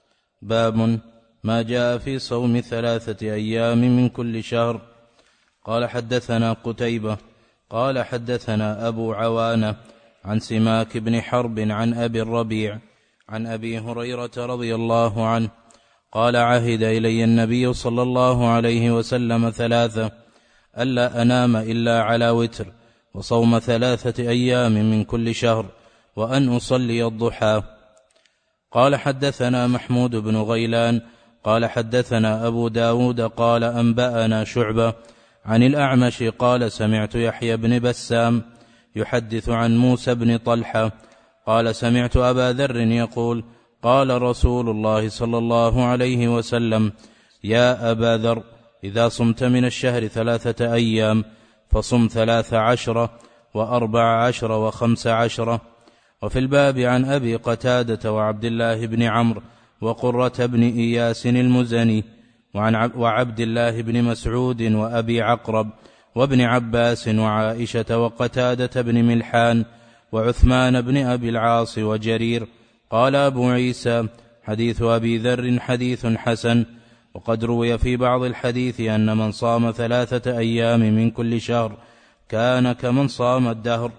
باب ما جاء في صوم ثلاثة أيام من كل شهر. قال: حدثنا قتيبة قال: حدثنا أبو عوانة عن سماك بن حرب عن أبي الربيع عن أبي هريرة رضي الله عنه قال: عهد إلي النبي صلى الله عليه وسلم ثلاثة: ألا أنام إلا على وتر، وصوم ثلاثة أيام من كل شهر، وأن أصلي الضحى. قال: حدثنا محمود بن غيلان قال: حدثنا أبو داود قال: أنبأنا شعبة عن الأعمش قال: سمعت يحيى بن بسام يحدث عن موسى بن طلحة قال: سمعت أبا ذر يقول: قال رسول الله صلى الله عليه وسلم: يا أبا ذر، إذا صمت من الشهر ثلاثة أيام فصم ثلاث عشرة وأربع عشرة وخمس عشرة. وفي الباب عن أبي قتادة وعبد الله بن عمرو وقرة بن إياس المزني وعن وعبد الله بن مسعود وأبي عقرب وابن عباس وعائشة وقتادة بن ملحان وعثمان بن أبي العاص وجرير. قال أبو عيسى: حديث أبي ذر حديث حسن. وقد روي في بعض الحديث أن من صام ثلاثة أيام من كل شهر كان كمن صام الدهر.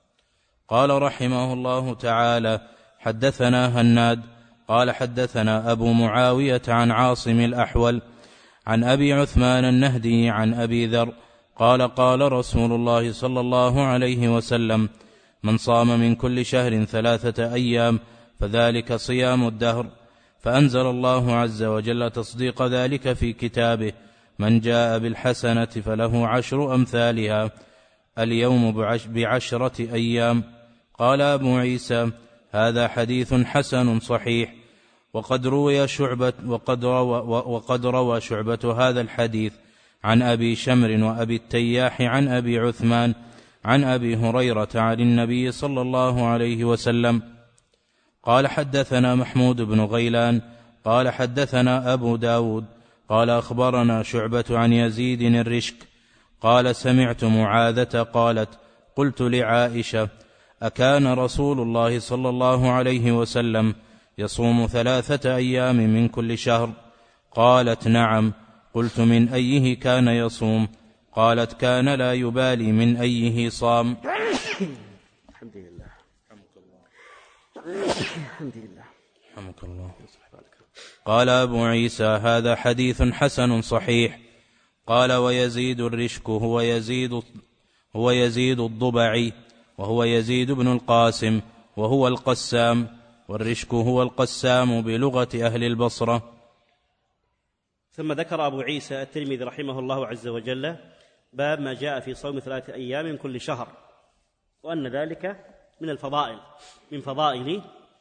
قال رحمه الله تعالى: حدثنا هناد قال: حدثنا أبو معاوية عن عاصم الأحول عن أبي عثمان النهدي عن أبي ذر قال: قال رسول الله صلى الله عليه وسلم: من صام من كل شهر ثلاثة أيام فذلك صيام الدهر. فأنزل الله عز وجل تصديق ذلك في كتابه: من جاء بالحسنة فله عشر أمثالها، اليوم بعشرة أيام. قال أبو عيسى: هذا حديث حسن صحيح. وقد روى شعبة وقد روى, وقد روى شعبة هذا الحديث عن أبي شمر وأبي التياح عن أبي عثمان عن أبي هريرة عن النبي صلى الله عليه وسلم. قال: حدثنا محمود بن غيلان قال: حدثنا أبو داود قال: أخبرنا شعبة عن يزيد الرشك قال: سمعت معاذة قالت: قلت لعائشة: أكان رسول الله صلى الله عليه وسلم يصوم ثلاثة أيام من كل شهر؟ قالت: نعم. قلت: من أيه كان يصوم؟ قالت: كان لا يبالي من أيه صام. الحمد لله. الحمد لله. حمك الله. قال أبو عيسى: هذا حديث حسن صحيح. قال: ويزيد الرشك هو يزيد هو يزيد الضبعي، وهو يزيد بن القاسم، وهو القسام. والرشك هو القسام بلغة أهل البصرة. ثم ذكر أبو عيسى الترمذي رحمه الله عز وجل باب ما جاء في صوم ثلاثة أيام من كل شهر، وأن ذلك من الفضائل من فضائل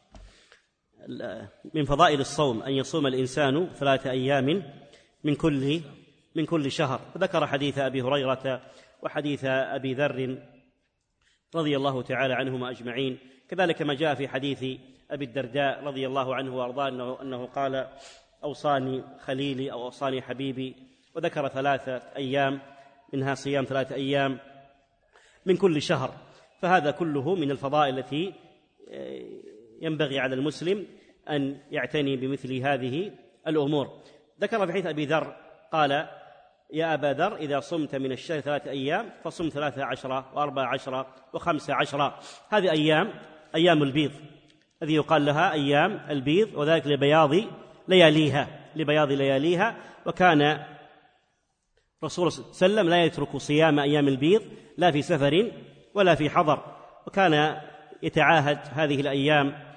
من فضائل الصوم أن يصوم الإنسان ثلاثة أيام من كل من كل شهر. وذكر حديث أبي هريرة وحديث أبي ذر رضي الله تعالى عنهما أجمعين، كذلك ما جاء في حديث أبي الدرداء رضي الله عنه وأرضاه أنه, أنه قال أوصاني خليلي أو أوصاني حبيبي، وذكر ثلاثة أيام منها صيام ثلاثة أيام من كل شهر. فهذا كله من الفضائل التي ينبغي على المسلم أن يعتني بمثل هذه الأمور. ذكر في حديث أبي ذر قال يا أبا ذر إذا صمت من الشهر ثلاثة أيام فصم ثلاثة عشرة وأربع عشرة وخمسة عشرة. هذه أيام أيام البيض الذي يقال لها أيام البيض، وذلك لبياض لياليها لبياض لياليها وكان رسول صلى الله عليه وسلم لا يترك صيام أيام البيض لا في سفر ولا في حضر، وكان يتعاهد هذه الأيام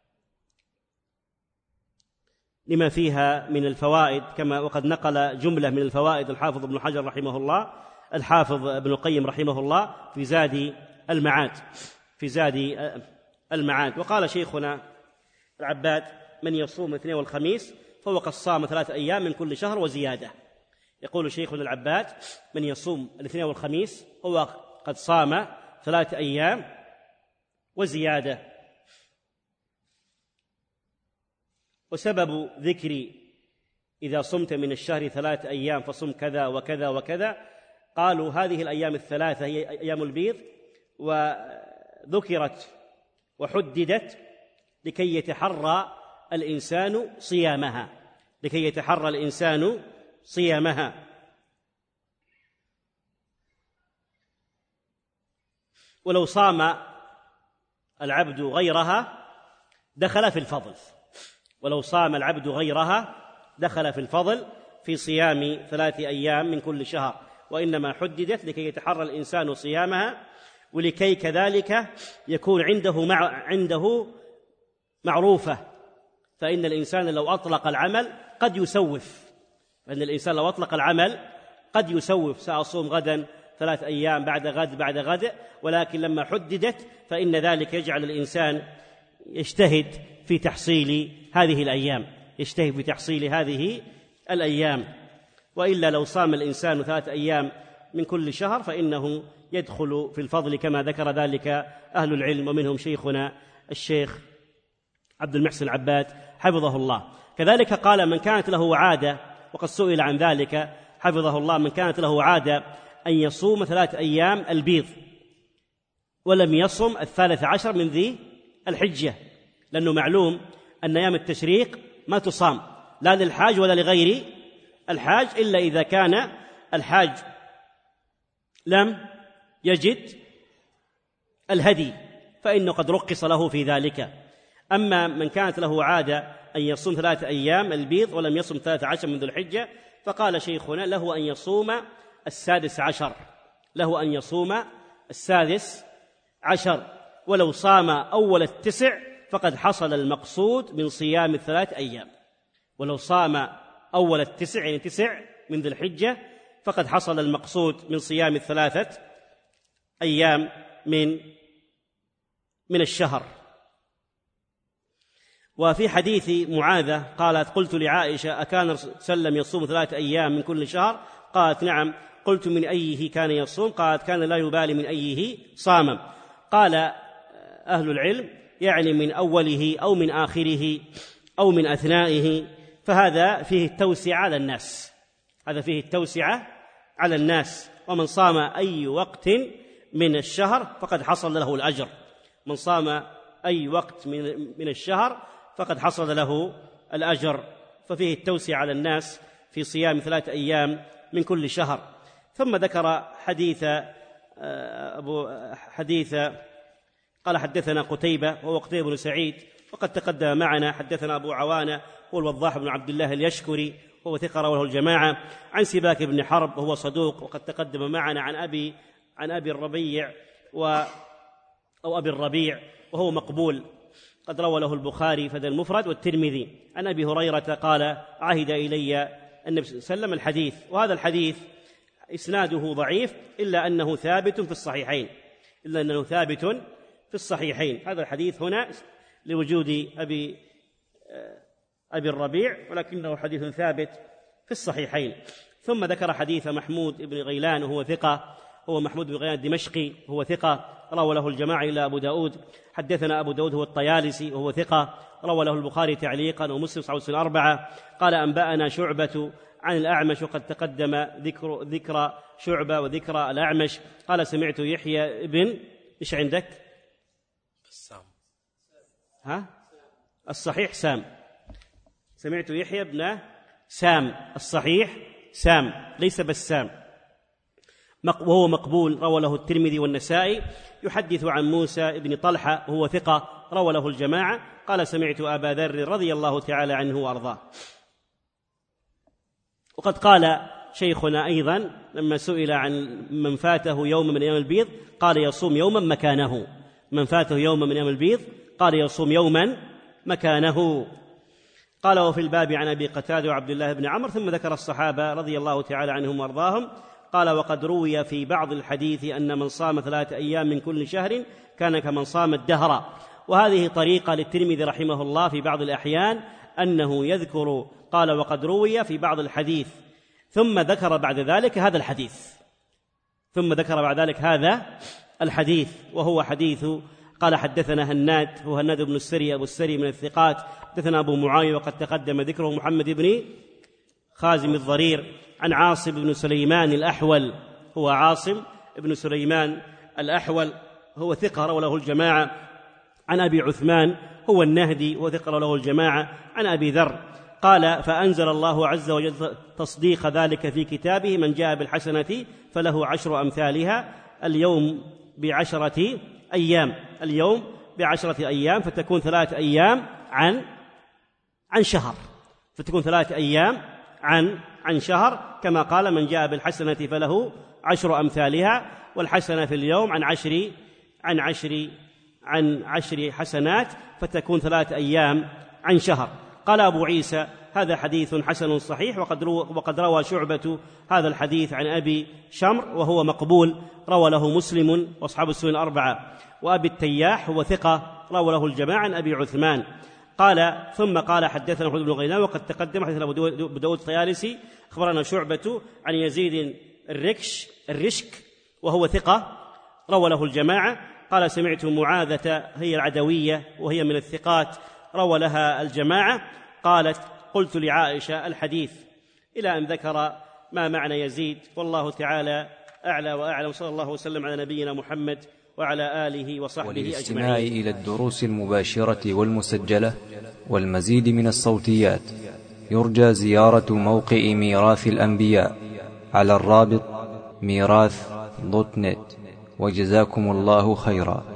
لما فيها من الفوائد، كما وقد نقل جملة من الفوائد الحافظ ابن حجر رحمه الله الحافظ ابن القيم رحمه الله في زاد المعاد في زاد المعاد. وقال شيخنا العباد من يصوم الاثنين والخميس فهو قد صام ثلاثة أيام من كل شهر وزيادة. يقول شيخنا العباد من يصوم الاثنين والخميس هو قد صام ثلاثة أيام وزيادة. وسبب ذكر إذا صمت من الشهر ثلاثة أيام فصم كذا وكذا وكذا، قالوا هذه الأيام الثلاثة هي أيام البيض، وذكرت وحددت لكي يتحرى الإنسان صيامها لكي يتحرى الإنسان صيامها. ولو صام العبد غيرها دخل في الفضل ولو صام العبد غيرها دخل في الفضل في صيام ثلاثة أيام من كل شهر، وإنما حددت لكي يتحرى الإنسان صيامها، ولكي كذلك يكون عنده مع عنده معروفة. فإن الإنسان لو أطلق العمل قد يسوف فإن الإنسان لو أطلق العمل قد يسوف سأصوم غدا ثلاث أيام بعد غد بعد غد، ولكن لما حددت فإن ذلك يجعل الإنسان يجتهد في تحصيل هذه الأيام يجتهد في تحصيل هذه الأيام. وإلا لو صام الإنسان ثلاث أيام من كل شهر فإنه يدخل في الفضل كما ذكر ذلك أهل العلم، ومنهم شيخنا الشيخ عبد المحسن العباد حفظه الله. كذلك قال من كانت له عادة، وقد سئل عن ذلك حفظه الله، من كانت له عادة أن يصوم ثلاث أيام البيض ولم يصم الثالث عشر من ذي الحجة، لأنه معلوم أن أيام التشريق ما تصام لا للحاج ولا لغير الحاج، إلا إذا كان الحاج لم يجد الهدي فإنه قد رخص له في ذلك. أما من كانت له عادة أن يصوم ثلاثة أيام البيض ولم يصم ثلاثة عشر من ذي الحجة، فقال شيخنا له أن يصوم السادس عشر له أن يصوم السادس عشر ولو صام أول التسع فقد حصل المقصود من صيام الثلاث أيام ولو صام أول التسع يعني تسع من ذي الحجة فقد حصل المقصود من صيام الثلاثة أيام من من الشهر. وفي حديث معاذة قالت قلت لعائشة أكان الرسول صلى الله عليه وسلم يصوم ثلاثة أيام من كل شهر؟ قالت نعم. قلت من أيه كان يصوم؟ قالت كان لا يبالي من أيه صام. قال أهل العلم يعني من أوله أو من آخره أو من أثنائه، فهذا فيه التوسعة على الناس هذا فيه التوسعة على الناس ومن صام أي وقت من الشهر فقد حصل له الأجر من صام أي وقت من من الشهر فقد حصل له الأجر، ففيه التوسعة على الناس في صيام ثلاثة أيام من كل شهر. ثم ذكر حديث أبو حديث قال حدثنا قتيبة وهو قتيبة بن سعيد، وقد تقدم معنا حدثنا أبو عوانة هو الوضاح بن عبد الله اليشكري وهو ثقة رواه الجماعة، عن سباك بن حرب وهو صدوق، وقد تقدم معنا عن أبي عن أبي الربيع و أو أبي الربيع وهو مقبول. قد روى له البخاري فذا المفرد والترمذي عن أبي هريرة قال عهد إلي النبي صلى الله عليه وسلم الحديث. وهذا الحديث إسناده ضعيف إلا أنه ثابت في الصحيحين إلا أنه ثابت في الصحيحين. هذا الحديث هنا لوجود أبي أبي الربيع ولكنه حديث ثابت في الصحيحين. ثم ذكر حديث محمود بن غيلان وهو ثقة، هو محمود بن غيلان الدمشقي وهو ثقة، روى له الجماعة إلى أبو داود. حدثنا أبو داود هو الطيالسي وهو ثقة، روى له البخاري تعليقا ومسلم صحيح الأربعة. قال أنبأنا شعبة عن الأعمش وقد تقدم ذكر ذكر شعبة وذكر الأعمش. قال سمعت يحيى ابن إيش عندك؟ السام. ها؟ الصحيح سام. سمعت يحيى ابن سام، الصحيح سام ليس بسام، وهو مقبول، روى له الترمذي والنسائي. يحدث عن موسى بن طلحة وهو ثقة، روى له الجماعة. قال سمعت أبا ذر رضي الله تعالى عنه وأرضاه. وقد قال شيخنا أيضا لما سئل عن من فاته يوم من أيام البيض قال يصوم يوما مكانه، من فاته يوما من أيام البيض قال يصوم يوما مكانه. قال وفي الباب عن أبي قتادة وعبد الله بن عمرو، ثم ذكر الصحابة رضي الله تعالى عنهم وأرضاهم. قال وقد روي في بعض الحديث أن من صام ثلاثة أيام من كل شهر كان كمن صام الدهر. وهذه طريقة للترمذي رحمه الله في بعض الأحيان أنه يذكر، قال وقد روي في بعض الحديث ثم ذكر بعد ذلك هذا الحديث ثم ذكر بعد ذلك هذا الحديث وهو حديث. قال حدثنا هناد هو هناد بن السري أبو السري من الثقات. حدثنا أبو معاوية وقد تقدم ذكره محمد بن خازم الضرير عن عاصم بن سليمان الأحول، هو عاصم بن سليمان الأحول هو ثقة، روى له الجماعة. عن أبي عثمان هو النهدي وثقة، روى له الجماعة. عن أبي ذر قال فأنزل الله عز وجل تصديق ذلك في كتابه من جاء بالحسنة فله عشر أمثالها اليوم بعشرة أيام اليوم بعشرة أيام فتكون ثلاثة أيام عن عن شهر فتكون ثلاثة أيام عن عن شهر كما قال من جاء بالحسنة فله عشر أمثالها، والحسنة في اليوم عن عشر عن عشر عن عشر حسنات فتكون ثلاثة أيام عن شهر. قال أبو عيسى هذا حديث حسن صحيح، وقد روى, وقد روى شعبة هذا الحديث عن أبي شمر وهو مقبول، روى له مسلم وأصحاب السنن الأربعة. وأبي التياح هو ثقة، روى له الجماعة عن أبي عثمان. قال ثم قال حدثنا محمود بن غيلان وقد تقدم حدثنا أبو داود الطيالسي أخبرنا شعبة عن يزيد الركش الرشك وهو ثقة، روى له الجماعة. قال سمعت معاذة هي العدوية وهي من الثقات، روى لها الجماعة. قالت قلت لعائشة الحديث إلى أن ذكر ما معنى يزيد، والله تعالى أعلى وأعلم. صلى الله وسلم على نبينا محمد وعلى آله وصحبه أجمعين. وللاستماع إلى الدروس المباشرة والمسجلة والمزيد من الصوتيات يرجى زيارة موقع ميراث الأنبياء على الرابط ميراث دوت نت. وجزاكم الله خيرا.